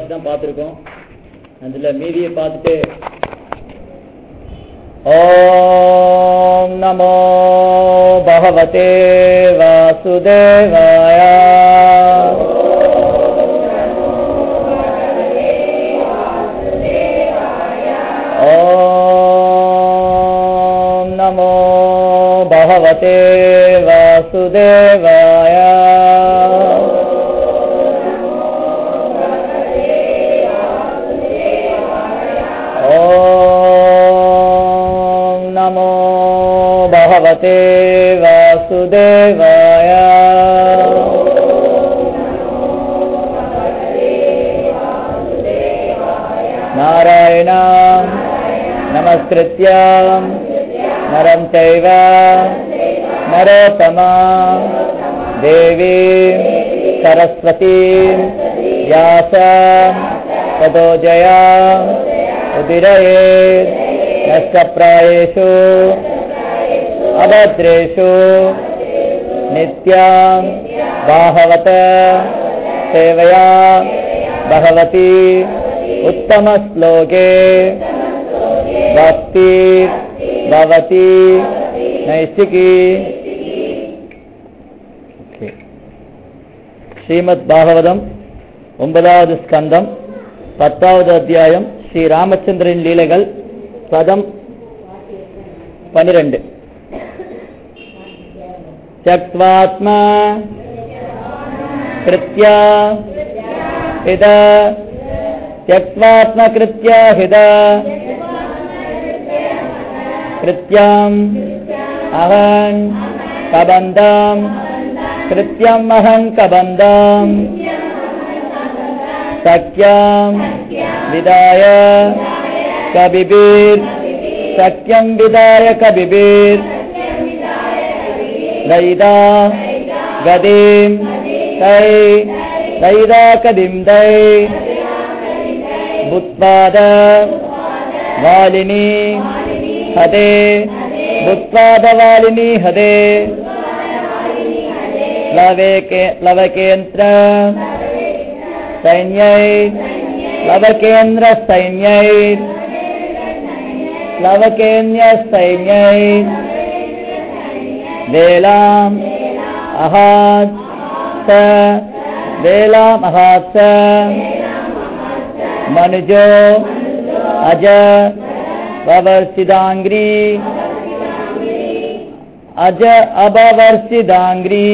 முக்காவாசி தான் பார்த்துருக்கோம். அதுல மீதியை பார்த்துட்டு ஓம் நமோ பகவதே வாசுதேவாய ஓம் நமோ பகவதே வாசுதேவாய நமோ பகவதே வாசுதேவாய நாராயணம் நமஸ்கிருத்யம் நரம் சைவ நரோத்தமம் தேவீம் சரஸ்வதீம் வியாசம் ததோ ஜெயம் உதிரயேத் நஸ்தப்ராயேஷு அபத்ரேஷு நித்யம் பாகவத சேவையா பகவதி உத்தம ஸ்லோகே பக்தி பவதி நைஷ்டிகி. ஸ்ரீமத் பாகவதம் 9வது ஸ்கந்தம் 10வது அத்தியாயம் ஸ்ரீ ராமச்சந்திரன் லீலைகள் பதம் 12. த்யக்த்வாத்மா கிருத்யா ஹித த்யக்த்வாத்மா கிருத்யா ஹித கிருத்யம் அஹன் கபந்தம் கிருத்யம் அஹன் கபந்தம் சக்யம் விதாய கபிபீர் சக்யம் விதாய கபிபீர் தைதா கதிம் தை தைதா கதிம் தை புத்வாத வாலினி ஹதே புத்வாத வாலினி ஹதே லவகேந்திர சைன்யை லவகேந்திர சைன்யை லவகேந்திர சைன்யை வேலாம் அஹாத் ச வேலாம் அஹாத் ச மனுஜோ அஜ வவர்சிதாங்கிரி அஜ அபவர்சிதாங்கிரி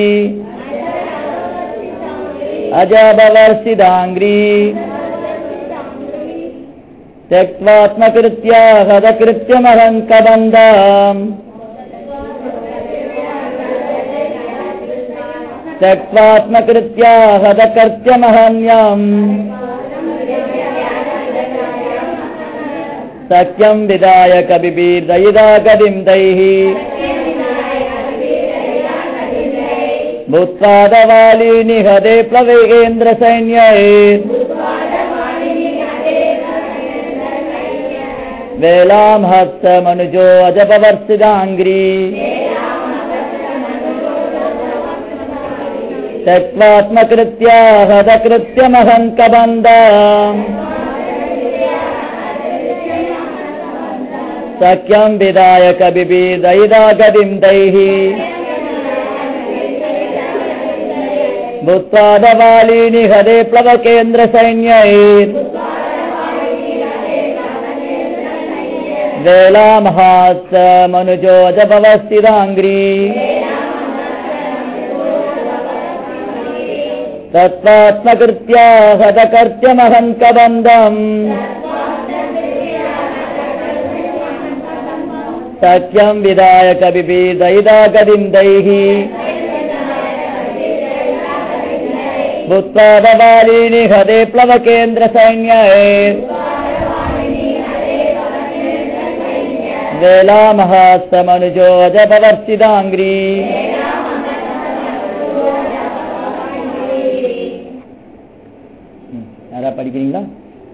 அஜ அபவர்சிதாங்கிரி त्यक्त्वात्मकृत्या हदकृत्यमहं कबन्दाम् त्यक्त्वात्मकृत्या हदकृत्यमहन्यम् सख्यं विदाय कबिबीर्दयिदा गदिं दैः भूत्वादवालिनि हदे प्लवेन्द्र सैन्यैः वेलाम हस्त मनुजो अजपवर्षिदांग्री त्यक्त्वात्मकृत्या हदकृत्यमहं कबन्दाम् सख्यं विदाय कबिबीर्दयिदा गदिं दैः भूत्वादवालिनि हदे प्लवकेन्द्र सैन्यैः वेलामहात्स मनुजो जपवस्थितांग्री तत्त्वात्मकृत्या हदकर्त्यमहं कबन्धम् सख्यं विदाय कबिबीर्दयिदा गदिं दैः भूत्वादवालिनि हदे प्लवकेन्द्र सैन्यैः वेलामहास्त मनुजो अजपवर्षिदांग्री यारा படிக்கிறீங்களா?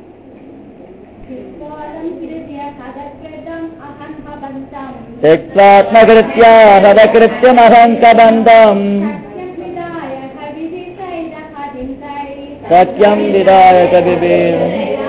त्यक्त्वात्मकृत्या हदकृत्यमहं कबन्धम् सख्यं विदाय कविभिः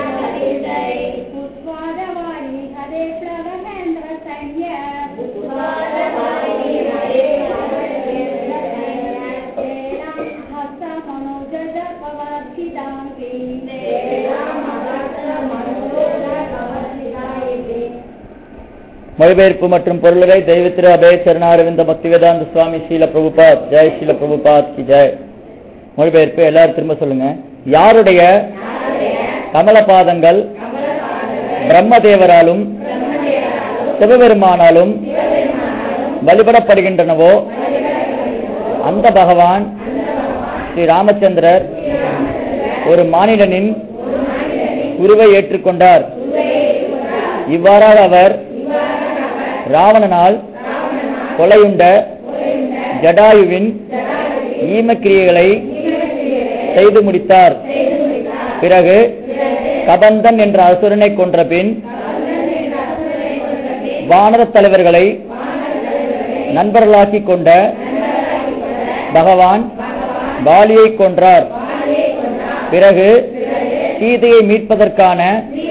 மொழிபெயர்ப்பு மற்றும் பொருளுரை தெய்வத்திரு அபய சரணாரவிந்த பக்திவேதாந்த சுவாமி ஸ்ரீல பிரபுபாத் ஜெய் ஸ்ரீல பிரபுபாத் கி ஜெய். மொழிபெயர்ப்பு எல்லாரும் திரும்ப சொல்லுங்க. யாருடைய கமலபாதங்கள் பிரம்மதேவராலும் சிவபெருமானாலும் வழிபடப்படுகின்றனவோ அந்த பகவான் ஸ்ரீ ராமச்சந்திரர் ஒரு மானிடனின் உருவை ஏற்றுக்கொண்டார். இவ்வாறாக அவர் ராவணனால் கொலையுண்ட ஜடாயுவின் ஈமக்கிரியைகளை செய்து முடித்தார். பிறகு கபந்தன் என்ற அசுரனை கொன்ற பின் வானர தலைவர்களை நண்பர்களாக்கிக் கொண்ட பகவான் வாலியை கொன்றார். பிறகு சீதையை மீட்பதற்கான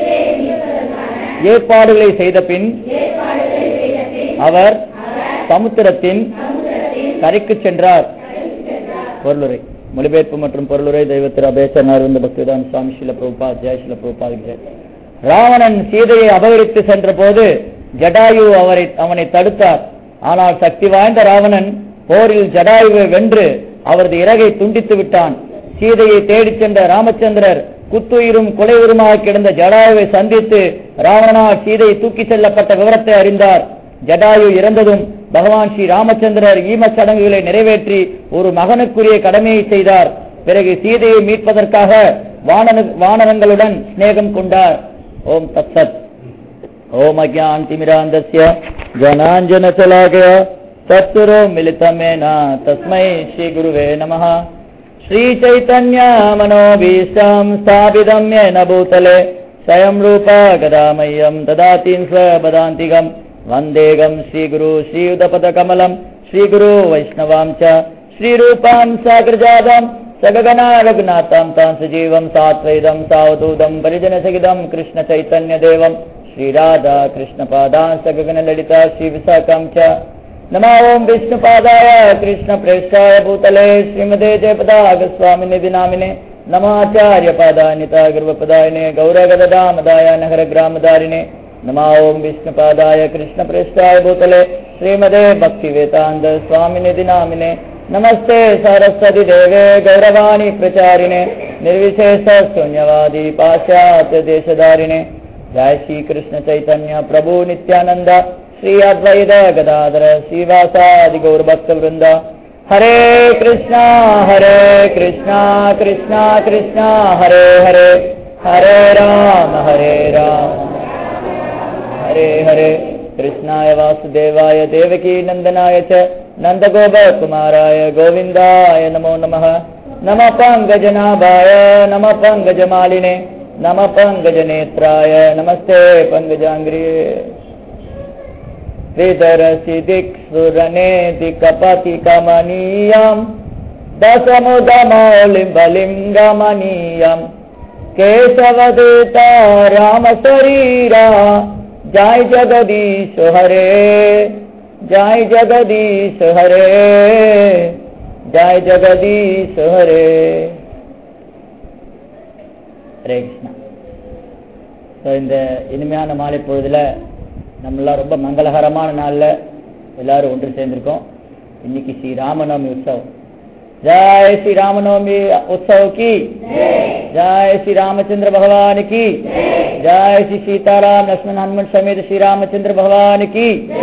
ஏற்பாடுகளை செய்த பின் அவர் சமுத்திரத்தின் கரைக்கு சென்றார். பொருளுரை மொழிபெயர்ப்பு மற்றும் பொருளுரை தெய்வத்திரு அபேசனார் பக்திதான் சுவாமி ஸ்ரீல பிரபுபாத் ஜெய் ஸ்ரீல பிரபுபாத் ஜெய். ராவணன் சீதையை அபகரித்து சென்ற போது ஜடாயு அவனை தடுத்தார். ஆனால் சக்தி வாய்ந்த ராவணன் போரில் ஜடாயுவை வென்று அவரது இறகை துண்டித்து விட்டான். சீதையை தேடிச் சென்ற ராமச்சந்திரர் குத்துயிரும் கொலையுருமாக கிடந்த ஜடாயுவை சந்தித்து ராவணனால் சீதை தூக்கி செல்லப்பட்ட விவரத்தை அறிந்தார். ஜடாயு இறந்ததும் பகவான் ஸ்ரீ ராமச்சந்திரர் ஈமச் சடங்குகளை நிறைவேற்றி ஒரு மகனுக்குரிய கடமையை செய்தார். பிறகு சீதையை மீட்பதற்காக வானரங்களுடன் சிநேகம் கொண்டார். ஓம் தத்சத். ஓம் அஜ்ஞான்திமிராந்தஸ்ய ஜனாஞ்சனசலாகய சத்குரோ மிலிதமேன தஸ்மை ஸ்ரீ குருவே நமः. ஸ்ரீ சைதன்ய மனோபீஷ்டம் ஸ்தாபிதம் யேன பூதலே ஸ்வயம் ரூப கதாமயம் ததாதி ஸ்வபதாந்திகம் வந்தேகம் ஸ்ரீகுரு ஸ்ரீயுதபதகமலம் ஸ்ரீகுரு வைஷ்ணவாம் ச ஸ்ரீரூபாம் சாகிரஜாதம் சககணா ரகுநாதம் தாம் சஜீவம் சாத்வைதம் சாவதூதம் பரிஜனசகிதம் கிருஷ்ண சைத்தன்ய தேவம் ஸ்ரீராதா கிருஷ்ணபாதான் சககண லலிதா ஸ்ரீவிசாகம் ச. நமோ ஓம் விஷ்ணுபாதாய கிருஷ்ண பிரேஷ்டாய பூதலே ஸ்ரீமதே ஜெயபதாகஸ்வாமிநிதி நாமினே நமாச்சாரிய பாதானிதா குருவபதாயினே கௌரகதாமதாய நகர கிராமதாரிணே. नमो ओम विष्णुपादाय कृष्ण प्रेष्ठाय भूतले श्रीमदे भक्ति वेदांत स्वामिनिधि नामिने नमस्ते सरस्वती देवे गौरवाणी प्रचारिणे निर्विशेष शून्यवादी पाश्चात्य देशधारिणे. जय श्री कृष्ण चैतन्य प्रभु नित्यानंद श्री अद्वैत गदाधर श्रीवासादि गौर भक्त वृंद. हरे कृष्णा कृष्णा कृष्णा हरे हरे हरे राम हरे हरे. कृष्णाय वासुदेवाय देवकी नंदनाय च नंदगोपकुमाराय गोविंदाय नमो नमः. नमः पंकजनाभाय नमः पंकजमालिने नमः पंकजनेत्राय नमस्ते पंकजांग्रिये. श्रीधरसि दिक्सुरनेति कपति कमनीयम् दशमुदमौलिं बलिंगमनीयम् केशवदूता राम शरीरा. जय जगदीश हरे जय जगदीश हरे जय जगदीश हरे. ஹரே கிருஷ்ணா. இந்த இனிமையான மாலை பொழுதுல நம்மளாம் ரொம்ப மங்களகரமான நாள்ல எல்லாரும் ஒன்று சேர்ந்திருக்கோம். இன்னைக்கு ஸ்ரீ ராமநவமி உற்சவம். जय श्री रामनवमी उत्सव की जय श्री रामचंद्र भगवान की जय श्री सीताराम लक्ष्मण हनुमान समेत श्री रामचंद्र भगवान की.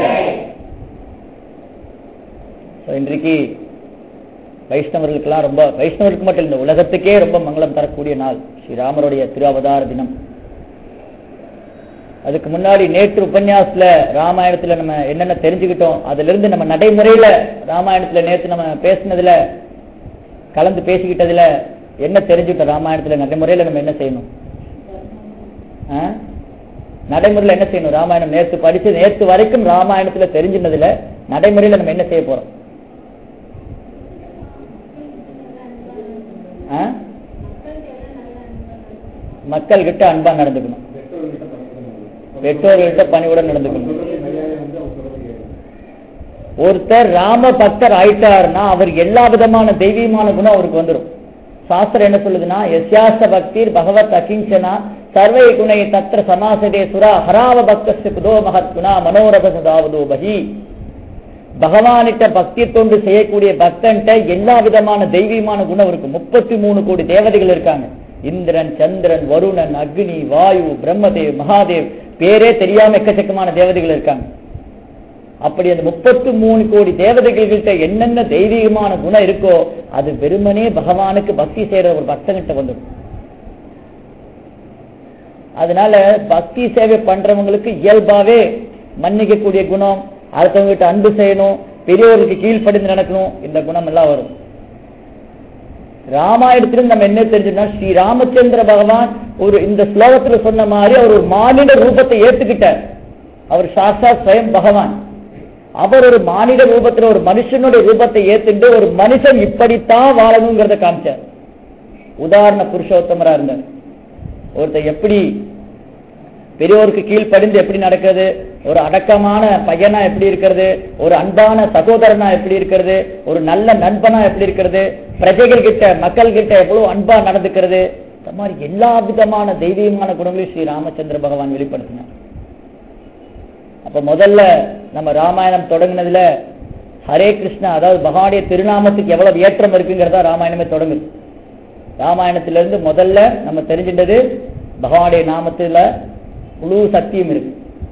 இன்றைக்கு வைஷ்ணவர்களுக்கெல்லாம் ரொம்ப வைஷ்ணவர்களுக்கு மட்டும் இல்லை உலகத்துக்கே ரொம்ப மங்களம் தரக்கூடிய நாள் ஸ்ரீராமருடைய திரு அவதார தினம். அதுக்கு முன்னாடி நேற்று உபன்யாசத்துல ராமாயணத்துல நம்ம என்னென்ன தெரிஞ்சுக்கிட்டோம், அதுல இருந்து நம்ம நடைமுறையில ராமாயணத்துல நேற்று நம்ம பேசினதுல கலந்து பேசிக்கிட்டதுல என்ன தெரிஞ்சுக்கிட்டோம், ராமாயணத்துல நடைமுறையில நம்ம என்ன செய்யணும், நடைமுறையில என்ன செய்யணும், ராமாயணம் நேற்று படிச்சு நேற்று வரைக்கும் ராமாயணத்துல தெரிஞ்சினதுல நடைமுறையில நம்ம என்ன செய்ய போறோம்? மக்கள் கிட்ட அன்பா நடந்துக்கணும், பெற்றோர்கிட்ட பணிவுடன் நடந்துக்கணும். ஒருத்தர் ராம பக்தர் ஆயிட்டாருன்னா அவர் எல்லா விதமான தெய்வீகமான குணம் அவருக்கு வந்துடும். சாஸ்திரம் என்ன சொல்லுதுன்னா, யஸ்யாஸ்த பக்திர் பகவத் அகிஞ்சனா சர்வை குணை தத்திர சமாசதே சுரா ஹராவ பக்தஸ்ய குதோ மகத் குணா மனோரத சதாவதோ பகி. பகவானிட்ட பக்தி தொண்டு செய்யக்கூடிய பக்தன்ட்ட எல்லா விதமான தெய்வீகமான குணம் இருக்கு. 33 கோடி தேவதைகள் இருக்காங்க. இந்திரன், சந்திரன், வருணன், அக்னி, வாயு, பிரம்மதேவ், மகாதேவ், பேரே தெரியாம எக்கச்சக்கமான தேவதைகள் இருக்காங்க. அப்படி அந்த 33 கோடி தேவதைகள்கிட்ட என்னென்ன தெய்வீகமான குணம் இருக்கோ அது வெறுமனே பகவானுக்கு பக்தி செய்யற ஒரு பக்தன்கிட்ட வந்துடும். அதனால பக்தி சேவை பண்றவங்களுக்கு இயல்பாவே மன்னிக்கக்கூடிய குணம், அடுத்தவங்க கிட்ட அன்பு செய்யணும், பெரியவர்களுக்கு கீழ்ப்படிந்து நடக்கணும், இந்த குணம் எல்லாம் வரும். ராமாயணத்திலும் நம்ம என்ன தெரிஞ்சுன்னா, ஸ்ரீ ராமச்சந்திர பகவான் ஒரு இந்த ஸ்லோகத்துல சொன்ன மாதிரி அவர் ஒரு மானிட ரூபத்தை ஏத்துக்கிட்டார். அவர் சாட்சாத் ஸ்வயம் பகவான். அவர் ஒரு மானிட ரூபத்துல ஒரு மனுஷனுடைய ரூபத்தை ஏத்துட்டு ஒரு மனுஷன் இப்படித்தான் வாழணுங்கிறத காமிச்சார். உதாரண புருஷோத்தமரா இருந்தார். ஒருத்தர் எப்படி பெரியோருக்கு கீழ்ப்படிந்து எப்படி நடக்கிறது, ஒரு அடக்கமான பையனா எப்படி இருக்கிறது, ஒரு அன்பான சகோதரனா எப்படி இருக்கிறது, ஒரு நல்ல நண்பனா எப்படி இருக்கிறது, பிரஜைகள் கிட்ட மக்கள் கிட்ட எவ்வளவு அன்பா நடந்துக்கிறது, இந்த மாதிரி எல்லா விதமான தெய்வீகமான குணங்களையும் ஸ்ரீ ராமச்சந்திர பகவான் வெளிப்படுத்தினார். அப்ப முதல்ல நம்ம ராமாயணம் தொடங்கினதுல ஹரே கிருஷ்ணா, அதாவது பகவானுடைய திருநாமத்துக்கு எவ்வளவு ஏற்றம் இருக்குங்கிறதா ராமாயணமே தொடங்குது. ராமாயணத்திலிருந்து முதல்ல நம்ம தெரிஞ்சின்றது பகவானுடைய நாமத்துல முழு சக்தியும் இருக்கு.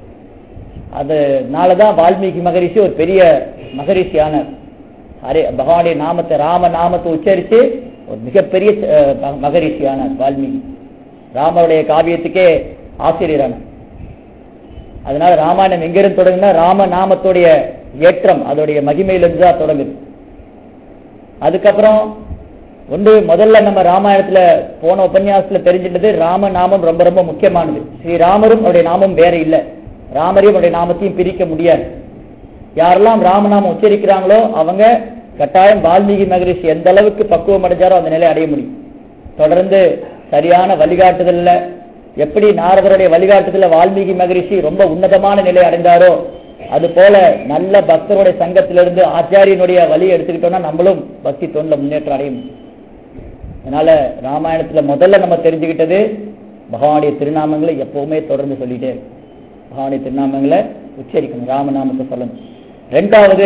அதனாலதான் வால்மீகி மகரிஷி ஒரு பெரிய மகரிஷி ஆனார். பகவானுடைய நாமத்தை, ராம நாமத்தை உச்சரித்து ஒரு மிகப்பெரிய மகரிஷி ஆனார் வால்மீகி. ராமருடைய காவியத்துக்கே ஆசிரியரானார். அதனால ராமாயணம் எங்கிருந்து தொடங்குனா ராம நாமத்துடைய ஏற்றம், அதோடைய மகிமையிலிருந்து தான் தொடங்குது. அதுக்கப்புறம் முதல்ல நம்ம ராமாயணத்துல போன உபன்யாசத்துல தெரிஞ்சிட்டது ராம நாமம் ரொம்ப ரொம்ப முக்கியமானது. ஸ்ரீராமரும் அவருடைய நாமம் வேற இல்லை, ராமரையும் அவருடைய நாமத்தையும் பிரிக்க முடியாது. யாரெல்லாம் ராமநாமம் உச்சரிக்கிறாங்களோ அவங்க கட்டாயம் வால்மீகி மகரிஷி எந்த அளவுக்கு பக்குவம் அடைஞ்சாரோ அந்த நிலையை அடைய முடியும். தொடர்ந்து சரியான வழிகாட்டுதல்ல, எப்படி நாரதருடைய வழிகாட்டுதல வால்மீகி மகரிஷி ரொம்ப உன்னதமான நிலை அடைந்தாரோ அது போல நல்ல பக்தருடைய சங்கத்திலிருந்து ஆச்சாரியனுடைய வழி எடுத்துக்கிட்டோம்னா நம்மளும் பக்தி தொண்டில் முன்னேற்றம் அடையும். அதனால ராமாயணத்துல முதல்ல நம்ம தெரிஞ்சுக்கிட்டது பகவானுடைய திருநாமங்களை எப்பவுமே தொடர்ந்து சொல்லிட்டே இருக்கும். பகவானுடைய திருநாமங்களை உச்சரிக்கணும், ராமநாமத்தை சொல்லணும். ரெண்டாவது,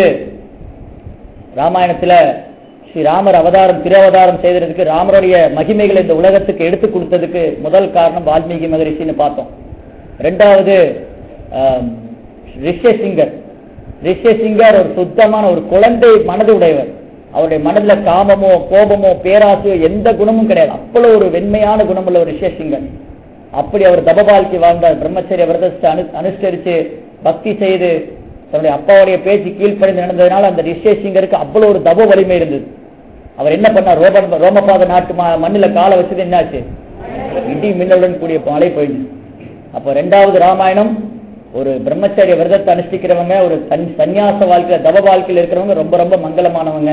ராமாயணத்துல ஸ்ரீராமர் அவதாரம் திருவதாரம் செய்ததுக்கு ராமருடைய மகிமைகளை இந்த உலகத்துக்கு எடுத்து கொடுத்ததுக்கு முதல் காரணம் வால்மீகி மகரிஷின்னு பார்த்தோம். ரெண்டாவது ரிஷிசிங்கர். ரிஷிசிங்கர் ஒரு சுத்தமான ஒரு குழந்தை மனது உடையவர். அவருடைய மனதில் காமமோ கோபமோ பேராசையோ எந்த குணமும் கிடையாது. அவ்வளவு ஒரு வெண்மையான குணமுள்ள ஒரு ரிஷிசிங்கர். அப்படி அவர் தப வாழ்க்கை வாழ்ந்தார். பிரம்மச்சரிய விரதத்தை அனுஷ்டரிச்சு பக்தி செய்து தன்னுடைய அப்பாவுடைய பேச்சு கீழ்ப்படிந்து நடந்ததுனால அந்த ரிஷிசிங்கருக்கு அவ்வளவு ஒரு தப வலிமை இருந்தது. அவர் என்ன பண்ணார், ரோமபாத நாட்டு மண்ணில் காலை வச்சது என்னாச்சு, இடி மின்னலுடன் கூடிய மழை போயிடுச்சு. அப்போ ரெண்டாவது ராமாயணம் ஒரு பிரம்மச்சரிய விரதத்தை அனுஷ்டிக்கிறவங்க, ஒரு சன்னியாச வாழ்க்கையில தப வாழ்க்கையில் இருக்கிறவங்க ரொம்ப ரொம்ப மங்களமானவங்க,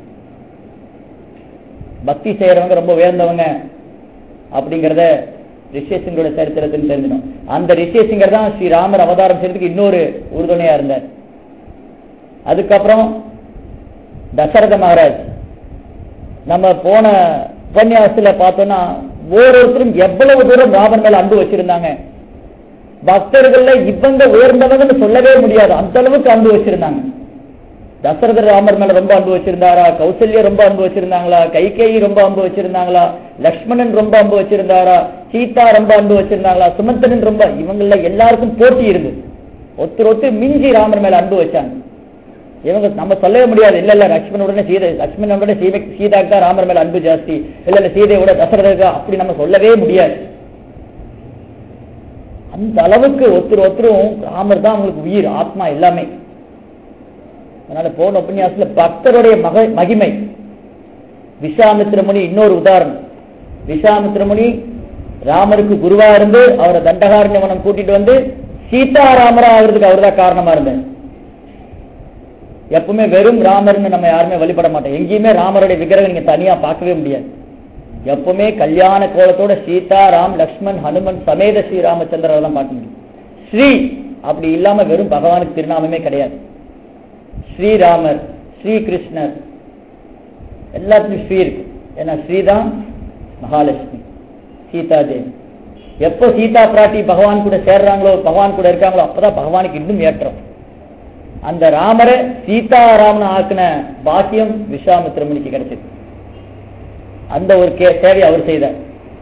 பக்தி செய்யறவங்க ரொம்ப உயர்ந்தவங்க அப்படிங்கிறத ரிஷிசிங்கரோட சரித்திரத்தில் தெரிஞ்சிடும். அந்த ரிஷிசிங்கர் தான் ஸ்ரீராமர் அவதாரம் செய்யறதுக்கு இன்னொரு உறுதுணையா இருந்தார். அதுக்கப்புறம் தசரத மகாராஜ். நம்ம போன உபன்யாசத்துல பார்த்தோம்னா ஒவ்வொருத்தரும் எவ்வளவு தூரம் ராமன் மேல அன்பு வச்சிருந்தாங்க. பக்தர்கள்ல இவங்க உயர்ந்தவங்கன்னு சொல்லவே முடியாது, அந்த அளவுக்கு அன்பு வச்சிருந்தாங்க. தசரதர் ராமர் மேல ரொம்ப அன்பு வச்சிருந்தாரா, கௌசல்யா ரொம்ப அன்பு வச்சிருந்தாங்களா, கைகேயி ரொம்ப அன்பு வச்சிருந்தாங்களா, லக்ஷ்மணன் ரொம்ப அன்பு வச்சிருந்தாரா, சீதா ரொம்ப அன்பு வச்சிருந்தாங்களா, சுமந்தனன் ரொம்ப, இவங்கள எல்லாருக்கும் போட்டி இருந்தது. ஒருத்தர் மிஞ்சி ராமர் மேல அன்பு வச்சாங்க. இவங்க நம்ம சொல்லவே முடியாது, இல்ல இல்ல லக்ஷ்மணனுடனே சீதாக்கு தான் ராமர் மேல அன்பு ஜாஸ்தி, இல்ல இல்ல சீதையோட தசரதா, அப்படி நம்ம சொல்லவே முடியாது. அந்த அளவுக்கு ஒருத்தரும் ராமர் தான் அவங்களுக்கு உயிர், ஆத்மா எல்லாமே. அதனால போன உபன்யாசத்துல பக்தருடைய மகிமை. விஸ்வாமித்திர முனி இன்னொரு உதாரணம். விஸ்வாமித்திர முனி ராமருக்கு குருவா இருந்து அவரை தண்டகாரண்யவனம் கூட்டிட்டு வந்து சீதாராமரா ஆகிறதுக்கு அவர் தான் காரணமா இருந்தார். எப்பவுமே வெறும் ராமர்னு நம்ம யாருமே வழிபட மாட்டோம். எங்கேயுமே ராமருடைய விக்கிரகம் நீங்க தனியா பார்க்கவே முடியாது. எப்பவுமே கல்யாண கோலத்தோட சீதா, ராம், லக்ஷ்மண், ஹனுமன் சமேத ஸ்ரீராமச்சந்திரர் தான் பார்க்க முடியும். ஸ்ரீ அப்படி இல்லாம வெறும் பகவானுக்கு திருநாமமே கிடையாது. ஸ்ரீராமர், ஸ்ரீ கிருஷ்ணர், எல்லாத்துக்கும் ஸ்ரீ இருக்கு. ஏன்னா ஸ்ரீதான் மகாலட்சுமி, சீதா தேவி. எப்போ சீதா பிராட்டி பகவான் கூட சேர்றாங்களோ, பகவான் கூட இருக்காங்களோ, அப்பதான் பகவானுக்கு இன்னும் ஏற்றம். அந்த ராமரை சீதாராமன் ஆக்கின பாக்கியம் விஸ்வாமித்திர முனிக்கு கிடைச்சது. அந்த ஒரு சேவை அவர் செய்தார்.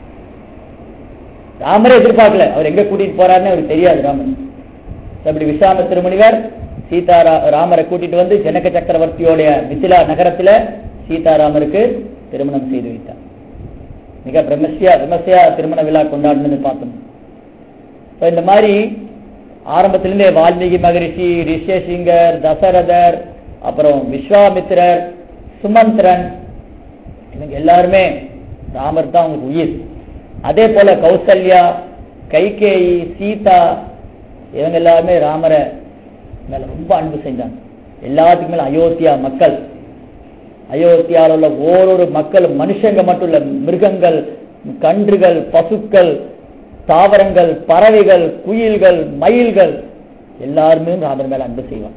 ராமரை எதிர்பார்க்கல, அவர் எங்க கூட்டிட்டு போறாருன்னு அவருக்கு தெரியாது ராமன். அப்படி விஸ்வாமித்திர முனிவர் ராமரை கூட்டிட்டு வந்து ஜனக சக்கரவர்த்தியோடைய மிதிலா நகரத்துல சீதாராமருக்கு திருமணம் செய்து வைத்தார். மிக விமர்சையா திருமண விழா கொண்டாடுனது பார்த்தோம். இந்த மாதிரி ஆரம்பத்திலிருந்தே வால்மீகி மகரிஷி, ரிஷிசிங்கர், தசரதர், அப்புறம் விஸ்வாமித்திரர், சுமந்திரன், இவங்க எல்லாருமே ராமர் தான் அவங்களுக்கு உயிர். அதே போல கௌசல்யா, கைகேயி, சீதா, இவங்க எல்லாருமே ராமரை மேல ரொம்ப அன்பு செஞ்சாங்க. எல்லாத்துக்கு மேல அயோத்தியா மக்கள், அயோத்தியாவில் உள்ள ஓரொரு மக்களும், மனுஷங்க மட்டும் இல்ல, மிருகங்கள், கன்றுகள், பசுக்கள், தாவரங்கள், பறவைகள், குயில்கள், மயில்கள் எல்லாருமே ராமர் மேல அன்பு செய்வாங்க.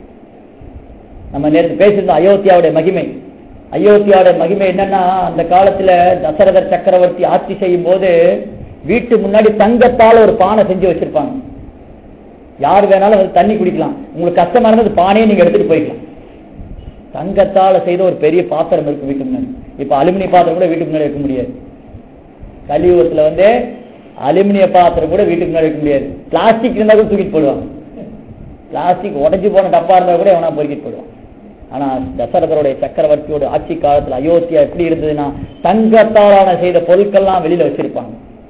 நம்ம நேற்று பேசியிருந்தோம் அயோத்தியாவுடைய மகிமை. அயோத்தியாவுடைய மகிமை என்னன்னா, அந்த காலத்துல தசரதர் சக்கரவர்த்தி ஆட்சி செய்யும் போது வீட்டு முன்னாடி தங்கத்தால ஒரு பானை செஞ்சு வச்சிருப்பாங்க. யார் வேணாலும் தண்ணி குடிக்கலாம், உங்களுக்கு கஷ்டமா இருந்தது பானையை நீங்க எடுத்துட்டு போய்க்கலாம். தங்கத்தால செய்த ஒரு பெரிய பாத்திரம் இருக்கு வீட்டு முன்னாடி. இப்ப அலுமினிய பாத்திரம் கூட வீட்டுக்கு முன்னாடி வைக்க முடியாது. கலியுகத்துல அலுமினிய பாத்திரம் கூட வீட்டுக்கு முன்னாடி வைக்க முடியாது. பிளாஸ்டிக் இருந்தா கூட தூக்கிட்டு போடுவாங்க. பிளாஸ்டிக் உடஞ்சி போன டப்பா இருந்தா கூட எவனா பொறுக்கிட்டு போடுவான். ஆனா தசரதருடைய சக்கரவர்த்தியோட ஆட்சி காலத்துல அயோத்தியா எப்படி இருந்ததுன்னா, தங்கத்தாலான செய்த பொருட்கள்லாம் வெளியில வச்சிருப்பாங்க.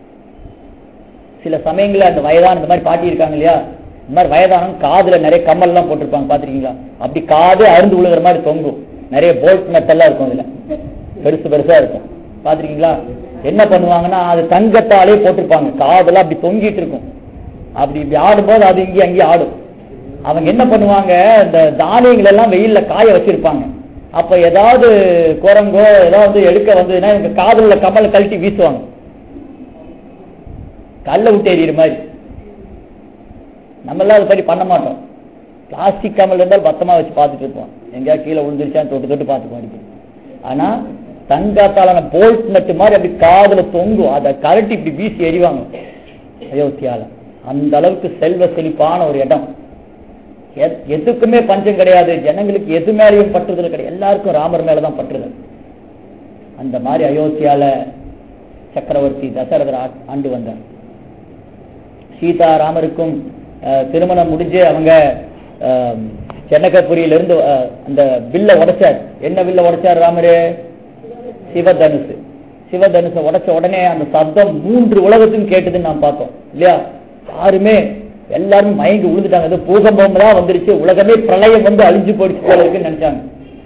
சில சமயங்கள்ல அந்த வயதான இந்த மாதிரி பாட்டி இருக்காங்க இல்லையா, இந்த மாதிரி வயதானம் காதுல நிறைய கம்மல் எல்லாம் போட்டிருப்பாங்க, பாத்திருக்கீங்களா? அப்படி காது அருந்து விழுகிற மாதிரி தொங்கும். நிறைய போல்ட் நட்டெல்லாம் இருக்கும், அதுல பெருசு பெருசா இருக்கும், பாத்திருக்கீங்களா? என்ன பண்ணுவாங்கன்னா, அது தங்கத்தாலே போட்டிருப்பாங்க, காதெல்லாம் அப்படி தொங்கிட்டு இருக்கும். அப்படி இப்படி ஆடும்போது அது இங்கேயும் அங்கேயும் ஆடும். அவங்க என்ன பண்ணுவாங்க, இந்த தானியங்கள் எல்லாம் வெயில்ல காய வச்சிருப்பாங்க. அப்ப ஏதாவது குரங்கோ ஏதாவது எடுக்க வந்ததுன்னா இந்த காதுல உள்ள கம்மலை கழட்டி வீசுவாங்க, கல்ல விட்டு எறிகிற மாதிரி. நம்ம எல்லாம் அது மாதிரி பண்ண மாட்டோம். பிளாஸ்டிக் கம்மல் இருந்தாலும் பத்தமா வச்சு பார்த்துட்டு இருப்போம், எங்கேயா கீழே விழுந்துருச்சான்னு தொட்டு தொட்டு பார்த்துக்கோ. ஆனா தங்கத்தாலான போல்ட் நட்டு மாதிரி அப்படி காதுல தொங்கும், அதை கழட்டி இப்படி வீசி எறிவாங்க அயோத்தியால. அந்த அளவுக்கு செல்வ செழிப்பான ஒரு இடம். எதுக்குமே பஞ்சம் கிடையாது, ஜனங்களுக்கு எது மேலேயும் பற்றுதல் கிடையாது, எல்லாருக்கும் ராமர் மேலதான் பற்றுதல். அந்த மாதிரி அயோத்தியால சக்கரவர்த்தி தசரதர் ஆண்டு வந்தார். சீதா ராமருக்கும் திருமணம் முடிஞ்சு அவங்க ஜனகபுரியிலிருந்து அந்த வில்ல உடைச்சார். என்ன வில்ல உடைச்சார் ராமரு? சிவதனுசு. சிவதனுசை உடைச்ச உடனே அந்த சப்தம் 3 உலகத்துக்கும் கேட்டதுன்னு நாம் பார்த்தோம் இல்லையா? யாருமே எல்லாரும் மயங்கி விழுந்துட்டாங்க. அது பூகம்பம் தான் வந்துருச்சு, உலகமே பிரளயம் வந்து அழிஞ்சு போயிடுச்சு போல இருக்குன்னு நினைச்சாங்க.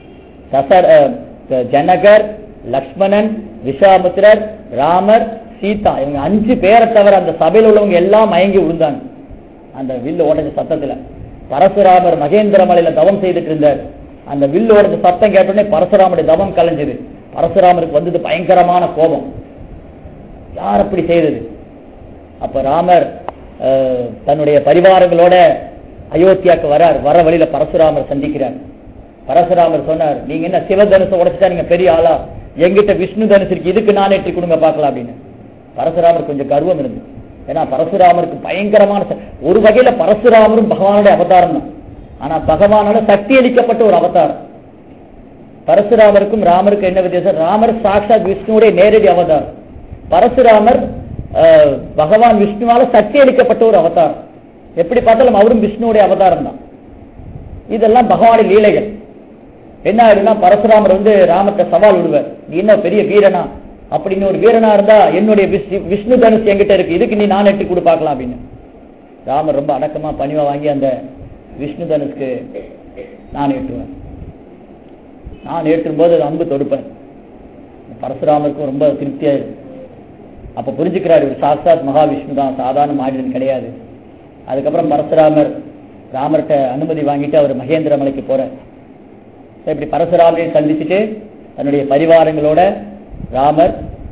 ஜனகர், லக்ஷ்மணன், விஸ்வாமித்திரர், ராமர், சீதா, இவங்க 5 பேரை தவிர அந்த சபையில் உள்ளவங்க எல்லாம் மயங்கி விழுந்தாங்க அந்த வில்லு உடைஞ்ச சத்தத்துல. பரசுராமர் மகேந்திர மலையில தவம் செய்துட்டு இருந்தார். அந்த வில்லு உடைஞ்ச சத்தம் கேட்டோடனே பரசுராமருடைய தவம் கலைஞ்சது. பரசுராமருக்கு வந்தது பயங்கரமான கோபம், யார் அப்படி செய்தது? அப்ப ராமர் தன்னுடைய பரிவாரங்களோட அயோத்தியாவுக்கு வரார். வர வழியில பரசுராமர் சந்திக்கிறார். பரசுராமர் சொன்னார், நீங்க என்ன சிவதனுசை உடைச்சிட்டா நீங்க பெரிய ஆளா? எங்கிட்ட விஷ்ணு தனுசு இருக்கு, இதுக்கு நான் ஏற்றி கொடுங்க பார்க்கலாம் அப்படின்னு. பரசுராமர் கொஞ்சம் கர்வம் இருந்தது. ஏன்னா பரசுராமருக்கு பயங்கரமான ஒரு வகையில பரசுராமரும் பகவானுடைய அவதாரம் தான். ஆனா பகவானால சக்தி அளிக்கப்பட்ட ஒரு அவதாரம். பரசுராமருக்கும் ராமருக்கும் என்ன வித்தியாசம்? ராமர் சாட்சாத் விஷ்ணுவுடைய நேரடி அவதாரம். பரசுராமர் பகவான் விஷ்ணுவால சக்தி அளிக்கப்பட்ட ஒரு அவதாரம். எப்படி பார்த்தாலும் அவரும் விஷ்ணுவுடைய அவதாரம் தான். இதெல்லாம் பகவானுடைய லீலைகள். என்ன ஆயிடுனா, பரசுராமர் ராமத்தை சவால் விடுவார், நீ என்ன பெரிய வீரனா? அப்படின்னு ஒரு வீரனா இருந்தா என்னுடைய விஷ்ணு தனுஷ் என்கிட்ட இருக்கு, இதுக்கு நீ நான் எட்டி கொடு பார்க்கலாம் அப்படின்னு. ராமர் ரொம்ப அடக்கமா பணிவா வாங்கி அந்த விஷ்ணு தனுஷ்க்கு நான் ஏற்றுவேன். நான் ஏற்றும் போது அம்பு தொடுப்பேன். பரசுராமருக்கும் ரொம்ப திருப்தியா இருக்கு. அப்ப புரிஞ்சுக்கிறார், இவர் சாட்சாத் மகாவிஷ்ணு தான், சாதாரண மாநிலம் கிடையாது. அதுக்கப்புறம் பரசுராமர் ராமர்கிட்ட அனுமதி வாங்கிட்டு அவர் மகேந்திர மலைக்கு போறார். இப்படி பரசுராமரையும் சந்திச்சுட்டு தன்னுடைய பரிவாரங்களோட ராமர்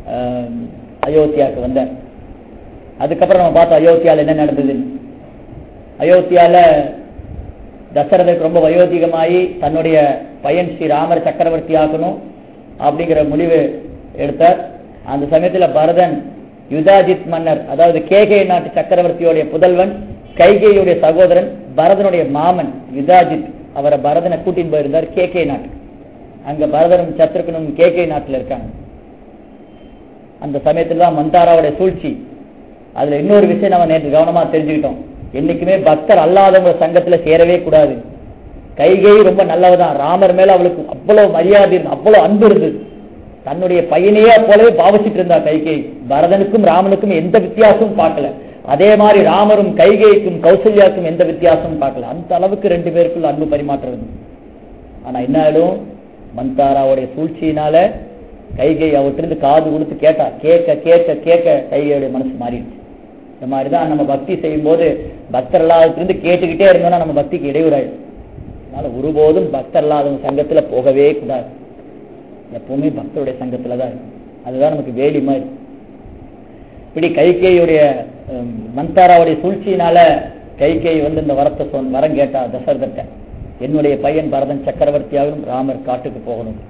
அயோத்தியாவுக்கு வந்தார். அதுக்கப்புறம் நம்ம பார்த்தோம் அயோத்தியாவில் என்ன நடந்தது. அயோத்தியால தசரதற்கு ரொம்ப வயோதிகமாகி தன்னுடைய பையன் ஸ்ரீராமர் சக்கரவர்த்தி ஆகணும் அப்படிங்கிற முடிவு எடுத்தார். அந்த சமயத்தில் பரதன் யுதாஜித் மன்னர், அதாவது கேகே நாட்டு சக்கரவர்த்தியோடைய புதல்வன், கைகேயுடைய சகோதரன், பரதனுடைய மாமன் யுதாஜித், அவரை பரதனை கூட்டின்னு போயிருந்தார் கேகே நாட்டு. அங்க பரதனும் சத்ருகனும் கேகே நாட்டில் இருக்காங்க. அந்த சமயத்துல தான் மந்தாராவுடைய சூழ்ச்சி. அதுல இன்னொரு விஷயம் நம்ம நேற்று கவனமா தெரிஞ்சுக்கிட்டோம். என்னைக்குமே பக்தர் அல்லாதவங்க சங்கத்துல சேரவே கூடாது. கைகை ரொம்ப நல்லவதான், ராமர் மேல அவளுக்கு அவ்வளவு மரியாதை, அவ்வளவு அன்பு இருந்து தன்னுடைய பையனையே போலவே பாவிச்சிட்டு இருந்தா கைகை. பரதனுக்கும் ராமனுக்கும் எந்த வித்தியாசமும் பார்க்கல. அதே மாதிரி ராமரும் கைகைக்கும் கௌசல்யாவுக்கும் எந்த வித்தியாசமும் பார்க்கல. அந்த அளவுக்கு ரெண்டு பேருக்குள்ள அன்பு பரிமாற்றம். ஆனா என்ன ஆயிடும், மந்தாராவுடைய சூழ்ச்சியினால கைகை அவற்றிருந்து காது கொடுத்து கேட்டா, கேட்க கேட்க கேட்க கைகையுடைய மனசு மாறிடுச்சு. இந்த மாதிரிதான் நம்ம பக்தி செய்யும் போது பக்தர் இல்லாதத்திலிருந்து கேட்டுக்கிட்டே இருந்தோம்னா நம்ம பக்திக்கு இடையூறாயிடும். அதனால ஒருபோதும் பக்தர் இல்லாதவங்க சங்கத்துல போகவே கூடாது. எப்பவுமே பக்தருடைய சங்கத்துலதான் இருக்கும். அதுதான் நமக்கு வேலி மாதிரி. இப்படி கைகேயுடைய மந்தாராவுடைய சூழ்ச்சியினால கைகை இந்த வரத்தை வரம் கேட்டா தசரதட்ட, என்னுடைய பையன் பரதன் சக்கரவர்த்தியாகவும் ராமர் காட்டுக்கு போகணும்.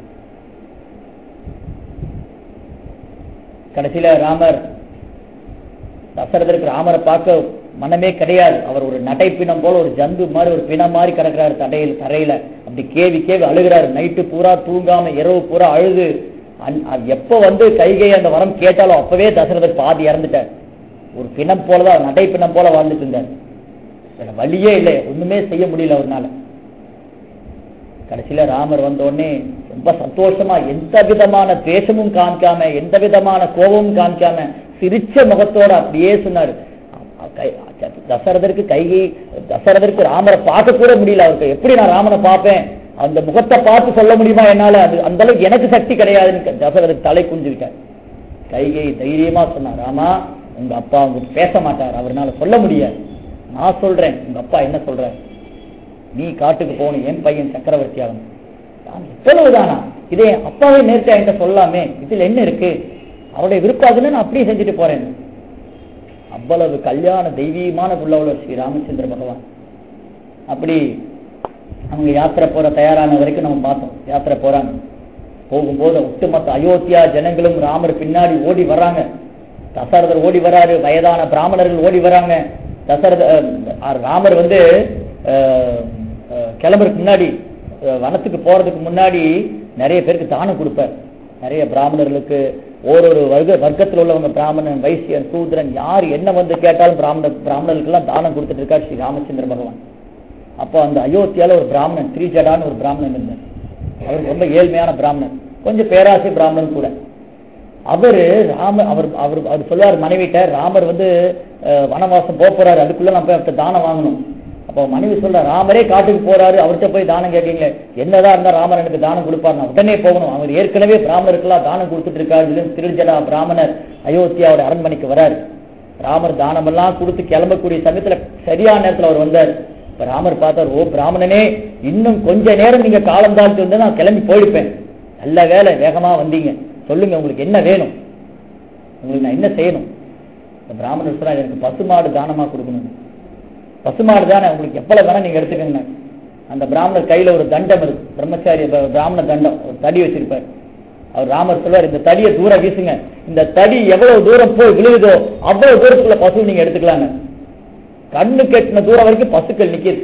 கடைசியில ராமர் தசரதற்கு ராமரை பார்க்க மனமே கிடையாது. அவர் ஒரு நடைப்பினம் போல ஒரு ஜந்து மாதிரி ஒரு பிணம் மாதிரி கிடக்கிறாரு தரையில. அப்படி கேவி கேவி அழுகிறாரு. நைட்டு பூரா தூங்காம இரவு பூரா அழுது எப்ப கைகை அந்த வரம் கேட்டாலும் அப்பவே தசரதர் பாதி இறந்துட்டார். ஒரு பிணம் போலதான், நடை பிணம் போல வாழ்ந்துட்டு இருந்தார். வழியே இல்லை, ஒண்ணுமே செய்ய முடியல அவர்னால. கடைசியில ராமர் வந்த உடனே ரொம்ப சந்தோஷமா, எந்த விதமான துவேஷமும் காமிக்காம, எந்த விதமான கோபமும் காமிக்காம, சிரிச்ச முகத்தோட அப்படியே சொன்னாரு. தசரதற்கு ராமரை பார்க்க கூட முடியல. அவருக்கு எப்படி நான் ராமனை பார்ப்பேன், அந்த முகத்தை பார்த்து சொல்ல முடியுமா என்னால, அது அந்த அளவுக்கு எனக்கு சக்தி கிடையாதுன்னு தசரதற்கு தலை குஞ்சுக்கிட்டார். கைகை தைரியமா சொன்னார், ராமா உங்க அப்பா உங்களுக்கு பேச மாட்டார், அவர்னால சொல்ல முடியாது, நான் சொல்றேன். உங்க அப்பா என்ன சொல்ற, நீ காட்டுக்கு போகணும், என் பையன் சக்கரவர்த்தி ஆகணும். எவ்வளவுதானா, இதே அப்பாவே நேர்த்தி என்கிட்ட சொல்லாமே, இதுல என்ன இருக்கு, அவருடைய விருப்பாதுன்னு நான் அப்படியே செஞ்சுட்டு போறேன். அவ்வளவு கல்யாண தெய்வீகமான உள்ளவர் ஸ்ரீ ராமச்சந்திர பகவான். அப்படி அவங்க யாத்திரை போற தயாரான வரைக்கும் நம்ம பார்த்தோம். யாத்திரை போறாங்க, போகும்போது ஒட்டுமொத்த அயோத்தியா ஜனங்களும் ராமர் பின்னாடி ஓடி வர்றாங்க. தசரதர் ஓடி வராரு, வயதான பிராமணர்கள் ஓடி வராங்க. ராமர் கிளம்புறதுக்கு முன்னாடி, வனத்துக்கு போறதுக்கு முன்னாடி நிறைய பேருக்கு தானம் கொடுப்பார். நிறைய பிராமணர்களுக்கு, ஒரு வர்க்கத்தில் உள்ளவங்க, பிராமணன், வைசியன், சூத்ரன், யார் என்ன கேட்டாலும் பிராமணர்களுக்கு எல்லாம் தானம் கொடுத்துட்டு இருக்கார் ஸ்ரீ ராமச்சந்திர பகவான். அப்போ அந்த அயோத்தியால ஒரு பிராமணன், திரிஜடான்னு ஒரு பிராமணன் இருந்தார். அவர் ரொம்ப ஏழ்மையான பிராமணன், கொஞ்சம் பேராசை பிராமணன் கூட. அவரு அவர் சொல்லுவார் மனைவிட்ட, ராமர் வனவாசம் போறாரு, அதுக்குள்ள நான் போய் அவர்கிட்ட தானம் வாங்கணும். அப்போ மனைவி சொல்ற, ராமரே காட்டுக்கு போறாரு, அவர்கிட்ட போய் தானம் கேட்கீங்களே, என்னதான் இருந்தா ராமர் எனக்கு தானம் கொடுப்பாரு, நான் உடனே போகணும். அவர் ஏற்கனவே பிராமணருக்கெல்லாம் தானம் கொடுத்துட்டு இருக்காரு. திருஜடா பிராமணர் அயோத்தியாவோட அரண்மனைக்கு வராரு. ராமர் தானம் எல்லாம் கொடுத்து கிளம்பக்கூடிய சமயத்துல சரியான நேரத்துல அவர் வந்தார். இப்ப ராமர் பார்த்தார், ஓ பிராமணனே, இன்னும் கொஞ்ச நேரம் நீங்க காலம் தாழ்த்து வந்து நான் கிளம்பி போயிருப்பேன், நல்ல வேலை வேகமா வந்தீங்க, சொல்லுங்க உங்களுக்கு என்ன வேணும், உங்களுக்கு நான் என்ன செய்யணும். இந்த பிராமணர் சொன்னா, எனக்கு பசுமாடு தானமா கொடுக்கணும். பசுமாடு தானே, உங்களுக்கு எவ்வளவு வேணா நீங்க எடுத்துக்கங்க. அந்த பிராமணர் கையில ஒரு தண்டம் இருக்கு, பிரம்மச்சாரி பிராமண தண்டம், ஒரு தடி வச்சிருப்பார். அவர் ராமர் சொல்வார், இந்த தடியை தூரம் வீசுங்க, இந்த தடி எவ்வளவு தூரம் போய் விழுகுதோ அவ்வளவு தூரத்துக்குள்ள பசு நீங்க எடுத்துக்கலாங்க. கண்ணு கெட்டின தூரம் வரைக்கும் பசுக்கள் நிக்கிது.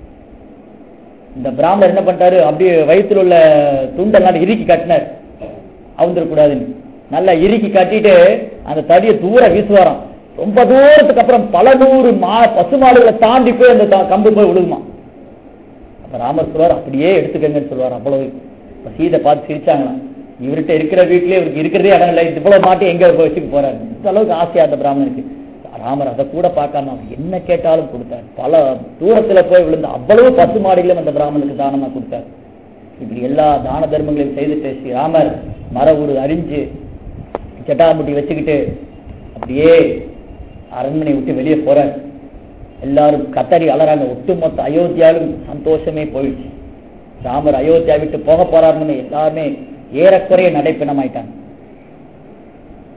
இந்த பிராமணர் என்ன பண்ணிட்டாரு, அப்படியே வயிற்றுல உள்ள துண்டெல்லாம் இறுக்கி கட்டினார், அவுந்துடக்கூடாதுன்னு. நல்லா இறுக்கி கட்டிட்டு அந்த தடியை தூரம் வீசுவாராம். ரொம்ப தூரத்துக்கு அப்புறம் பல நூறு பசுமாடுகளை தாண்டி போய் அந்த கம்பு போய் விழுகுமா. அப்ப ராமர் சொல்வார், அப்படியே எடுத்துக்கங்கன்னு சொல்லுவார். அவ்வளவு சீதை பார்த்து சிரிச்சாங்களாம். இவர்கிட்ட இருக்கிற வீட்டிலே இவருக்கு இருக்கிறதே இடம் இல்லை, இவ்வளவு மாட்டி எங்க வச்சுக்கு போறாரு. இந்த அளவுக்கு ஆசையா அந்த பிராமணனுக்கு. ராமர் அதை கூட பார்க்காம என்ன கேட்டாலும் கொடுத்தார். பல தூரத்துல போய் விழுந்த அவ்வளவு பசுமாடுகளும் அந்த பிராமணனுக்கு தானமா கொடுத்தார். இப்படி எல்லா தான தர்மங்களையும் செய்துட்டு ஸ்ரீ ராமர் மர ஒரு அறிஞ்சு ஜட்டாமுட்டி வச்சுக்கிட்டு அப்படியே அரண்மனை விட்டு வெளியே போறார். எல்லாரும் கத்தரி அலறாங்க. ஒட்டுமொத்த அயோத்தியாவிலும் சந்தோஷமே போயிடுச்சு. ராமர் அயோத்தியா விட்டு போக போறாருன்னு எல்லாருமே ஏறக்குறைய நடைப்பிணமாயிட்டாங்க.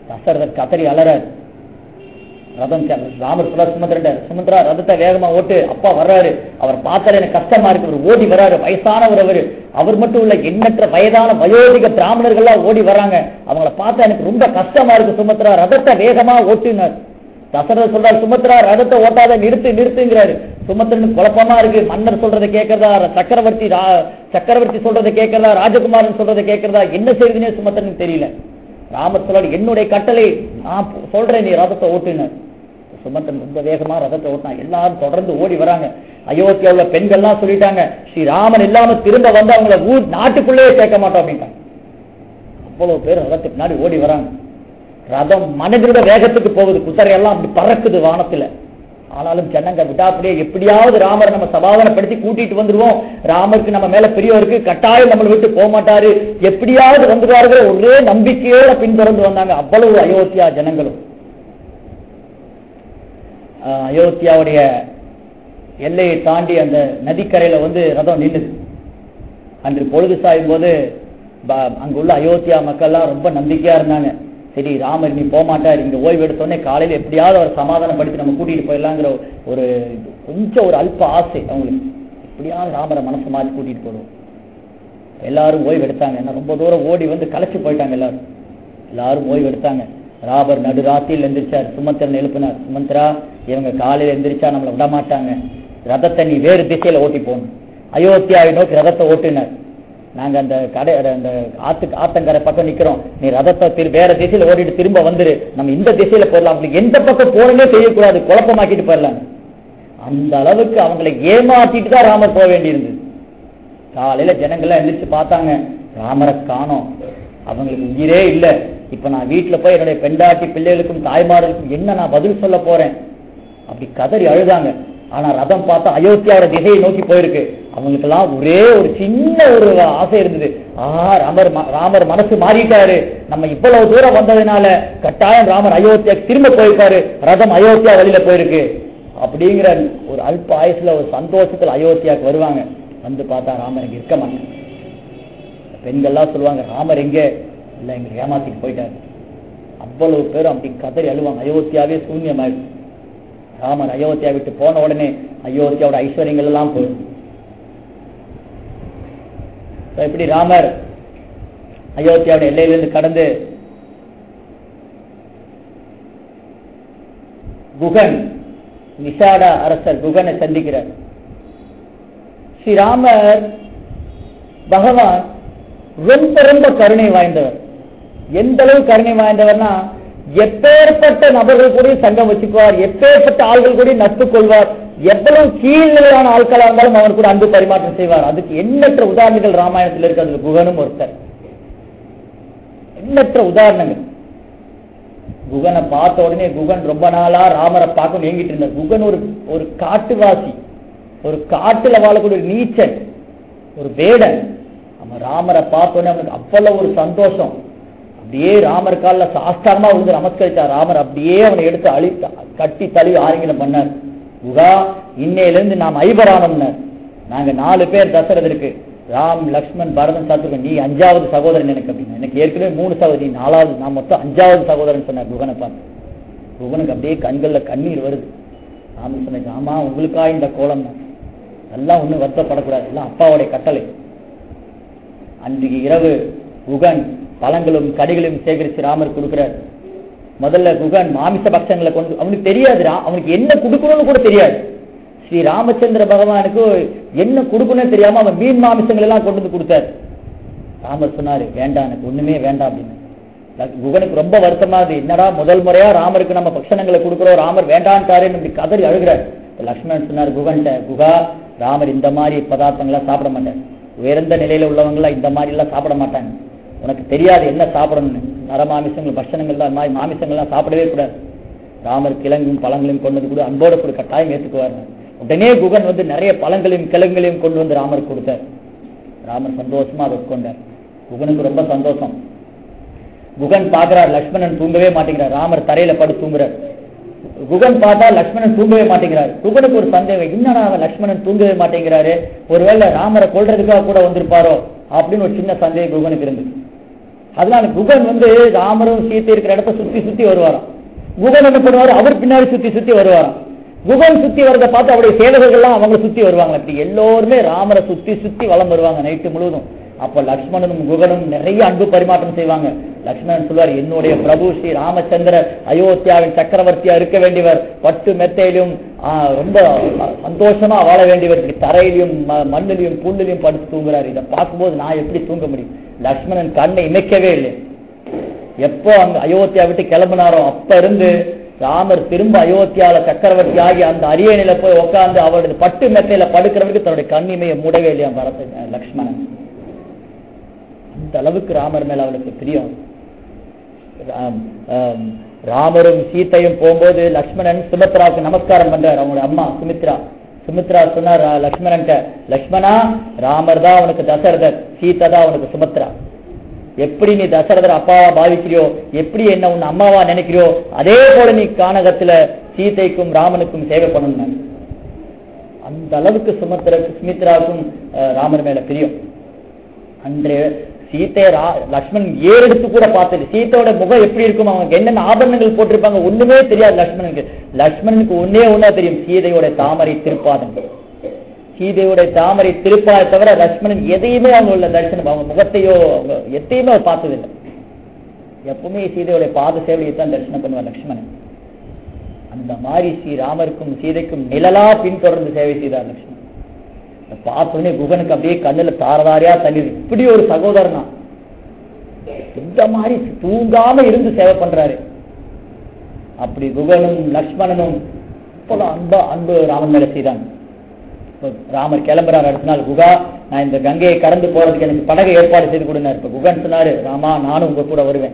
தசரதர் கதறி அலறாரு. ரதம் ராமர் சொல்ல சுமந்திரா ரதத்தை வேகமா ஓட்டு, அப்பா வர்றாரு, அவர் பார்த்தாரு எனக்கு கஷ்டமா இருக்கு. அவர் ஓடி வர்றாரு, வயசானவர் அவர் மட்டும் இல்ல, எண்ணற்ற வயதான வயோதிக பிராமணர்கள்லாம் ஓடி வர்றாங்க. அவங்கள பார்த்தா எனக்கு ரொம்ப கஷ்டமா இருக்கு சுமத்ரா, ரதத்தை வேகமா ஓட்டுனார். தசரதர் சொல்றாரு, சுமத்ரா ரதத்தை ஓட்டாத, நிறுத்துங்கிறாரு. சுமத்திரனுக்கு குழப்பமா இருக்கு. மன்னர் சொல்றதை கேட்கறதா, சக்கரவர்த்தி சொல்றதை கேட்கறதா, ராஜகுமாரன் சொல்றதை கேட்கறதா, என்ன செய்யுதுன்னே சுமத்திரனுக்கு தெரியல. ராமர் சொல்றாரு, என்னுடைய கட்டளை நான் சொல்றேன், நீ ரதத்தை ஓட்டுனார். சுமந்திரன் ரொம்ப வேகமா ரதத்தை ஓட்டினா. எல்லாரும் தொடர்ந்து ஓடி வராங்க. அயோத்தியா உள்ள பெண்கள்லாம் சொல்லிட்டாங்க, ஸ்ரீராமன் இல்லாம திரும்ப வந்து அவங்கள நாட்டுக்குள்ளேயே சேர்க்க மாட்டோம் அப்படின்ட்டாங்க. அவ்வளவு பேர் ரதத்துக்கு பின்னாடி ஓடி வராங்க. ரதம் மனிதனோட வேகத்துக்கு போகுது, குதிரையெல்லாம் அப்படி பறக்குது வானத்துல. ஆனாலும் ஜனங்க விடாப்படியே எப்படியாவது ராமரை நம்ம சமாதானப்படுத்தி கூட்டிட்டு வந்துருவோம், ராமருக்கு நம்ம மேல பெரியவருக்கு கட்டாயம் நம்மளை விட்டு போக மாட்டாரு, எப்படியாவது வந்துருவார்கள் ஒரே நம்பிக்கையோட பின்தொடர்ந்து வந்தாங்க அவ்வளவு அயோத்தியா ஜனங்களும். அயோத்தியாவுடைய எல்லையை தாண்டி அந்த நதிக்கரையில வந்து ரதம் நின்றுது. அன்று பொழுது சாயும் போது அங்குள்ள அயோத்தியா மக்கள்லாம் ரொம்ப நம்பிக்கையா இருந்தாங்க. சரி ராமர் நீ போக மாட்டார், இங்க ஓய்வு எடுத்தோடனே காலையில எப்படியாவது அவர் சமாதானப்படுத்தி நம்ம கூட்டிட்டு போயிடலாங்கிற ஒரு கொஞ்சம் ஒரு அல்ப ஆசை அவங்களுக்கு. எப்படியாவது ராமரை மனசு மாற்றி கூட்டிட்டு போடுவோம். எல்லாரும் ஓய்வு எடுத்தாங்க. ஏன்னா ரொம்ப தூரம் ஓடி வந்து களைச்சு போயிட்டாங்க. எல்லாரும் ஓய்வு எடுத்தாங்க. ராமர் நடுராத்திரியில் எந்திரிச்சார். சுமந்திரன் எழுப்பினார், சுமந்திரா இவங்க காலையில எந்திரிச்சா நம்மளை விட மாட்டாங்க, ரதத்தை நீ வேறு திசையில ஓட்டி போகணும். அயோத்தியாவை நோக்கி ரதத்தை ஓட்டினார். நாங்க அந்த ஆத்தங்கரை பக்கம் நிக்கிறோம், நீ ரதத்தை வேற திசையில ஓடிட்டு திரும்ப வந்துரு, நம்ம இந்த திசையில போயிடலாம், அவங்களுக்கு எந்த பக்கம் போறனே தெரியக்கூடாது, குழப்பமாக்கிட்டு போயிடலாம். அந்த அளவுக்கு அவங்களை ஏமாத்திட்டு தான் ராமர் போக வேண்டியிருந்தது. காலையில ஜனங்கள்லாம் எந்திரிச்சு பார்த்தாங்க, ராமரை காணோம், அவங்களுக்கு உயிரே இல்லை. இப்ப நான் வீட்டுல போய் என்னுடைய பெண்டாட்டி பிள்ளைகளுக்கும் தாய்மார்களுக்கும் என்ன நான் பதில் சொல்ல போறேன் அப்படி கதறி அழுதாங்க. ஆனா ரதம் பார்த்தா அயோத்தியாவோட திசையை நோக்கி போயிருக்கு. அவங்களுக்கு எல்லாம் ஒரே ஒரு சின்ன ஒரு ஆசை இருந்தது, ராமர் மனசு மாறிட்டாரு, நம்ம இவ்வளவு தூரம் வந்ததுனால கட்டாயம் ராமர் அயோத்தியா திரும்ப போயிருப்பாரு, ரதம் அயோத்தியா வழியில போயிருக்கு அப்படிங்கிற ஒரு அல்ப ஆயுசுல ஒரு சந்தோஷத்துல அயோத்தியாவுக்கு வருவாங்க. வந்து பார்த்தா ராமர் இங்க இருக்க மாட்டாங்க. பெண்கள்லாம் சொல்லுவாங்க, ராமர் எங்க இல்ல, எங்க ஏமாத்திட்டு போயிட்டாரு. அவ்வளவு பேரும் அப்படி கதறி அழுவாங்க. அயோத்தியாவே சூன்யமாயிடுச்சு. ராமர் அயோத்தியா விட்டு போன உடனே அயோத்தியாவோட ஐஸ்வர்யங்கள் எல்லாம் போயிடும். இப்படி ராமர் அயோத்தியாவோட எல்லையிலிருந்து கடந்து குகன், நிஷாட அரசர் குகனை சந்திக்கிறார். ஸ்ரீராமர் பகவான் ரொம்ப ரொம்ப கருணை வாய்ந்தவர். எந்த அளவு கருணை வாய்ந்தவர்னா, எப்பேற்பட்ட நபர்கள் கூட சங்கம் வச்சுக்குவார், எப்பேற்பட்ட ஆள்கள் கூட நட்பு கொள்வார், எவ்வளவு கீழ்நிலையான ஆட்களா இருந்தாலும் அவர் கூட அன்பு பரிமாற்றம் செய்வார். அதுக்கு எண்ணற்ற உதாரணங்கள் ராமாயணத்தில் இருக்கு. அதுல குகனும் ஒருத்தர். எண்ணற்ற உதாரணங்கள். குகனை பார்த்த உடனே குகன் ரொம்ப நாளா ராமரை பார்க்க ஏங்கிட்டு இருந்தார். குகன் ஒரு காட்டுவாசி, ஒரு காட்டுல வாழக்கூடிய ஒரு நீச்சல், ஒரு வேடன். அவன் ராமரை பார்த்தோன்னே அவனுக்கு அவ்வளவு ஒரு சந்தோஷம். அப்படியே ராமர் கால சாஸ்தாரமா வந்து நமஸ்கரித்தார். ராமர் அப்படியே அவனை எடுத்து கட்டி தழுவி ஆலிங்கனம் பண்ணார். குகா, இன்னையிலிருந்து நாம் ஐவரானோம்னார். நாங்க 4 பேர் தசரதற்கு, ராம், லக்ஷ்மண், பரதன், சத்ருகன், நீ 5வது சகோதரன் எனக்கு அப்படின்னு. எனக்கு ஏற்கனவே 3 சகோதரி, 4வது, நான் மொத்தம் 5வது சகோதரன் சொன்னார் குகனை பார்த்து. குகனுக்கு அப்படியே கண்கள்ல கண்ணீர் வருது. ராமன் சொன்ன, ஆமா உங்களுக்கா இந்த கோலம் தான், எல்லாம் ஒன்றும் வருத்தப்படக்கூடாது, எல்லாம் அப்பாவுடைய கட்டளை. அன்றைக்கு இரவு குகன் பழங்களும் கடிகளையும் சேகரித்து ராமர் கொடுக்கிறார். முதல்ல குகன் மாமிச பட்சங்களை கொண்டு, அவனுக்கு தெரியாது அவனுக்கு என்ன கொடுக்கணும்னு கூட தெரியாது. ஸ்ரீ ராமச்சந்திர பகவானுக்கு என்ன கொடுக்கணும்னு தெரியாம அவன் மீன் மாமிசங்கள் எல்லாம் கொண்டு வந்து கொடுத்தார். ராமர் சொன்னாரு, வேண்டாம், எனக்கு ஒண்ணுமே வேண்டாம் அப்படின்னு. குகனுக்கு ரொம்ப வருத்தமா இருக்கு. என்னடா முதல் முறையா ராமருக்கு நம்ம பட்சணங்களை கொடுக்கிறோம், ராமர் வேண்டான்ட்டாருன்னு இப்படி கதறி அழுகிறார். லக்ஷ்மணன் சொன்னார் குகன்ட்ட, குகா, ராமர் இந்த மாதிரி பதார்த்தங்கள்லாம் சாப்பிட மாட்டார், உயர்ந்த நிலையில உள்ளவங்க எல்லாம் இந்த மாதிரி எல்லாம் சாப்பிட மாட்டாங்க, உனக்கு தெரியாது என்ன சாப்பிடணும்னு. நரமாமிசங்கள் பட்சணங்கள் தான், மாமிசங்கள்லாம் சாப்பிடவே கூடாது. ராமர் கிழங்கும் பழங்களையும் கொண்டு வந்து கூட அன்போட கூட கட்டாயம் ஏற்றுக்குவார். உடனே குகன் வந்து நிறைய பழங்களையும் கிழங்குகளையும் கொண்டு வந்து ராமர் கொடுத்தார். ராமர் சந்தோஷமா அதை உட்கொண்டார். குகனுக்கு ரொம்ப சந்தோஷம். குகன் பார்க்கிறார், லக்ஷ்மணன் தூங்கவே மாட்டேங்கிறார். ராமர் தரையில படுத்து தூங்குறார். குகன் பார்த்தா லக்ஷ்மணன் தூங்கவே மாட்டேங்கிறார். குகனுக்கு ஒரு சந்தேகம், என்னடா லக்ஷ்மணன் தூங்கவே மாட்டேங்கிறாரு, ஒருவேளை ராமரை கொல்றதுக்காக கூட வந்திருப்பாரோ அப்படின்னு ஒரு சின்ன சந்தேகம் குகனுக்கு இருந்தது. அதனால குகன் ராமரும் சீத்தை இருக்கிற இடத்த சுத்தி சுத்தி வருவாராம். குகன் என்ன பண்ணுவாரு, அவர் பின்னாடி சுத்தி சுத்தி வருவாராம். குகன் சுத்தி வரதை பார்த்து அவருடைய சேவகர்கள்லாம் அவங்க சுத்தி வருவாங்க. அப்படி எல்லோருமே ராமரை சுத்தி சுத்தி வலம் வருவாங்க நைட்டு முழுவதும். அப்ப லக்ஷ்மணனும் குகனும் நிறைய அன்பு பரிமாற்றம் செய்வாங்க. லக்ஷ்மணன் சொல்வார், என்னுடைய பிரபு ஸ்ரீ ராமச்சந்திரர் அயோத்தியாவின் சக்கரவர்த்தியா இருக்க வேண்டியவர், பட்டு மெத்தையிலும் ரொம்ப சந்தோஷமா வாழ வேண்டியவர், இப்படி தரையிலையும் மண்ணிலையும் புல்லிலையும் படுத்து தூங்குறாரு. இதை பார்க்கும்போது நான் எப்படி தூங்க முடியும்? லக்ஷ்மணன் கண்ணை இமைக்கவே இல்லை. எப்போ அங்க அயோத்தியா விட்டு கிளம்பினாரோ அப்ப இருந்து ராமர் திரும்ப அயோத்தியால சக்கரவர்த்தி ஆகி அந்த அரியணையில போய் உட்கார்ந்து அவருடைய பட்டு மெத்தையில படுக்கிறவருக்கு தன்னுடைய கண்ணிமையை மூடவே இல்லையா லக்ஷ்மணன். அந்த அளவுக்கு ராமர் மேல அவளுக்கு பிரியம். ராமரும் சீத்தையும் போகும்போது லக்ஷ்மணன் சுமித்ராவுக்கு நமஸ்காரம் பண்றார். அவங்களுடைய அம்மா சுமித்ரா சொன்னார் லக்ஷ்மணன், லக்ஷ்மணா, ராமர் தான் அவனுக்கு தசரதர், சீதை தான் அவனுக்கு சுமித்ரா. எப்படி நீ தசரதர் அப்பாவா பாவிக்கிறியோ, எப்படி என்ன உன் அம்மாவா நினைக்கிறியோ, அதே போல நீ கானகத்துல சீதைக்கும் ராமனுக்கும் சேவை பண்ணணும். அந்த அளவுக்கு சுமித்ராவுக்கும் ராமர் மேல பிரியம். அன்று சீத்தை லக்ஷ்மணன் ஏறெடுத்து கூட பார்த்தது. சீத்தையோட முகம் எப்படி இருக்கும், அவங்க என்னென்ன ஆபரணங்கள் போட்டிருப்பாங்க ஒண்ணுமே தெரியாது லக்ஷ்மணனுக்கு. லக்ஷ்மணனுக்கு ஒன்னா தெரியும், சீதையோட தாமரை திருப்பாதங்கள். சீதையோட தாமரை திருப்பாதை தவிர லக்ஷ்மணன் எதையுமே அவங்க உள்ள தரிசனம், அவங்க முகத்தையோ அவங்க எதையுமே அவர் பார்த்ததில்லை. எப்பவுமே சீதையோட பாத சேவையை தான் தரிசனம் பண்ணுவார் லக்ஷ்மணன். அந்த மாதிரி ஸ்ரீராமருக்கும் சீதைக்கும் நிழலா பின்தொடர்ந்து சேவை செய்தார் லக்ஷ்மணன். பார்த்தோன்னே குகனுக்கு அப்படியே கண்ணுல தாரதாரியா தண்ணி, இப்படி ஒரு சகோதரனா இந்த மாதிரி தூங்காம இருந்து சேவை பண்றாரு. அப்படி குகனும் லக்ஷ்மணனும் அன்பு ராமன் மேல செய்தாங்க. ராமர் கிளம்புறாரு அடுத்த நாள், குகா நான் இந்த கங்கையை கடந்து போறதுக்கு எனக்கு படகை ஏற்பாடு செய்து கொடுனாரு. இப்ப குகன் சொன்னாரு, ராமா நானும் உங்க கூட வருவேன்,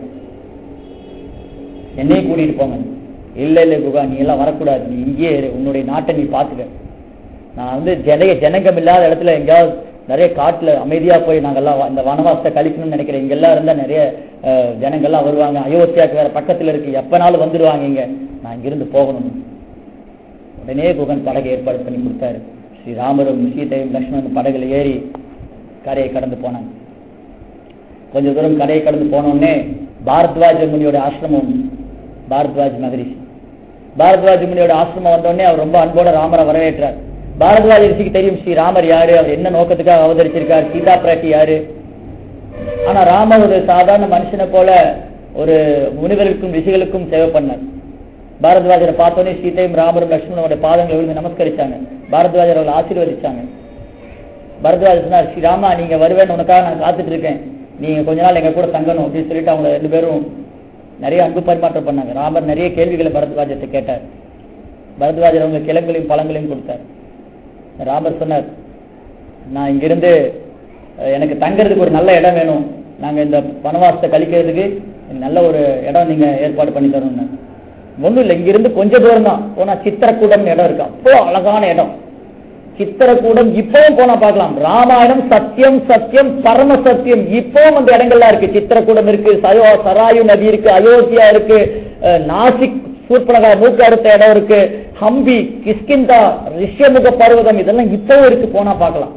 என்னையும் கூட்டிட்டு போங்க. இல்ல குகா நீ எல்லாம் வரக்கூடாது, நீ இங்கே உன்னுடைய நாட்டை நீ பாத்துக்க. நான் ஜனங்கம் இல்லாத இடத்துல எங்கேயாவது நிறைய காட்டுல அமைதியா போய் நாங்கெல்லாம் இந்த வனவாசத்தை கழிக்கணும்னு நினைக்கிறேன். இங்கெல்லாம் இருந்தா நிறைய ஜனங்கள்லாம் வருவாங்க, அயோத்தியாவுக்கு வேற பக்கத்துல இருக்கு, எப்பனாலும் வந்துடுவாங்க, இங்க நான் இங்கிருந்து போகணும். உடனே குகன் படகை ஏற்பாடு பண்ணி கொடுத்தாரு. ஸ்ரீராமரும் சீதையும் லக்ஷ்மணன் படகுல ஏறி கரையை கடந்து போனாங்க. கொஞ்ச தூரம் கரையை கடந்து போனோடனே பாரத்வாஜ முனியோட ஆசிரமம், பாரத்வாஜ் மகரிஷி பாரத்வாஜ் முனியோட ஆசிரமம் வந்தோடனே அவர் ரொம்ப அன்போட ராமரை வரவேற்றார். பாரத்வாஜ ரிஷிக்கு தெரியும் ஸ்ரீராமர் யாரு, அவர் என்ன நோக்கத்துக்காக அவதரிச்சிருக்கார், சீதா பிராட்டி யாரு. ஆனா ராமர் ஒரு சாதாரண மனுஷனை போல ஒரு முனிவருக்கும் ரிஷிகளுக்கும் சேவை பண்ணார். பாரத்வாஜரை பார்த்தோன்னே சீதையும் ராமரும் லட்சுமணனுடைய பாதங்களை விழுந்து நமஸ்கரிச்சாங்க. பாரத்வாஜர் அவர்கள் ஆசீர்வதிச்சாங்க. பரத்வாஜர் சொன்னார், ஸ்ரீராமா நீங்க வருவேன்னு உனக்காக நான் காத்துட்டு இருக்கேன், நீங்க கொஞ்ச நாள் எங்க கூட தங்கணும் அப்படின்னு சொல்லிட்டு அவங்க 2 பேரும் நிறைய அன்பு பரிமாற்றம் பண்ணாங்க. ராமர் நிறைய கேள்விகளை பரத்வாஜத்தை கேட்டார். பரத்வாஜர் அவங்க கிழங்குகளையும் பழங்களையும் கொடுத்தார். ராமர் சொன்னார், நான் இங்கிருந்து எனக்கு தங்கறதுக்கு ஒரு நல்ல இடம் வேணும், நாங்க இந்த வனவாசத்தை கழிக்கிறதுக்கு நல்ல ஒரு இடம் நீங்க ஏற்பாடு பண்ணி தரணும். ஒண்ணும் இல்லை, இங்கிருந்து கொஞ்ச தூரம் தான் போனா சித்திரக்கூடம் இடம் இருக்கு, அவ்வளோ அழகான இடம். சித்திரக்கூடம் இப்பவும் போனா பார்க்கலாம். ராமாயணம் சத்தியம் சத்தியம் பரம சத்தியம், இப்பவும் அந்த இடங்கள்லாம் இருக்கு. சித்திரக்கூடம் இருக்கு, சராயு நதி இருக்கு, அயோத்தியா இருக்கு, நாசிக் சூர்பனகா மூக்கு அடுத்த இடம் இருக்கு, ஹம்பி, கிஷ்கிந்தா, ரிஷ்யமுக பர்வதம், இதெல்லாம் இப்பவும் இருக்கு, போனா பார்க்கலாம்.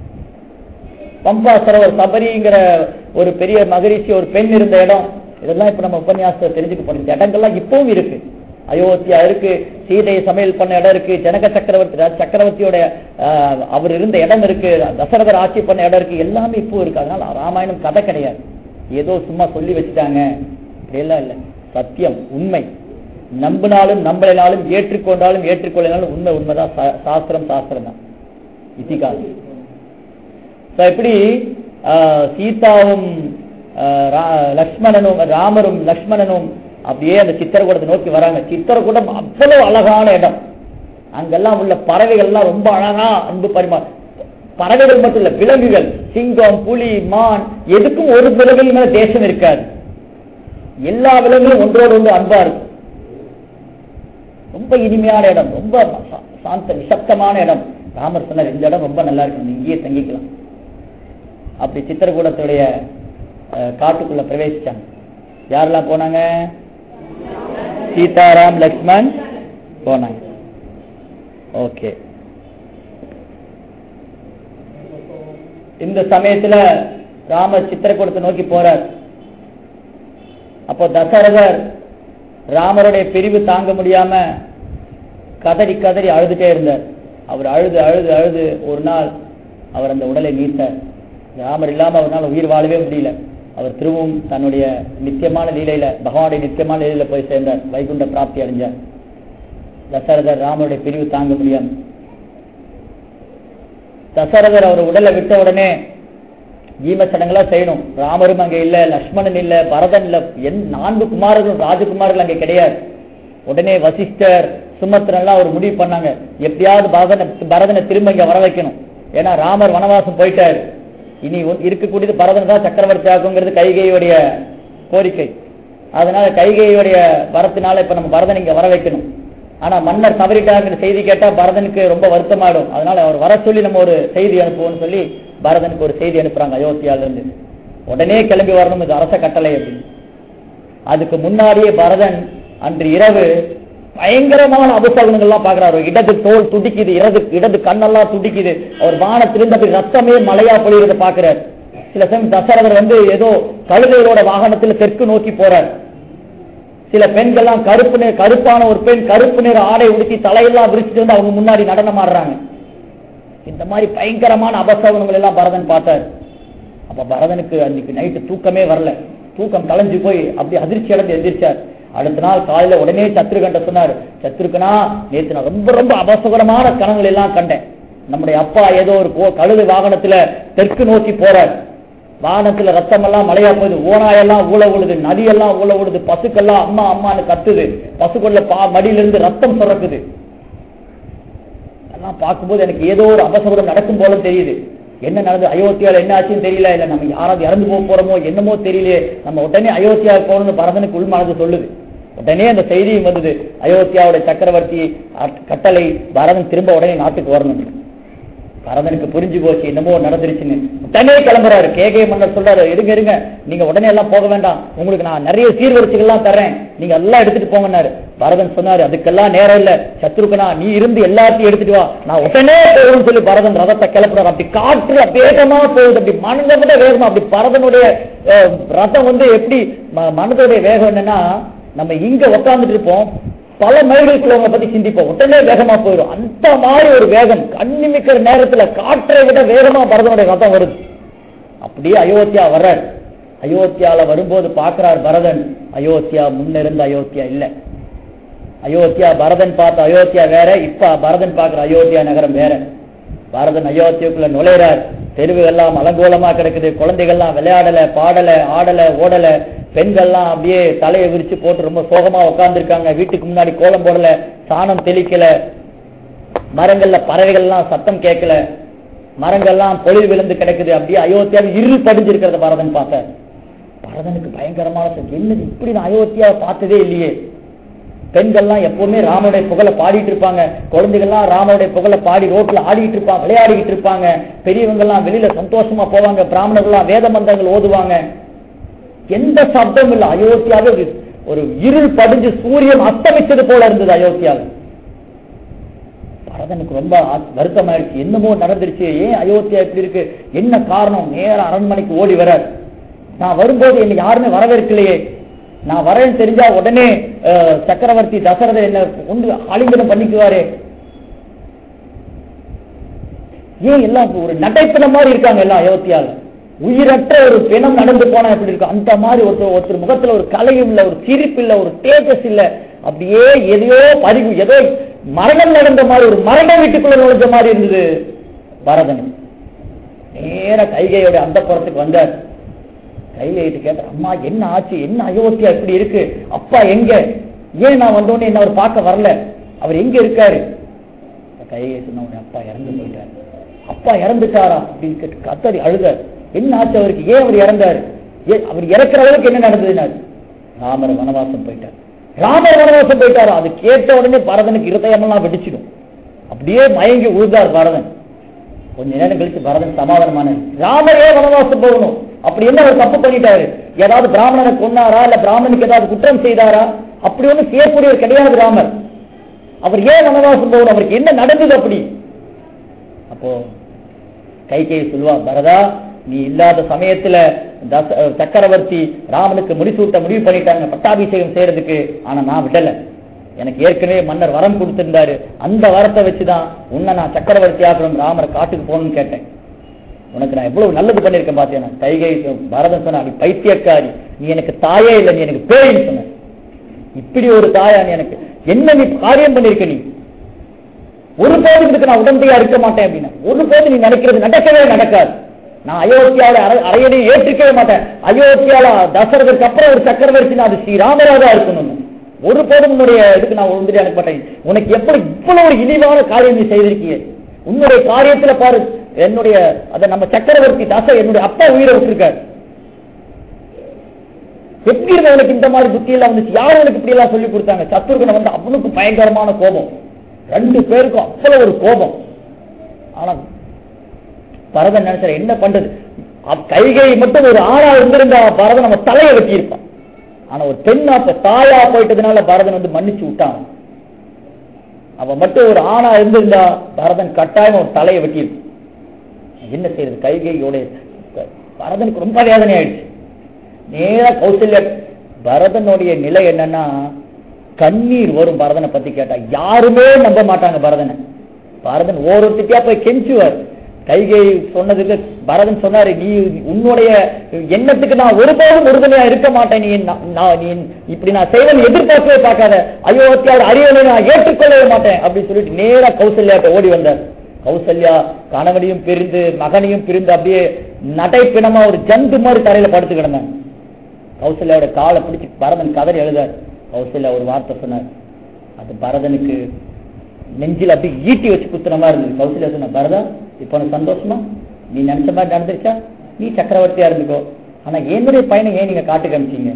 பம்பா சரோவர், சபரிங்கிற ஒரு பெரிய மகரிஷி ஒரு பெண் இருந்த இடம், இதெல்லாம் இப்ப நம்ம உபன்யாசத்தை தெரிஞ்சுக்க போறோம். இந்த இடங்கள்லாம் இப்பவும் இருக்கு. அயோத்தியா இருக்கு, சீதையை சமையல் பண்ண இடம் இருக்கு, ஜனக சக்கரவர்த்தியோட அவர் இருந்த இடம் இருக்கு, தசரதர் ஆட்சி பண்ண இடம் இருக்கு, எல்லாமே இப்போ இருக்கு. அதனால ராமாயணம் கதை கிடையாது, ஏதோ சும்மா சொல்லி வச்சுட்டாங்க அப்படியெல்லாம் இல்லை. சத்தியம், உண்மை. நம்பினாலும் நம்பலினாலும், ஏற்றுக்கொண்டாலும் ஏற்றுக்கொள்ளினாலும் உண்மை உண்மைதான். சாஸ்திரம் சாஸ்திரம் தான், இதிகாசம். இப்படி சீதாவும் லக்ஷ்மணனும், ராமரும் லக்ஷ்மணனும் அப்படியே அந்த சித்திரக்கூடத்தை நோக்கி வராங்க. சித்திரக்கூடம் அவ்வளவு அழகான இடம். அங்கெல்லாம் உள்ள பறவைகள் எல்லாம் ரொம்ப அழகா அன்பு பறவைகள் மட்டும் இல்ல, விலங்குகள், சிங்கம், புலி, மான், எதுக்கும் ஒரு விலங்குகள் மேல தேசம் இருக்காது. எல்லா விலங்குகளும் ஒன்றோடு ஒன்று அன்பா இருக்கும். ரொம்ப இனிமையான இடம், ரொம்ப சாந்த நிசப்தமான இடம். ராமர் சொன்னார், இந்த இடம் ரொம்ப நல்லா இருக்கு, இங்கேயே தங்கிக்கலாம். அப்படி சித்திரக்கூடத்துடைய காட்டுக்குள்ள பிரவேசிச்சாங்க. யாரெல்லாம் போனாங்க? சீதாராம் லக்ஷ்மண் போனாங்க. ஓகே. இந்த சமயத்துல ராமர் சித்திரக்கூடத்தை நோக்கி போறார். அப்போ தசரதர் ராமருடைய பிரிவு தாங்க முடியாம கதறி கதறி அழுதுட்டே இருந்தார். அவர் அழுது அழுது அழுது ஒரு நாள் அவர் அந்த உடலை நீத்தார். ராமர் இல்லாம அவரால் உயிர் வாழவே முடியல. அவர் திரும்பவும் தன்னுடைய நித்தியமான லீலையில, பகவானுடைய நித்தியமான லீலையில போய் சேர்ந்தார். வைகுண்ட பிராப்தி அடைஞ்சார். தசரதர் ராமருடைய பிரிவு தாங்க முடியாம, தசரதர் அவர் உடலை விட்ட உடனே ஈம சடங்களா செய்யணும். ராமரும் அங்க இல்ல, லட்சுமணன் இல்ல, பரதன் இல்ல, 4 குமாரர்களும் ராஜகுமார்கள் அங்க கிடையாது. உடனே வசிஷ்டர், சுமத்திரன்லாம் ஒரு முடிவு பண்ணாங்க, எப்படியாவது பரதனை திரும்ப இங்க வர வைக்கணும். ஏன்னா ராமர் வனவாசம் போயிட்டாரு, இனி இருக்கக்கூடியது பரதன் தான் சக்கரவர்த்தி ஆகுங்கிறது கைகேயுடைய கோரிக்கை. அதனால கைகேயுடைய வரத்தினால இப்ப நம்ம பரதன் இங்க வர வைக்கணும். ஆனா மன்னர் தவறிட்டாங்கிற செய்தி கேட்டா பரதனுக்கு ரொம்ப வருத்தமாயிடும். அதனால அவர் வர சொல்லி நம்ம ஒரு செய்தி அனுப்புவோம்னு சொல்லி பரதனுக்கு ஒரு செய்தி அனுப்புறாங்க அயோத்தியால இருந்து. உடனே கிளம்பி வரணும், இது அரச கட்டளை அப்படின்னு. அதுக்கு முன்னாடியே பரதன் அன்று இரவு பயங்கரமான அபசகுனங்கள்லாம் பாக்குறாரு. இடது தோல் துடிக்குது, இடது கண்ணெல்லாம் துடிக்குது. அவர் வானத்திலிருந்து அப்படி ரத்தமே மழையா பொழியறத பாக்குறாரு. சில சமயம் தசரதர் ஏதோ கழுதைகளோட வாகனத்துல தெற்கு நோக்கி போறார். சில பெண்கள்லாம் கருப்பான ஒரு பெண் கருப்பு நிற ஆடை உடுத்தி தலையெல்லாம் விரிச்சிட்டு வந்து அவங்க முன்னாடி நடனம் ஆடுறாங்க. இந்த மாதிரி பயங்கரமான அபசகுனங்கள் எல்லாம் பரதன் பார்த்தார். அப்ப பரதனுக்கு அன்னைக்கு நைட்டு தூக்கமே வரல. தூக்கம் கலைஞ்சு போய் அப்படி அதிர்ச்சி அடைந்து எந்திரிச்சார். அடுத்த நாள் காலையில உடனே சத்ருகன்ட்ட சொன்னார், சத்ருகனா நேற்று நான் ரொம்ப ரொம்ப அபசகுனமான கனவுகள் எல்லாம் கண்டேன். நம்முடைய அப்பா ஏதோ ஒரு கழுது வாகனத்துல தெற்கு நோக்கி போறார். வாகனத்துல ரத்தம் எல்லாம் மழையா போகுது, ஓனாயெல்லாம் ஊழ உழுது, நதியெல்லாம் ஊழ உழுது, பசுக்கெல்லாம் அம்மா அம்மான்னு கத்துது, பசுக்குள்ள மடியிலிருந்து ரத்தம் சுரக்குது. எல்லாம் பார்க்கும்போது எனக்கு ஏதோ ஒரு அபசகுனம் நடக்கும் போல தெரியுது. என்ன நடந்தது, அயோத்தியால என்ன ஆச்சுன்னு தெரியல, இல்ல நம்ம யாராவது இறந்து போக போறோமோ என்னமோ தெரியலையே, நம்ம உடனே அயோத்தியாவுக்கு போகணும்னு பரதனுக்கு உள்மனது சொல்லுது. உடனே அந்த செய்தியும் வந்தது, அயோத்தியாவுடைய சக்கரவர்த்தி கட்டளை, பரதன் திரும்ப உடனே நாட்டுக்கு வரணும். பரதனுக்கு புரிஞ்சு போச்சு என்னமோ நடந்துருச்சுன்னு. உடனே கிளம்புறாரு. கேகே மன்னர் சொல்றாரு, இருங்க இருங்க, நீங்க உடனே எல்லாம் போக வேண்டாம், உங்களுக்கு நான் நிறைய சீர்வரிசைகள்லாம் தர்றேன், நீங்க எல்லாம் எடுத்துட்டு போங்கன்னாரு. பரதன் சொன்னாரு, அதுக்கெல்லாம் நேரம் இல்ல சத்ருகனா, நீ இருந்து எல்லாத்தையும் எடுத்துட்டு வா, நான் உடனே போகணும்னு சொல்லி பரதன் ரதத்தை கிளப்புறாரு. அப்படி காற்று வேகமா போகுது, அப்படி மனித விட வேகமா. அப்படி பரதனுடைய ரதம் எப்படி மனதுடைய வேகம் என்னன்னா, நம்ம இங்க உட்கார்ந்துட்டு இருப்போம், பல மைல்களுக்கு அவங்க பத்தி சிந்திப்போம், உடனே வேகமா போயிடும். அந்த மாதிரி ஒரு வேகம், கண்ணிமிக்கிற நேரத்துல காற்றை விட வேகமா பரதனுடைய ரதம் வருது. அப்படியே அயோத்தியா வர்றார். அயோத்தியால வரும்போது பாக்குறார் பரதன், அயோத்தியா முன்னிருந்த அயோத்தியா இல்ல. அயோத்தியா பரதன் பார்த்த அயோத்தியா வேற, இப்ப பரதன் பார்க்கிற அயோத்தியா நகரம் வேற. பரதன் அயோத்தியாக்குள்ள நுழைறார். தெருவுகள்லாம் அலங்கோலமா கிடக்குது, குழந்தைகள்லாம் விளையாடல, பாடல, ஆடல, ஓடல, பெண்கள்லாம் அப்படியே தலையை விரிச்சு போட்டு ரொம்ப சோகமா உட்கார்ந்துருக்காங்க. வீட்டுக்கு முன்னாடி கோலம் போடல, சாணம் தெளிக்கல, மரங்கள்ல பறவைகள்லாம் சத்தம் கேட்கல, மரங்கள்லாம் பொழில் விழுந்து கிடக்குது. அப்படியே அயோத்தியாவில் இருள் படிஞ்சிருக்கிறத பரதன் பார்த்த. பரதனுக்கு பயங்கரமான என்னது, இப்படி நான் அயோத்தியாவை பார்த்ததே இல்லையே. பெண்கள்லாம் எப்பவுமே ராமனுடைய புகழை பாடிட்டு இருப்பாங்க, குழந்தைகள்லாம் ராமனுடைய புகழை பாடி ரோட்ல ஆடிட்டு இருப்பாங்க, விளையாடிட்டு இருப்பாங்க, பெரியவங்க எல்லாம் வெளியில சந்தோஷமா போவாங்க, பிராமணர்கள்லாம் வேத மந்திரங்கள் ஓதுவாங்க, எந்த சப்தம் இல்லை. அயோத்தியாவே ஒரு இருள் படிஞ்சு சூரியன் அஸ்தமிச்சது போல இருந்தது அயோத்தியாவில். பரதனுக்கு ரொம்ப வருத்தமாயிடுச்சு, என்னமோ நடந்துருச்சு, ஏன் அயோத்தியா இப்படி இருக்கு, என்ன காரணம். நேரம் அரண்மனைக்கு ஓடி வரார். நான் வரும்போது என்ன யாருமே வரவேற்கலையே, நான் வரேன்னு தெரிஞ்சா உடனே சக்கரவர்த்தி தசரதர் என்ன கொண்டு ஆலிங்கனம் பண்ணிக்குவாரு, ஏன் எல்லாம் ஒரு நடைப்பெண மாதிரி இருக்காங்க எல்லாம் அயோத்தியால. உயிரற்ற ஒரு பிணம் நடந்து போனா எப்படி இருக்கும், அந்த மாதிரி ஒருத்தர் முகத்துல ஒரு கலையும் இல்ல, ஒரு சிரிப்பு இல்ல, ஒரு தேஜஸ் இல்ல, அப்படியே எதையோ பதிவு, ஏதோ மரணம் நடந்த மாதிரி, ஒரு மரண வீட்டுக்குள்ள நுழைஞ்ச மாதிரி இருந்தது பரதன். நேர கைகையோட அந்த புறத்துக்கு வந்தார். கையிட்டு கேட்ட, அம்மா என்ன ஆச்சு, என்ன அயோத்தியா இப்படி இருக்கு, அப்பா எங்க, ஏன் நான் வந்தோடனே என்ன அவர் பார்க்க வரல, அவர் எங்க இருக்காரு. கைகை சொன்ன, அப்பா இறந்து போயிட்டாரு. அப்பா இறந்துட்டாரா அப்படின்னு கேட்டு கத்தரி அழுதார். என்ன ஆச்சு அவருக்கு, ஏன் அவர் இறந்தாரு, அவர் இறக்குற அளவுக்கு என்ன நடந்ததுனாரு. ராமர் வனவாசம் போயிட்டார். ராமர் வனவாசம் போயிட்டாரா, அது கேட்ட உடனே பரதனுக்கு இருதயமெல்லாம் வெடிச்சிடும். அப்படியே மயங்கி உழுதார் பரதன். கொஞ்ச நேரம் கழிச்சு பரதன் சமாதானமான, ராமரே வனவாசம் போகணும், அப்படி என்ன அவர் தப்பு பண்ணிட்டாரு, ஏதாவது பிராமணனை கொன்னாரா, இல்ல பிராமணனுக்கு ஏதாவது குற்றம் செய்தாரா, அப்படி ஒண்ணு செய்யக்கூடியவர் கிடையாது ராமர். அவர் ஏன் வனவாசம் போகணும், அவருக்கு என்ன நடந்தது அப்படி. அப்போ கைகேயி சொல்லுவா, பரதா நீ இல்லாத சமயத்துல சக்கரவர்த்தி ராமனுக்கு முடிசூட்ட முடிவு பண்ணிட்டாங்க பட்டாபிஷேகம் செய்யறதுக்கு. ஆனா நான் விடல. எனக்கு ஏற்கனவே மன்னர் வரம் கொடுத்திருந்தாரு. அந்த வரத்தை வச்சுதான் உன்னை நான் சக்கரவர்த்தி ஆகணும், ராமரை காட்டுக்கு போகணும்னு கேட்டேன். உனக்கு நான் எவ்வளவு நல்லது பண்ணிருக்கேன் பாத்தியா. கைகை பரதன் சொன்ன, நீ பைத்தியக்காரி, நீ எனக்கு தாயே இல்லை, நீ எனக்கு பேயின்னு சொன்ன. இப்படி ஒரு தாயா நீ எனக்கு என்ன நீ காரியம் பண்ணிருக்க? நீ ஒரு போது இதுக்கு நான் உடந்தையா இருக்க மாட்டேன் அப்படின்னா, ஒரு போது நீ நினைக்கிறது நடக்கவே நடக்காது. நான் அயோத்தியாவோட அரையணையை ஏற்றுக்கவே மாட்டேன். அயோத்தியால தசரதற்கு அப்புறம் ஒரு சக்கரவர்த்தி அது ஸ்ரீராமராக இருக்கணும். ஒரு போதும் உன்னுடைய இதுக்கு நான் உடந்தையா இருக்க மாட்டேன். உனக்கு எப்படி இவ்வளவு ஒரு இழிவான காரியம் நீ செய்திருக்கிய? உன்னுடைய காரியத்துல பாரு, என்னுடைய அத நம்ம சக்கரவர்த்தி தாசர் என்னுடைய அப்பா உயிரை விட்டுருக்காரு. எப்படி அவனுக்கு இந்த மாதிரி புத்தி எல்லாம் வந்துச்சு? யாரும் எனக்கு இப்படி எல்லாம் சொல்லி கொடுத்தாங்க? சத்ருகனை வந்து அவனுக்கு பயங்கரமான கோபம், ரெண்டு பேருக்கும் அவ்வளவு ஒரு கோபம். ஆனா பரதன் நினைச்சாரு என்ன பண்றது? கைகை மட்டும் ஒரு ஆணா இருந்திருந்தா பரதன் நம்ம தலையை வெட்டி இருப்பான். ஆனா ஒரு பெண்ணா தாயா போயிட்டதுனால பரதன் வந்து மன்னிச்சு விட்டான். அவன் மட்டும் ஒரு ஆணா இருந்திருந்தா பரதன் கட்டாயம் ஒரு தலையை வெட்டி இருப்பான். என்ன செய்யறது? கைகையோட பரதனுக்கு ரொம்ப வேதனை ஆயிடுச்சு. நேரா கௌசல்யா, பரதனுடைய நிலை என்னன்னா கண்ணீர் வரும். பரதனை பத்தி கேட்டா யாருமே நம்ப மாட்டாங்க பரதனை. பரதன் ஒருத்திட்டியா போய் கெஞ்சுவார். கைகை சொன்னதுக்கு பரதன் சொன்னாரு, நீ உன்னுடைய எண்ணத்துக்கு நான் ஒருபோதும் உறுதுணையா இருக்க மாட்டேன். நீ இப்படி நான் செய்வேன் எதிர்பார்க்கவே பார்க்காத. அயோத்தியாவோட அரியணை நான் ஏற்றுக்கொள்ளவே மாட்டேன் அப்படின்னு சொல்லிட்டு நேரா கௌசல்யாட்ட ஓடி வந்தார். கௌசல்யா கணவனையும் பிரிந்து மகனையும் பிரிந்து அப்படியே நடைப்பிணமா ஒரு ஜந்து மாதிரி தரையில படுத்து கிடந்தாங்க. கௌசல்யாவோட காலை பிடிச்சு பரதன் கதறி எழுதார். கௌசல்யா ஒரு வார்த்தை சொன்னார். அது பரதனுக்கு நெஞ்சில் அப்படி ஈட்டி வச்சு குத்துற மாதிரி இருந்தது. கௌசல்யா சொன்ன, பரதா இப்ப உனக்கு சந்தோஷமா? நீ நினைச்ச மாதிரி நடந்துருச்சா? நீ சக்கரவர்த்தியா இருந்துக்கோ. ஆனா என்னுடைய பையனை ஏன் நீங்க காட்டு காமிச்சீங்க?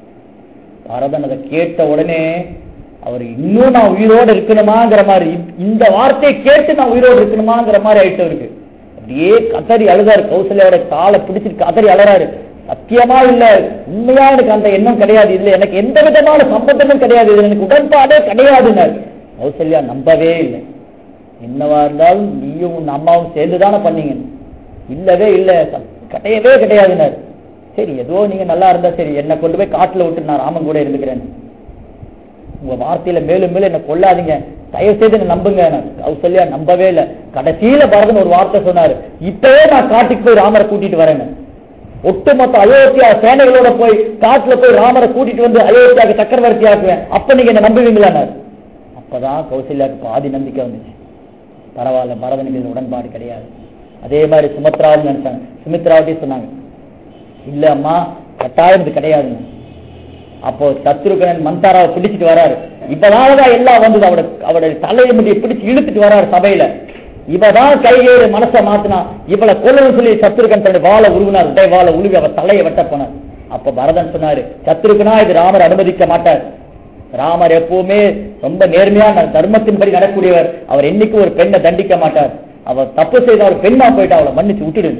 பரதன் அதை கேட்ட உடனே அவர் இன்னும் நான் உயிரோடு இருக்கணுமாங்கிற மாதிரி, இந்த வார்த்தையை கேட்டு நான் உயிரோடு இருக்கணுமாங்கிற மாதிரி ஆயிட்டு இருக்கு. அப்படியே கதறி அழுதாரு. கௌசல்யாவோட காலை பிடிச்சிட்டு கதறி அழறாரு. சத்தியமா இல்ல, உண்மையா எனக்கு அந்த எண்ணம் கிடையாது, இதுல எனக்கு எந்த விதமான சம்பந்தமும் கிடையாது, இதுல எனக்கு உடன்பாடே கிடையாதுன்னாரு. கௌசல்யா நம்பவே இல்லை. என்னவா இருந்தாலும் நீயும் உன் அம்மாவும் சேர்ந்துதானே பண்ணீங்க? இல்லவே இல்லை, கிடையவே கிடையாதுன்னாரு. சரி ஏதோ நீங்க நல்லா இருந்தா சரி, என்னை கொண்டு போய் காட்டுல விட்டு நான் ராமன் கூட இருந்துக்கிறேன். உங்க வார்த்தையில மேலும் மேலும் என்ன கொள்ளாதீங்க, தயவு செய்து என்ன நம்புங்க. கௌசல்யா நம்பவே இல்லை. கடைசியில பரதன் ஒரு வார்த்தை சொன்னாரு, இப்பவே நான் காட்டுக்கு போய் ராமரை கூட்டிட்டு வரேன். ஒட்டுமொத்த அயோத்தியா சேனைகளோட போய் காட்டுல போய் ராமரை கூட்டிட்டு வந்து அயோத்தியாவுக்கு சக்கரவர்த்தி ஆக்குவேன், அப்ப நீங்க என்ன நம்புவீங்களான்னாரு. அப்பதான் கௌசல்யாவுக்கு பாதி நம்பிக்கை வந்துச்சு. பரவாயில்ல, பரதனுக்கு இது உடன்பாடு கிடையாது. அதே மாதிரி சுமித்ராவும் நினைச்சாங்க. சுமித்ராவட்டி சொன்னாங்க, இல்ல அம்மா கட்டாயம் இது கிடையாதுங்க. அப்போ சத்ருகனன் மந்தாராவை பிடிச்சிட்டு வராரு. இப்பதானதான் எல்லாம் வந்தது. அவருடைய தலையை முடிய பிடிச்சு இழுத்துட்டு வராரு சபையில. இவதான் கைகேறு மனசை மாத்தினா, இவளை கொல்லணும் சொல்லி சத்ருகன் தன்னுடைய வாழை உருவினார். வாழை உருவி அவர் தலையை வெட்ட போனார். அப்ப பரதன் சொன்னாரு, சத்ருகனா இது ராமர் அனுமதிக்க மாட்டார். ராமர் எப்பவுமே ரொம்ப நேர்மையான தர்மத்தின்படி நடக்கூடியவர். அவர் என்னைக்கு ஒரு பெண்ணை தண்டிக்க மாட்டார். அவர் தப்பு செய்த ஒரு பெண்ணா போயிட்டு அவளை மன்னிச்சு விட்டுடுங்க.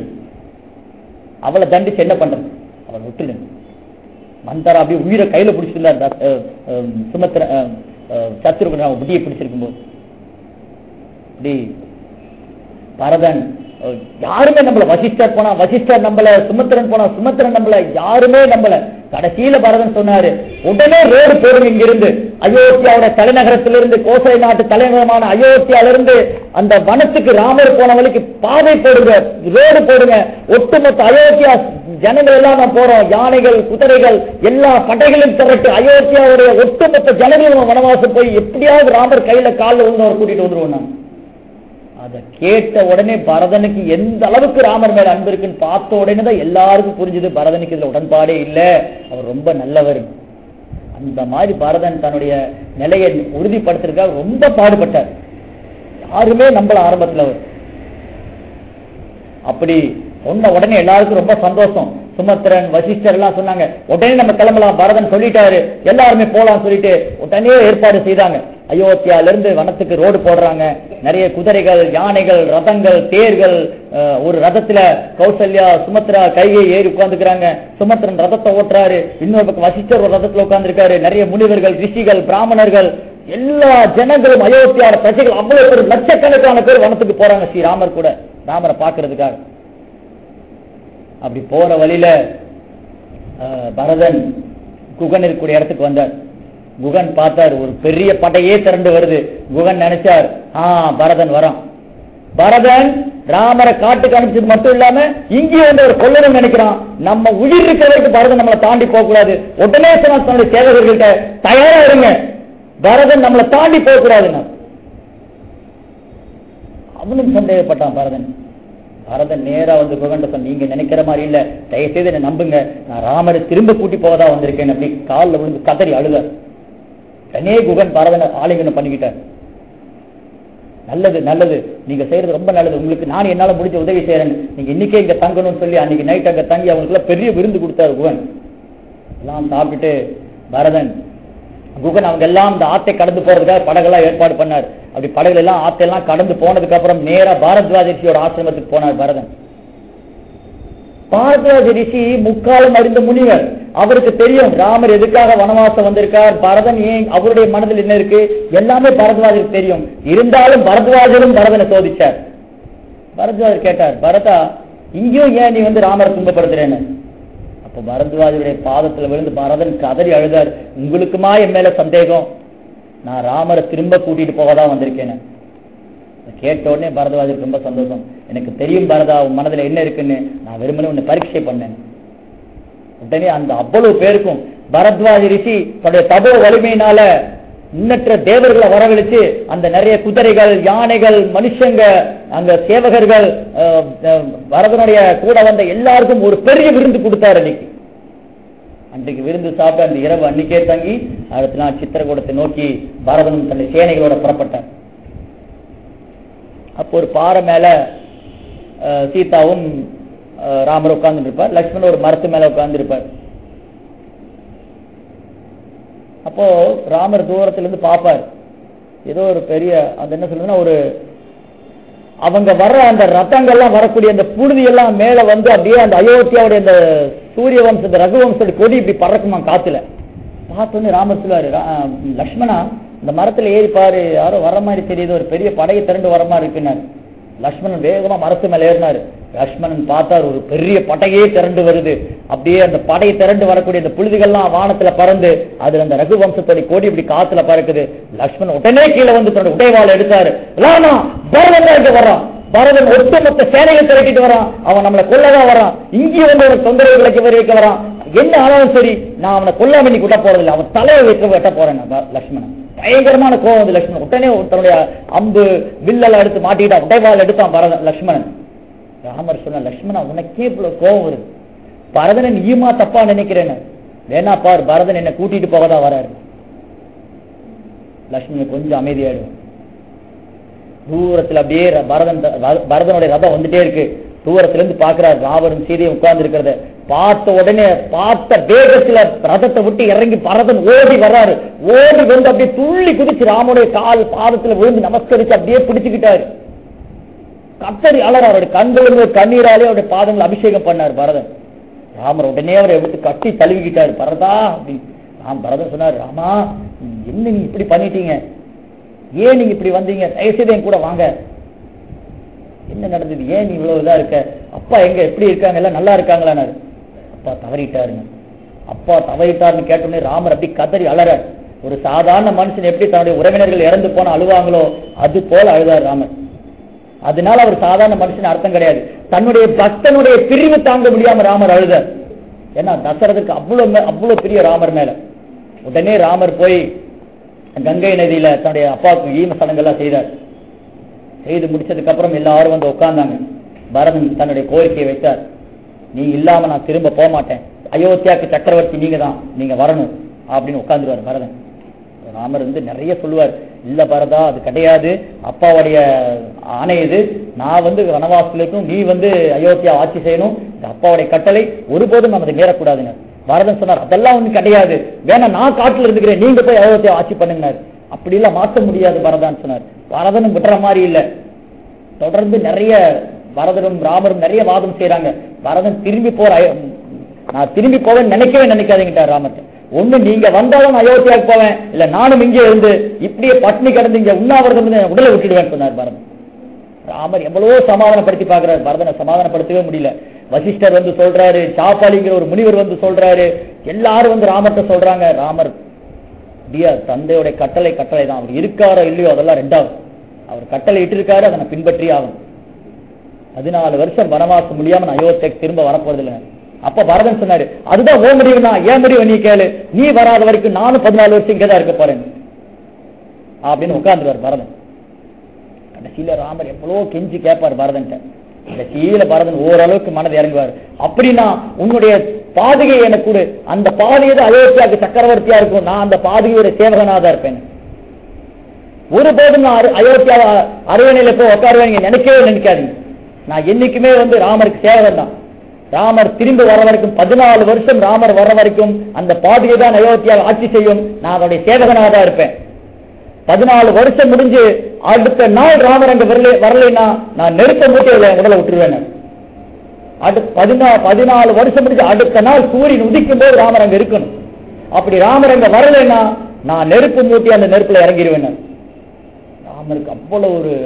அவளை தண்டிச்சு என்ன பண்றது? அவளை விட்டுடுங்க. மந்தாரா அப்படியே உயிரை கையில பிடிச்சிருந்தார். சுமத்திர சத்ருகன் புட்டியை பிடிச்சிருக்கும் போது அப்படி பரதன் யாருமே நம்பல. வசிஷ்டர் போனா வசிஷ்டர் நம்பல, சுமத்திரன் போனா சுமத்திரன் நம்பல, யாருமே நம்பல. கடைசியில பரதன் சொன்னாரு, உடனே ரோடு போடுங்க, இங்கிருந்து அயோத்தியாவோட தலைநகரத்திலிருந்து, கோசலை நாட்டு தலைநகரமான அயோத்தியாவிலிருந்து அந்த வனத்துக்கு ராமர் போன வழிக்கு பாதை போடுங்க, ரோடு போடுங்க. ஒட்டுமொத்த அயோத்தியா ஜனங்கள் எல்லாம் நான் போறோம், யானைகள் குதிரைகள் எல்லா படைகளும் திரட்டு அயோத்தியாவுடைய ஒட்டுமொத்த ஜனங்களும் வனவாசம் போய் எப்படியாவது ராமர் கையில காலில் வந்து அவர் கூட்டிட்டு வந்துருவோம். நான் அதை கேட்ட உடனே பரதனுக்கு எந்த அளவுக்கு ராமர் மேல அன்பு இருக்குன்னு பார்த்த உடனே தான் எல்லாருக்கும் புரிஞ்சது, பரதனுக்கு இதுல உடன்பாடே இல்லை, அவர் ரொம்ப நல்லவர். அந்த மாதிரி பரதன் தன்னுடைய நிலையை உறுதிப்படுத்துறதுக்காக ரொம்ப பாடுபட்டார். யாருமே நம்பல ஆரம்பத்தில். அவர் அப்படி சொன்ன உடனே எல்லாருக்கும் ரொம்ப சந்தோஷம். சுமத்திரன் வசிஷ்டர் எல்லாம் சொன்னாங்க, உடனே நம்ம கிளம்பலாம், பரதன் சொல்லிட்டாரு, எல்லாருமே போலாம் சொல்லிட்டு உடனே ஏற்பாடு செய்தாங்க. அயோத்தியால இருந்து வனத்துக்கு ரோடு போடுறாங்க. நிறைய குதிரைகள், யானைகள், ரதங்கள், தேர்கள். ஒரு ரதத்துல கௌசல்யா சுமத்ரா கையை ஏறி உட்கார்ந்துக்கிறாங்க. சுமத்திரன் ரதத்தை ஓட்டுறாரு. இன்னொரு பக்கம் வசிஷ்டர் ஒரு ரதத்துல உட்கார்ந்துருக்காரு. நிறைய முனிவர்கள், ரிஷிகள், பிராமணர்கள், எல்லா ஜனங்களும் அயோத்தியாவோட பிரஜைகள் அவ்வளவு பேர், லட்சக்கணக்கான பேர் வனத்துக்கு போறாங்க ஸ்ரீராமர் கூட, ராமரை பாக்குறதுக்காக. அப்படி போற வழியில பரதன் குகன் இருக்கக்கூடிய இடத்துக்கு வந்தார். குகன் பார்த்தார், ஒரு பெரிய படையே திரண்டு வருது. குகன் நினைச்சார், பரதன் வரான். பரதன் ராமரை காட்டுக்கு அனுப்பிச்சது மட்டும் இல்லாம இங்கேயும் வந்து ஒரு கொல்லணும் நினைக்கிறான். நம்ம உயிர் இருக்கிறதுக்கு பரதன் நம்மளை தாண்டி போக கூடாது. உடனே தன்னுடைய சேவகர்கள்ட்ட தயாரா இருங்க, பரதன் நம்மளை தாண்டி போக கூடாதுன்னா. அவனும் சந்தேகப்பட்டான் பரதன். பரதன் நேரா வந்து குகன் சொன்ன, நீங்க நினைக்கிற மாதிரி இல்ல, தயவுசெய்து என்ன நம்புங்க, நான் ராமரை திரும்ப கூட்டி போவதா வந்திருக்கேன். அப்படி காலில் விழுந்து கதறி அழுத. தனே குகன் பரதனை ஆலிங்கனம் பண்ணிக்கிட்டார். நல்லது நல்லது, நீங்க செய்யறது ரொம்ப நல்லது, உங்களுக்கு நான் என்னால முடிஞ்ச உதவி செய்யறேன், நீங்க இன்னைக்கே இங்க தங்கணும்னு சொல்லி அன்னைக்கு நைட் அங்க தங்கி அவங்களுக்கு பெரிய விருந்து கொடுத்தாரு குகன். எல்லாம் சாப்பிட்டுட்டு பரதன் குகன் அவங்க எல்லாம் இந்த ஆத்தை கடந்து போறதுக்காக படகெல்லாம் ஏற்பாடு பண்ணார். அப்படி படகுல எல்லாம் ஆத்தையெல்லாம் கடந்து போனதுக்கு அப்புறம் நேரா பாரத்வாஜ ரிஷியோட ஆசிரமத்துக்கு போனார் பரதன். பாரத்வாஜ ரிஷி முக்காலம் அறிந்த முனிவர். அவருக்கு தெரியும் ராமர் எதுக்காக வனவாசம் வந்திருக்கார், பரதன் ஏன், அவருடைய மனதில் என்ன இருக்கு, எல்லாமே பரத்வாஜருக்கு தெரியும். இருந்தாலும் பரத்வாஜரும் பரதனை சோதிச்சார். பரத்வாஜர் கேட்டார், பரதா இங்கேயும் ஏன் நீ வந்து ராமரை துன்பப்படுத்துறேன்னு. அப்ப பரத்வாஜருடைய பாதத்துல விழுந்து பரதன் கதறி அழுதார், உங்களுக்குமா என் மேல சந்தேகம், நான் ராமரை திரும்ப கூட்டிட்டு போகதான் வந்திருக்கேன். கேட்ட உடனே பரத்வாஜருக்கு ரொம்ப சந்தோஷம். எனக்கு தெரியும் பரதா உன் மனதில் என்ன இருக்குன்னு, நான் வெறுமனே உன்னை பரீட்சை பண்ணேன். உடனே அந்த அவ்வளவு பேருக்கும் பரத்வாஜ ரிஷி தன்னுடைய தபோ வலிமையினால எண்ணற்ற தேவர்களை வரவழைச்சு அந்த நிறைய குதிரைகள், யானைகள், மனுஷங்க, அங்க சேவகர்கள், பரதனுடைய கூட வந்த எல்லாருக்கும் ஒரு பெரிய விருந்து கொடுத்தாரு. அன்றைக்கு விருந்து சாப்பிட்டு அந்த இரவு அன்னைக்கே தங்கி அடுத்த நாள் சித்திரகூடத்தை நோக்கி பரதனும் தன்னுடைய சேனைகளோட புறப்பட்டார். அப்போ ஒரு பாறை மேல சீதாவும் ராமர் உட்கார்ந்து இருப்பார், லட்சுமணன் ஒரு மரத்து மேல உட்கார்ந்து இருப்பார். அப்போ ராமர் தூரத்துல இருந்து பார்ப்பார், ஏதோ ஒரு பெரிய அந்த என்ன சொல்றதுன்னா ஒரு அவங்க வர்ற அந்த ரத்தங்கள்லாம் வரக்கூடிய அந்த புழுதி எல்லாம் மேல வந்து அப்படியே அந்த அயோத்தியாவுடைய அந்த சூரிய வம்ச ரகுவம்சோட கொடி இப்படி பறக்குமா காத்துல. பார்த்தோன்னு ராமர் சொல்லுவாரு, லட்சுமணா இந்த மரத்துல ஏறி பாரு, யாரோ வர மாதிரி தெரியுது, ஒரு பெரிய படையை திரண்டு வர மாதிரி இருக்குன்னாரு. லட்சுமணன் வேகமா மரத்து மேல ஏறினாரு. லட்சுமணன் பார்த்தார், ஒரு பெரிய படையே திரண்டு வருது. அப்படியே அந்த படை திரண்டு வரக்கூடிய அந்த புழுதிகள்லாம் வானத்துல பறந்து அதுல அந்த ரகுவம்சத்தோட கோடி இப்படி காத்துல பறக்குது. லட்சுமணன் உடனே கீழே வந்து தன்னோட உடைவாளை எடுத்தாரு. பரதன் வர்றான், பரதன் ஒட்டுமொத்த சேனையை திரட்டிட்டு வரான், அவன் நம்மளை கொல்லதான் வரான், இங்கே வந்து ஒரு தொந்தரவு விளைக்க வரான், என்ன ஆனாலும் சரி நான் அவனை கொல்லாம இன்னைக்கு விட்ட போறதில்லை, அவன் தலையை வெட்ட போறேன். லட்சுமணன் பயங்கரமான கோவம் வந்து லட்சுமணன் உடனே தன்னுடைய அம்பு வில்லெல்லாம் எடுத்து மாட்டிக்கிட்டான், உடைவாள் எடுத்தான் பரதன் லட்சுமணன். ராமர் சொன்ன, லட்சுமணா உனக்கே இவ்வளவு கோவம் வருது, பரதனை நீயுமா தப்பா நினைக்கிறேன்னு, வேணா பார் பரதன் என்ன கூட்டிட்டு போகதான் வராரு. லட்சுமணன் கொஞ்சம் அமைதியாயிடும். தூரத்துல அப்படியே பரதனுடைய ரதம் வந்துட்டே இருக்கு. தூரத்துல இருந்து பாக்குறாரு ராவரும் சீதையும் உட்கார்ந்து இருக்கிறத பார்த்த உடனே பார்த்த வேகத்துல ரதத்தை விட்டு இறங்கி பரதன் ஓடி வர்றாரு. ஓடி வந்து அப்படியே துள்ளி குதிச்சு ராமனுடைய கால் பாதத்துல விழுந்து நமஸ்கரிச்சு அப்படியே பிடிச்சுக்கிட்டாரு. கத்தரி அலர் அவருடைய கண்கள் கண்ணீராலே அவருடைய பாதங்களை அபிஷேகம் பண்ணார் பரதன். ராமர் உடனே அவரை எடுத்து கட்டி தழுவிக்கிட்டாரு. பரதா அப்படின்னு பரதன் சொன்னார், ராமா என்ன நீங்க இப்படி பண்ணிட்டீங்க, ஏன் நீங்க இப்படி வந்தீங்க, தயவுசெய்து என் கூட வாங்க, என்ன நடந்தது, ஏன் நீ இவ்வளவு இதா இருக்க, அப்பா எங்க எப்படி இருக்காங்க, எல்லாம் நல்லா இருக்காங்களான்னு. அப்பா தவறிட்டாருங்க. அப்பா தவறிட்டாருன்னு கேட்டோடனே ராமர் அப்படி கதறி அலற. ஒரு சாதாரண மனுஷன் எப்படி தன்னுடைய உறவினர்கள் இறந்து போன அழுவாங்களோ அது போல அழுதார் ராமர். அதனால அவர் சாதாரண மனுஷன் அர்த்தம் கிடையாது, தன்னுடைய பக்தனுடைய பிரிவு தாங்க முடியாம ராமர் அழுதார். ஏன்னா தசரதுக்கு அவ்வளவு பெரிய ராமர் மேல. உடனே ராமர் போய் கங்கை நதியில தன்னுடைய அப்பாவுக்கு ஈம சடங்கெல்லாம் செய்தார். செய்து முடிச்சதுக்கு அப்புறம் எல்லாரும் வந்து உட்கார்ந்தாங்க. பரதன் தன்னுடைய கோரிக்கையை வைத்தார், நீ இல்லாம நான் திரும்ப போக மாட்டேன், அயோத்தியாவுக்கு சக்கரவர்த்தி நீங்க தான், நீங்க வரணும் அப்படின்னு உட்கார்ந்துருவார் பரதன். ராமர் வந்து நிறைய சொல்லுவார், இல்ல பரதா அது கிடையாது, அப்பாவுடைய ஆணை இது, நான் வந்து வனவாசலுக்கும் நீ வந்து அயோத்தியா ஆட்சி செய்யணும், அப்பாவுடைய கட்டளை ஒருபோதும் நம்ம அதை மீறக்கூடாதுங்க. பரதன் சொன்னார், அதெல்லாம் ஒண்ணு கிடையாது, வேணா நான் காட்டுல இருந்துக்கிறேன், நீங்க போய் அயோத்தியா ஆட்சி பண்ணுங்க. அப்படி எல்லாம் மாற்ற முடியாது பரதான்னு சொன்னார். பரதனும் விட்டுற மாதிரி இல்ல, தொடர்ந்து நிறைய பரதனும் ராமரும் நிறைய வாதம் செய்யறாங்க. பரதன் திரும்பி நான் திரும்பி போவேன்னு நினைக்காதீங்கிட்டார் ராமர். ஒண்ணு நீங்க வந்தாலும் அயோத்தியாவுக்கு போவேன், இல்ல நானும் இங்கே இருந்து இப்படியே பட்னி கிடந்து இங்க உண்ணாவிரதம் உடலை விட்டுடுவேன் சொன்னார் பரதன். ராமர் எவ்வளவோ சமாதானப்படுத்தி பாக்குறாரு, பரதனை சமாதானப்படுத்தவே முடியல. வசிஷ்டர் வந்து சொல்றாரு, சாப்பாளிங்கிற ஒரு முனிவர் வந்து சொல்றாரு, எல்லாரும் வந்து ராமர்கிட்ட சொல்றாங்க. ராமர் தந்தையோட கட்டளை தான், அவர் இருக்காரோ இல்லையோ அதெல்லாம் ரெண்டாவது, அவர் கட்டளை இட்டிருக்காரு, அதை நான் பின்பற்றி ஆகும். 14 வருஷம் வனவாசம் முடியாம நான் அயோத்திக்கு திரும்ப வரப்போறது இல்லை. அப்ப பரதன் சொன்னாரு, அதுதான் ஓ முடிவுனா ஏன் முடிவு நீ கேளு, நீ வராத வரைக்கும் நானும் 14 வருஷம் இங்கதான் இருக்க போறேன் அப்படின்னு உட்கார்ந்துருவார் பரதன். கடைசியில ராமர் எவ்வளவு கெஞ்சி கேட்பார் பரதன். கடைசியில பரதன் ஓரளவுக்கு மனதை இறங்குவார். அப்படின்னா உன்னுடைய பாதுகை எனக்கு கொடு, அந்த பாதுகை அயோத்தியாவுக்கு சக்கரவர்த்தியா இருக்கும், நான் அந்த பாதுகையோட சேவகனாதான் இருப்பேன். ஒருபோதும் நான் அயோத்தியா அரண்மனையில போய் உட்காருவேன் நினைக்கவே நினைக்காதீங்க. நான் என்னைக்குமே வந்து ராமருக்கு சேவகன் தான். ராமர் திரும்பி வர வரைக்கும் 14 வருஷம் ராமர் வர வரைக்கும் அந்த பாதுகை தான் அயோத்தியாவை ஆட்சி செய்யும், நான் அதோடைய சேவகனாக தான் இருப்பேன். 14 வருஷம் முடிஞ்சு அடுத்த நாள் ராமர் அங்க வரலைன்னா நான் நெருப்ப மூட்டை உடலை விட்டுருவேன். 14 வருஷம் முடிஞ்சு அடுத்த நாள் சூரியன் உதிக்கும் போது ராமர் அங்க இருக்கணும். அப்படி ராமர் அங்க வரலைன்னா நான் நெருப்பு மூட்டி அந்த நெருப்புல இறங்கிடுவேன். ராமருக்கு அவ்வளவு ஒரு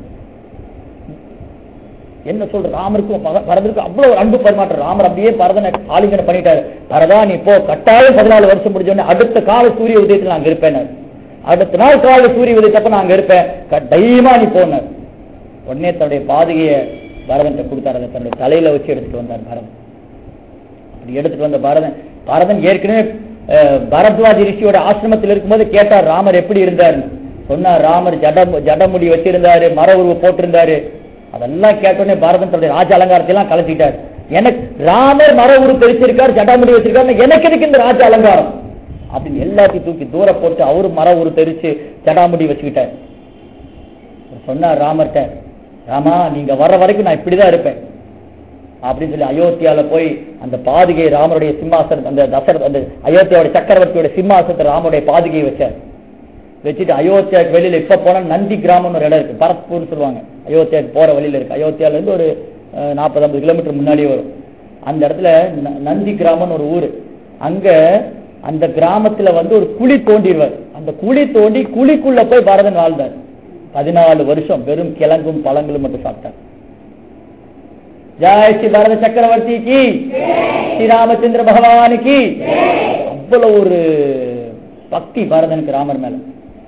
என்ன சொல்ற, ராமருக்கும் பரதனுக்கும் அவ்வளவு ஒரு அன்பு பரிமாற்றம். ராமர் அப்படியே பரதனை ஆலிங்கனம் பண்ணிட்டாரு. பரதா நீ போ, கட்டாயம் 14 வருஷம் முடிஞ்சோடனே அடுத்த கால சூரிய உதயத்தில் நான் இருப்பேன், அடுத்த நாள் கால சூரிய உதயத்தப்ப நான் அங்க இருப்பேன், தைரியமா நீ போனார். உடனே தன்னுடைய பாதுகையை பரதன் கொடுத்தாரு, அதை தன்னுடைய தலையில வச்சு எடுத்துட்டு வந்தார் பரதன். அப்படி எடுத்துட்டு வந்த பரதன் ஏற்கனவே பரத்வாஜ் ரிஷியோட ஆசிரமத்தில் இருக்கும்போது கேட்டார் ராமர் எப்படி இருந்தாருன்னு. சொன்னார் ராமர் ஜடமுடி வச்சிருந்தாரு, மர உருவ போட்டிருந்தாரு. அதெல்லாம் கேட்டோடனே பரதன் தன்னுடைய ராஜ அலங்காரத்தை எல்லாம் கலத்திட்டார். எனக்கு ராமர் மர உரு தெரிச்சிருக்காரு, ஜடாமுடி வச்சிருக்காரு, எனக்கு எதுக்கு இந்த ராஜ அலங்காரம் அப்படின்னு எல்லாத்தையும் தூக்கி தூர போட்டு அவரு மர உரு தெரிச்சு ஜடாமுடி வச்சுக்கிட்டார். சொன்னார் ராமர்கிட்ட, ராமா நீங்க வர்ற வரைக்கும் நான் இப்படிதான் இருப்பேன் அப்படின்னு சொல்லி அயோத்தியால போய் அந்த பாதுகை ராமருடைய சிம்மாசனம், அந்த அயோத்தியாவுடைய சக்கரவர்த்தியோட சிம்மாசனத்தை ராமருடைய பாதுகையை வச்சார். வச்சுட்டு அயோத்தியாவுக்கு வெளியில இப்ப போனா நந்தி கிராமம்னு ஒரு இடம் இருக்கு, பரத்பூர் சொல்லுவாங்க, அயோத்தியாவுக்கு போற வழியில இருக்கு. அயோத்தியால இருந்து ஒரு 40-50 கிலோமீட்டர் முன்னாடியே வரும். அந்த இடத்துல நந்தி கிராமம்னு ஒரு ஊரு. அங்க அந்த கிராமத்துல வந்து ஒரு குழி தோண்டிடுவார். அந்த குழி தோண்டி குழிக்குள்ள போய் பரதன் வாழ்ந்தார். 14 வருஷம் வெறும் கிழங்கும் பழங்களும் மட்டும் சாப்பிட்டார். ஜெய் ஸ்ரீ பரத சக்கரவர்த்திக்கு, ஸ்ரீ ராமச்சந்திர பகவானுக்கு. அவ்வளவு ஒரு பக்தி பரதனுக்கு ராமர் மேல.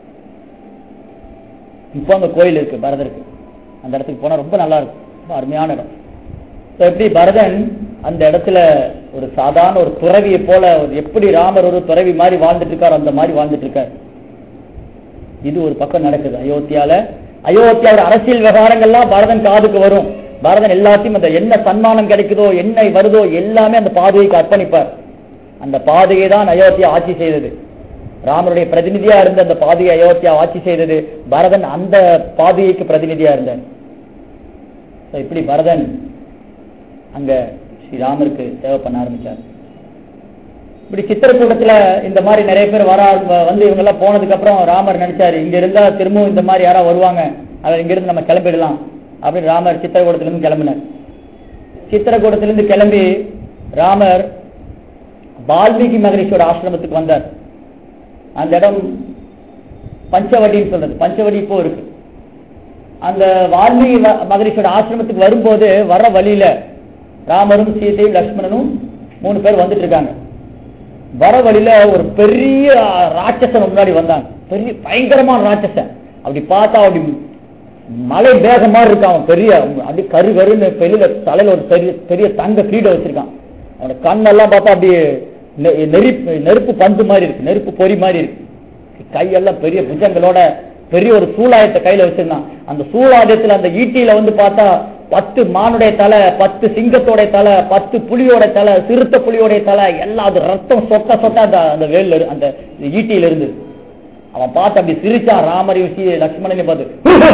இப்போ அங்க கோயில் இருக்கு பரதருக்கு, அந்த இடத்துக்கு போனா ரொம்ப நல்லா இருக்கும், ரொம்ப அருமையான இடம். எப்படி பரதன் அந்த இடத்துல ஒரு சாதாரண ஒரு துறவியை போல, எப்படி ராமர் ஒரு துறவி மாதிரி வாழ்ந்துட்டு இருக்காரு அந்த மாதிரி வாழ்ந்துட்டு இருக்காரு. இது ஒரு பக்கம் நடக்குது அயோத்தியால. அயோத்தியாவோட அரசியல் விவகாரங்கள்லாம் பரதன் காதுக்கு வரும். பரதன் எல்லாத்தையும் அந்த என்ன சன்மானம் கிடைக்குதோ என்ன வருதோ எல்லாமே அந்த பாதைக்கு அர்ப்பணிப்பார். அந்த பாதையை தான் அயோத்தியா ஆட்சி செய்தது. ராமருடைய பிரதிநிதியா இருந்த அந்த பாதையை அயோத்தியா ஆட்சி செய்தது. பரதன் அந்த பாதைக்கு பிரதிநிதியா இருந்தார். இப்படி பரதன் அங்க ஸ்ரீராமருக்கு சேவை பண்ண ஆரம்பிச்சார். இப்படி சித்திரக்கூடத்துல இந்த மாதிரி நிறைய பேர் வந்து இவங்க எல்லாம் போனதுக்கு அப்புறம் ராமர் நினைச்சாரு, இங்க இருந்தா திரும்பவும் இந்த மாதிரி யாராவது வருவாங்க, அவர் இங்க இருந்து நம்ம கிளம்பிடலாம் அப்படின்னு ராமர் சித்திரக்கூடத்திலிருந்து கிளம்பினார். சித்திரக்கூடத்திலிருந்து கிளம்பி ராமர் வால்மீகி மகரிஷியோட ஆசிரமத்துக்கு வந்தார். அந்த இடம் பஞ்சவடின்னு சொல்றது, பஞ்சவடி இப்போ இருக்கு. அந்த வால்மீகி மகரிஷியோட ஆசிரமத்துக்கு வரும்போது வர வழியில ராமரும் சீதையும் லட்சுமணனும் 3 பேர் வந்துட்டு இருக்காங்க. வர வழியில ஒரு பெரிய ராட்சசன் முன்னாடி வந்தாங்க, பெரிய பயங்கரமான ராட்சசன். அப்படி பார்த்தா அப்படி மலை வேகம் மாதிரி இருக்கான், பெரிய அப்படி கருன்னு பெரிய தலையில ஒரு பெரிய தங்க கிரீடம் வச்சிருக்கான். அவனோட கண்ணெல்லாம் பார்த்தா அப்படியே நெருப்பு பந்து மாதிரி இருக்கு, நெருப்பு பொறி மாதிரி இருக்கு. கையெல்லாம் பெரிய புஜங்களோட பெரிய ஒரு சூலாயத்தை கையில வச்சிருந்தான். அந்த சூலாயத்துல அந்த ஈட்டியில வந்து பார்த்தா 10 மானுடைய தலை, 10 சிங்கத்தோட தலை, 10 புலியோட தலை, சிறுத்த புலியோட தலை, எல்லாம் அது ரத்தம் சொட்ட சொட்ட அந்த வேல்ல அந்த ஈட்டியில இருந்து. அவன் பார்த்து அப்படி சிரிச்சான். ராமரையும் லட்சுமணனையும் பார்த்து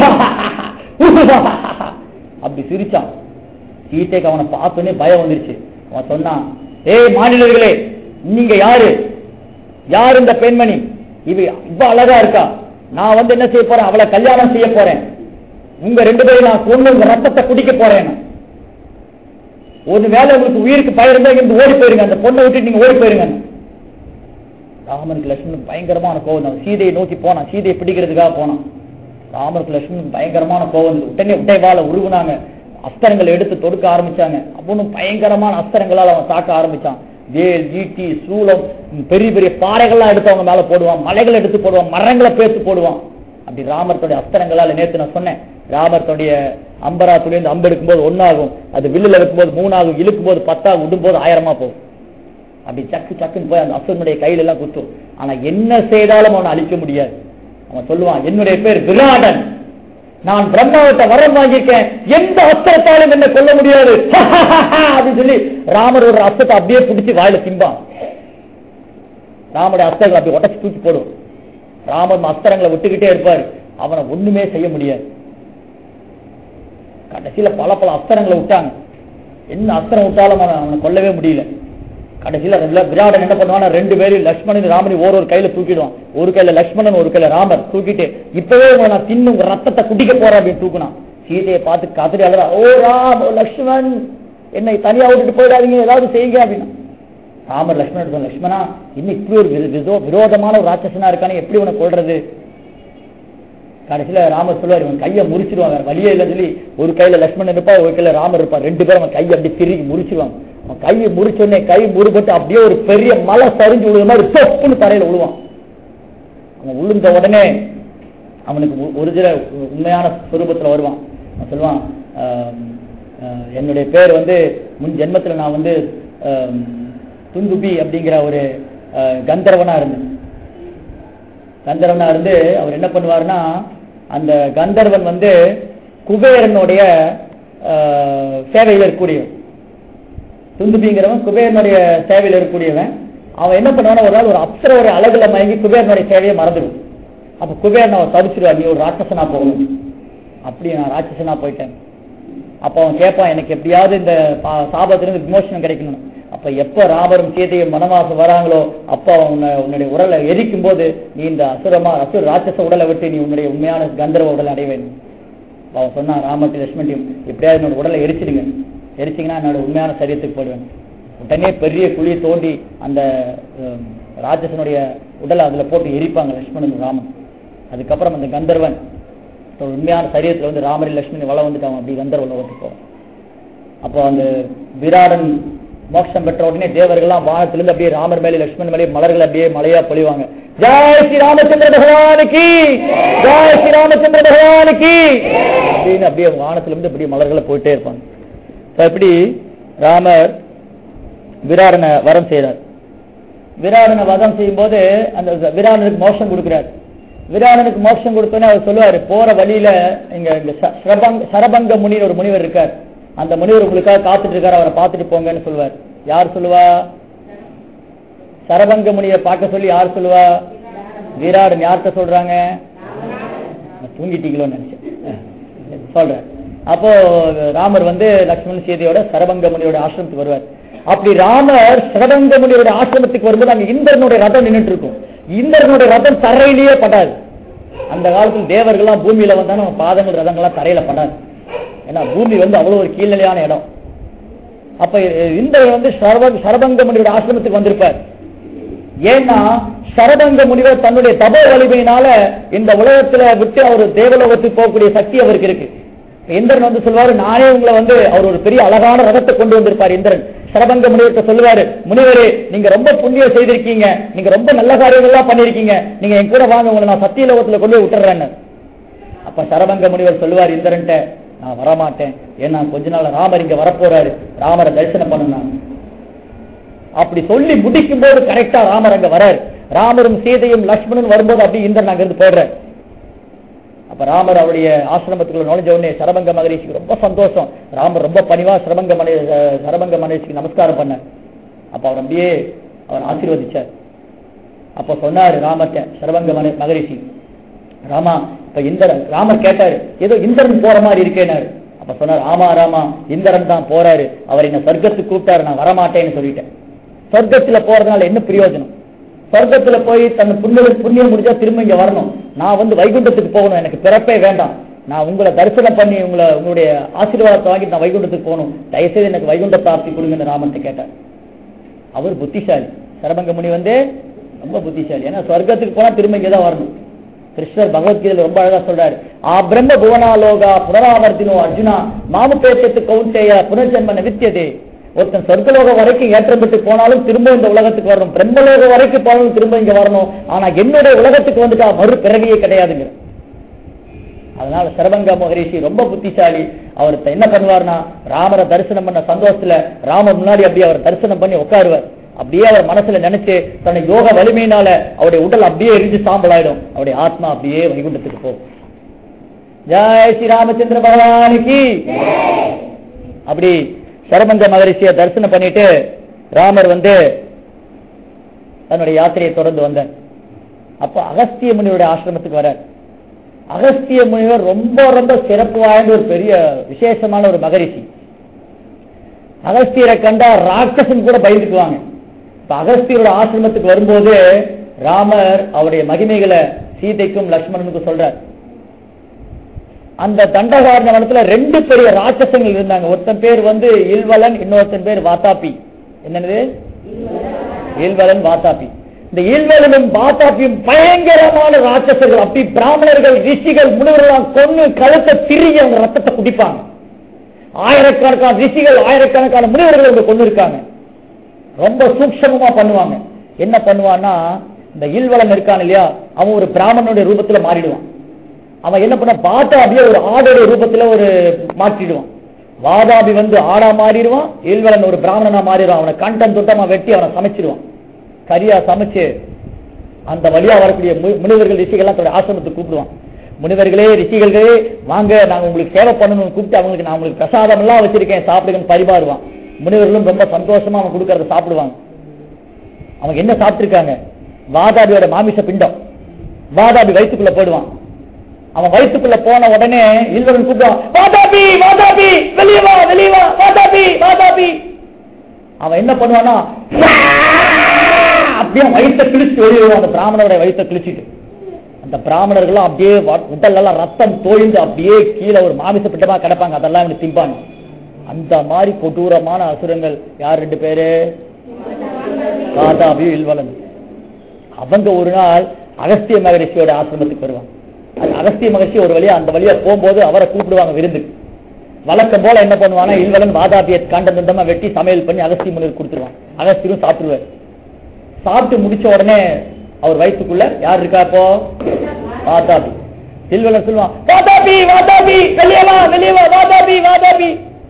அப்படி சிரிச்சான். சீதைக்கு அவனை பார்த்தோன்னே பயம் வந்துருச்சு. அவன் சொன்னான், ஏய் மாநிலர்களே, நீங்க யாரு? யாரு இந்த பெண்மணி? இவ்வ அழகா இருக்கா. நான் வந்து என்ன செய்ய போறேன், அவளை கல்யாணம் செய்ய போறேன். உங்க 2 பேரும் நான் கொண்டு உங்க ரத்தத்தை குடிக்க போறேன். ஒரு வேலை உங்களுக்கு உயிருக்கு பயிர் இருந்து ஓடி போயிருங்க, அந்த பொண்ணை விட்டு நீங்க ஓடி போயிருங்க. ராமனுக்கு லட்சுமணன் பயங்கரமான கோவம். சீதையை நோக்கி போனான், சீதையை பிடிக்கிறதுக்காக போனான். ராமருக்கு லட்சுமணன் பயங்கரமான கோவம். உடனே வாழ உருகுனாங்க. அஸ்திரங்களை எடுத்து தொடுக்க ஆரம்பிச்சாங்க. அவனும் பயங்கரமான அஸ்திரங்களால் அவன் தாக்க ஆரம்பிச்சான். வேல், ஈட்டி, சூலம், பெரிய பெரிய பாறைகள்லாம் எடுத்து அவங்க மேல போடுவான், மலைகளை எடுத்து போடுவான், மரங்களை பேர்த்து போடுவான். அப்படி ராமர்த்தோடைய அஸ்திரங்களால் நேற்று நான் சொன்னேன், ராமர்த்தோடைய அம்பரா துணிந்து அம்பு எடுக்கும் போது 1 ஆகும், அது வில்லுல வைக்கும்போது 3 ஆகும், இழுக்கும் போது 10 ஆகும், விடும்போது 1000 போகும். அப்படி சக்கு சக்குன்னு போய் அந்த அசுரனுடைய கையில எல்லாம் குத்தும். ஆனா என்ன செய்தாலும் அவனை அழிக்க முடியாது. அவன் சொல்லுவான், என்னுடைய பேர் விராடன், நான் பிரம்மாவத்தை வரம் வாங்கியிருக்கேன், எந்த அஸ்திரத்தாலும் என்ன கொல்ல முடியாது அப்படின்னு சொல்லி ராமர் ஒரு அஸ்திரத்தை அப்படியே பிடிச்சி வாயில திம்பான். ராமருடைய அஸ்திரங்களை அப்படி உடச்சு தூக்கி போடுவோம். ராமர் அஸ்திரங்களை விட்டுக்கிட்டே இருப்பாரு, அவனை ஒண்ணுமே செய்ய முடியாது. கடைசியில பல பல அஸ்திரங்களை விட்டாங்க, என்ன அஸ்திரம் விட்டாலும் அவனை கொல்லவே முடியல. கடைசியில விராடன் என்ன பண்ணுவான், 2 பேரும் லட்சுமணன் ராமனி ஒரு கையில தூக்கிடுவான். ஒரு கையில லட்சுமணன், ஒரு கையில ராமர் தூக்கிட்டு, இப்பவே நான் தின்னு உங்க ரத்தத்தை குடிக்க போறேன் அப்படின்னு தூக்குனான். சீதையை பார்த்து கதறி அழுறா, ஓ ராம், ஓ லட்சுமண், என்னை தனியா விட்டுட்டு போயிடாதீங்க, ஏதாவது செய்யுங்க அப்படின்னா. ராமர் லட்சுமணன், லட்சுமணா இன்னும் இப்படி ஒரு விரோதமான ஒரு ராட்சசனா இருக்கானே, எப்படி உனக்கு கொள்றது? கடைசியில ராமர் சொல்லுவார், இவன் கையை முறிச்சிருவாங்க, வழியே இல்லை சொல்லி ஒரு கையில லட்சுமணன் இருப்பா, ஒரு கையில ராமர் இருப்பா, 2 பேரும் அவன் கையை அப்படி திருகி முறிச்சிருவாங்க. அவன் கையை முறிச்சோடனே கை முறிபட்டு அப்படியே ஒரு பெரிய மலை சரிஞ்சு விழுந்த மாதிரி தொப்புன்னு தரையில விழுவான். அவன் விழுந்த உடனே அவனுக்கு ஒரிஜினல் உண்மையான சொரூபத்துல வருவான். அவன் சொல்லுவான், என்னுடைய பேர் முன் ஜென்மத்துல நான் துந்துபி அப்படிங்கிற ஒரு கந்தர்வனா இருந்தேன். கந்தர்வனா இருந்து அவர் என்ன பண்ணுவாருன்னா, அந்த கந்தர்வன் குபேரனுடைய சேவையில் இருக்கக்கூடியவன். துந்துபிங்கிறவன் குபேரனுடைய சேவையில் இருக்கக்கூடியவன். அவன் என்ன பண்ணுவான், ஒரு நாள் ஒரு அப்சரோட அழகுல மயங்கி குபேரனுடைய சேவையை மறந்துடும். அப்ப குபேரன் அவன் தவிச்சிருவார், நீ ஒரு ராட்சசனா போகணும். அப்படி நான் ராட்சசனா போயிட்டேன். அப்ப அவன் கேட்பான், எனக்கு எப்படியாவது இந்த சாபத்திலிருந்து விமோசனம் கிடைக்கணும். அப்ப எப்ப ராமரும் சீதையும் வனவாசம் வராங்களோ அப்ப உன்னுடைய உடலை எரிக்கும் போது நீ இந்த அசுர ராட்சச உடலை விட்டு நீ உன்னுடைய உண்மையான கந்தர்வ உடலை அடைவேன். அவன் சொன்னான், ராமட்டி லட்சுமணியும் எப்படியாவது என்னோட உடலை எரிச்சிடுங்க, எரிச்சிங்கன்னா என்னோட உண்மையான சரீரத்துக்கு போயிடுவேன். உடனே பெரிய குழியை தோண்டி அந்த ராட்சசனுடைய உடலை அதுல போட்டு எரிப்பாங்க லட்சுமணன் ராமன். அதுக்கப்புறம் அந்த கந்தர்வன் உண்மையான சரீரத்துல ராமரி லட்சுமணி வளம் வந்துட்டாங்க, அப்படி கந்தர்வ உலகத்துக்கு போவான். அப்போ அந்த விராடன் மோட்சம் பெற்ற உடனே தேவர்கள்லாம் வானத்திலிருந்து அப்படியே ராமர் மேலே லட்சுமணன் மேலே மலர்கள் அப்படியே மலையா பொழிவாங்க. ஜெய் ஸ்ரீ ராமச்சந்திர பகவானுக்கு, ஜெய் ஸ்ரீ ராமச்சந்திர பகவானுக்கு அப்படின்னு அப்படியே வானத்திலிருந்து அப்படியே மலர்களை போயிட்டே இருப்பாங்க. இப்படி ராமர் விராடனை வரம் செய்தார். விராடனை வதம் செய்யும் போது அந்த விராடனுக்கு மோட்சம் கொடுக்கிறார். விராடனுக்கு மோட்சம் கொடுத்தோன்னே அவர் சொல்லுவாரு, போற வழியில இங்க சரபங்க முனின்னு ஒரு முனிவர் இருக்கார், அந்த முனிவர் உங்களுக்காக காத்துட்டு இருக்காரு, அவரை பார்த்துட்டு போங்கன்னு சொல்லுவார். யார் சொல்லுவா? சரபங்க முனியை பார்க்க சொல்லி யார் சொல்லுவா? விராடன். யார்கிட்ட சொல்றாங்க? தூங்கிட்டீங்களோன்னு நினைச்சேன், சொல்றேன். அப்போ ராமர் லட்சுமணன் சீதையோட சரபங்க முனியோட ஆசிரமத்துக்கு வருவார். அப்படி ராமர் சரபங்க முனியோட ஆசிரமத்துக்கு வரும்போது அங்க இந்திரனுடைய ரதம் நின்றுட்டு இருக்கும். இந்திரனுடைய ரதம் தரையிலேயே படாது. அந்த காலத்தில் தேவர்கள்லாம் பூமியில வந்தாலும் பாதங்கள் ரதங்கள்லாம் தரையில படாது. ஏன்னா பூமி அவ்வளவு ஒரு கீழ்நிலையான இடம். அப்ப இந்திரன் சரபங்க முனியோட ஆசிரமத்துக்கு வந்திருப்பார். ஏன்னா சரபங்க முனிவர் தன்னுடைய தபோ வலிமையினால இந்த உலகத்துல விட்டு அவர் தேவலோகத்துக்கு போகக்கூடிய சக்தி அவருக்கு இருக்கு. இந்திரன் சொல்வாரு, நானே உங்களை அவர் ஒரு பெரிய அழகான ரதத்தை கொண்டு வந்திருப்பார். இந்திரன் சரபங்க முனிவர்கிட்ட சொல்லுவாரு, முனிவரே நீங்க ரொம்ப புண்ணியம் செய்திருக்கீங்க, நீங்க ரொம்ப நல்ல காரியங்கள்லாம் பண்ணிருக்கீங்க, நீங்க என் கூட வாங்க, உங்களை நான் சத்தியலோகத்துல கொண்டு போய் விட்டுறேன்னு. அப்ப சரபங்க முனிவர் சொல்லுவார் இந்திரன்ட்ட, நான் வரமாட்டேன், ஏன்னா கொஞ்ச நாள் ராமர் இங்க வரப்போறாரு, ராமரை தரிசனம் பண்ணணும். அப்படி சொல்லி முடிக்கும் போது கரெக்டா ராமர் அங்க வராரு. ராமரும் சீதையும் லட்சுமணன் வரும்போது அப்படி இந்திரன் அங்க இருந்து போயிடுறாரு. அப்ப ராமர் அவருடைய ஆசிரமத்துக்குள்ள நுழைஞ்ச உடனே சரபங்க மகரிஷிக்கு ரொம்ப சந்தோஷம். ராமர் ரொம்ப பணிவா சரபங்க மகரிஷிக்கு நமஸ்காரம் பண்ண. அப்ப அவர் அப்படியே அவர் ஆசீர்வதிச்சார். அப்ப சொன்னாரு ராமர்ட்ட சரபங்க மகரிஷி, ராமா இப்ப ராமர் கேட்டாரு, ஏதோ இந்திரன் போற மாதிரி இருக்கேனாரு. அப்ப சொன்னார், ஆமா ராமா இந்திரன் தான் போறாரு, அவர் என்ன சொர்க்கத்துக்கு கூப்பிட்டாரு, நான் வரமாட்டேன்னு சொல்லிட்டேன். சொர்க்கத்துல போறதுனால என்ன பிரயோஜனம்? சொர்க்கத்துல போய் தன் புண்ணியம் முடிஞ்சா திரும்ப இங்க வரணும். நான் வைகுண்டத்துக்கு போகணும், எனக்கு பிறப்பே வேண்டாம். நான் உங்களை தரிசனம் பண்ணி உங்களுடைய ஆசீர்வாதத்தை வாங்கி நான் வைகுண்டத்துக்கு போகணும், தயவுசெய்து எனக்கு வைகுண்ட பிராப்தி கொடுங்கன்னு ராமன்ட்ட கேட்டார். அவர் புத்திசாலி. சரபங்க முனி ரொம்ப புத்திசாலி. ஏன்னா சொர்க்கத்துக்கு போனா திரும்ப இங்கதான் வரணும். கிருஷ்ணர் பகவத்கீதையில ரொம்ப அழகா சொல்றாரு, ஆ பிரம்ம புவனாலோகா புனராவர்த்தினோ அர்ஜுனா மாமு பேச்சத்து கவுன்சேய புனர்ஜன்ம நிவித்தியதே. ஒருத்தன் சொர்க்கலோகம் வரைக்கும் ஏற்றம் பெற்று போனாலும் திரும்ப இந்த உலகத்துக்கு வரணும், பிரம்மலோகம் வரைக்கும் போனாலும் திரும்ப இங்க வரணும். ஆனா என்னுடைய உலகத்துக்கு வந்துட்டா மறு பிறவியே கிடையாதுங்க. அதனால சரபங்க மகரிஷி ரொம்ப புத்திசாலி. அவர் என்ன பண்ணுவார்னா, ராமரை தரிசனம் பண்ண சந்தோஷத்துல ராமர் முன்னாடி அப்படியே அவர் தரிசனம் பண்ணி உட்காருவார். அப்படியே அவர் மனசுல நினைச்சு தன்னை யோக வலிமையினால அவருடைய உடல் அப்படியே எரிஞ்சு சாம்பலாயிடும், அவருடைய ஆத்மா அப்படியே வைகுண்டத்துக்கு போகும். ஜெய் ஸ்ரீ ராமச்சந்திர பகவானுக்கு. அப்படி சரபங்க மகரிஷியை தரிசனம் பண்ணிட்டு ராமர் தன்னுடைய யாத்திரையை தொடர்ந்து வந்தார். அப்ப அகஸ்திய முனிவருடைய ஆசிரமத்துக்கு வர. அகஸ்திய முனிவர் ரொம்ப ரொம்ப சிறப்பு வாய்ந்த ஒரு பெரிய விசேஷமான ஒரு மகரிஷி. அகஸ்தியரை கண்டா ராட்சசன் கூட பயந்துக்குவாங்க. இப்ப அகஸ்தியரோட ஆசிரமத்துக்கு வரும்போது ராமர் அவருடைய மகிமைகளை சீதைக்கும் லட்சுமணனுக்கும் சொல்றார். அந்த தண்டகாரண்ய வனத்துல 2 பெரிய ராட்சசங்கள் இருந்தாங்க. ஒருத்தன் பேர் இல்வலன், இன்னொருத்தன் பேர் வாதாபி. என்னது? இல்வலன் வாதாபி. இந்த இல்வலனும் வாதாபியும் பயங்கரமான ராட்சசர்கள். அப்படி பிராமணர்கள் ரிஷிகள் முனிவர்கள் கொன்னு கழுத்தை திரிய அவங்க ரத்தத்தை குடிப்பாங்க. ஆயிரக்கணக்கான ரிஷிகள் ஆயிரக்கணக்கான முனிவர்கள் கொண்டு இருக்காங்க. ரொம்ப சூக்ஷமா பண்ணுவாங்க. என்ன பண்ணுவான்னா, இந்த இல்வலன் இருக்கான் இல்லையா, அவன் ஒரு பிராமணனுடைய ரூபத்துல மாறிடுவான். அவன் என்ன பண்ண வாதாபிய ஒரு ஆடோடைய ரூபத்துல மாற்றிடுவான். வாதாபி ஆடா மாறிடுவான், இல்வலன் ஒரு பிராமணனா மாறிடுவான். அவனை கண்டன் துட்டமா வெட்டி அவனை சமைச்சிடுவான். கரியா சமைச்சு அந்த வழியா வரக்கூடிய முனிவர்கள் ரிஷிகள்லாம் தன்னுடைய ஆசிரமத்துக்கு கூப்பிடுவான். முனிவர்களே ரிஷிகளே வாங்க, நாங்க உங்களுக்கு சேவை பண்ணணும்னு கூப்பிட்டு அவங்களுக்கு நான் உங்களுக்கு பிரசாதம் எல்லாம் வச்சிருக்கேன் சாப்பிடுங்கன்னு பரிமாறுவான். முனிவர்களும் ரொம்ப சந்தோஷமா அவன் கொடுக்கறத சாப்பிடுவாங்க. அவங்க என்ன சாப்பிட்டுருக்காங்க? வாதாபியோட மாமிச பிண்டம். வாதாபி வயிற்றுக்குள்ள போயிடுவான். அவன் வயிற்றுக்குள்ள போன உடனே இல்வலன் கூப்பிடுவான், வாதாபி வாதாபி வெளியே வா வெளியே வா வாதாபி வாதாபி. அவன் என்ன பண்ணுவானா, அப்படியே வயிற்றை கிழிச்சு வெளியிடுவான். அந்த பிராமணருடைய வயிற்றை கிழிச்சிட்டு அந்த பிராமணர்கள் அப்படியே உடல் எல்லாம் ரத்தம் தோய்ந்து அப்படியே கீழே ஒரு மாமிச பிண்டமா கிடப்பாங்க. அதெல்லாம் இவனு திம்பாங்க. அந்த மாதிரி கொடூரமான அசுரங்கள் யார்? 2 பேரு, வாதாபி இல்வலன். அவங்க ஒரு நாள் அகஸ்திய மகரிஷியோட ஆசிரமத்துக்கு வருவாங்க. அகஸ்திய மகரிஷி ஒரு வழியா அந்த வழியா போகும்போது அவரை கூப்பிடுவாங்க விருந்துக்கு. வழக்கம் போல என்ன பண்ணுவானா, இல்வலன் வாதாபியை கண்டந்தமா வெட்டி சமையல் பண்ணி அகஸ்திய முனிவர் கொடுத்துருவாங்க. அகஸ்தியரும் சாப்பிடுவார். சாப்பிட்டு முடிச்ச உடனே அவர் வயிற்றுக்குள்ள யார் இருக்கா? இப்போ வாதாபி. இல்வலன் சொல்லுவான், வாதாபி வாதாபி வெளியே வா வெளியே வா வாதாபி வாதாபி.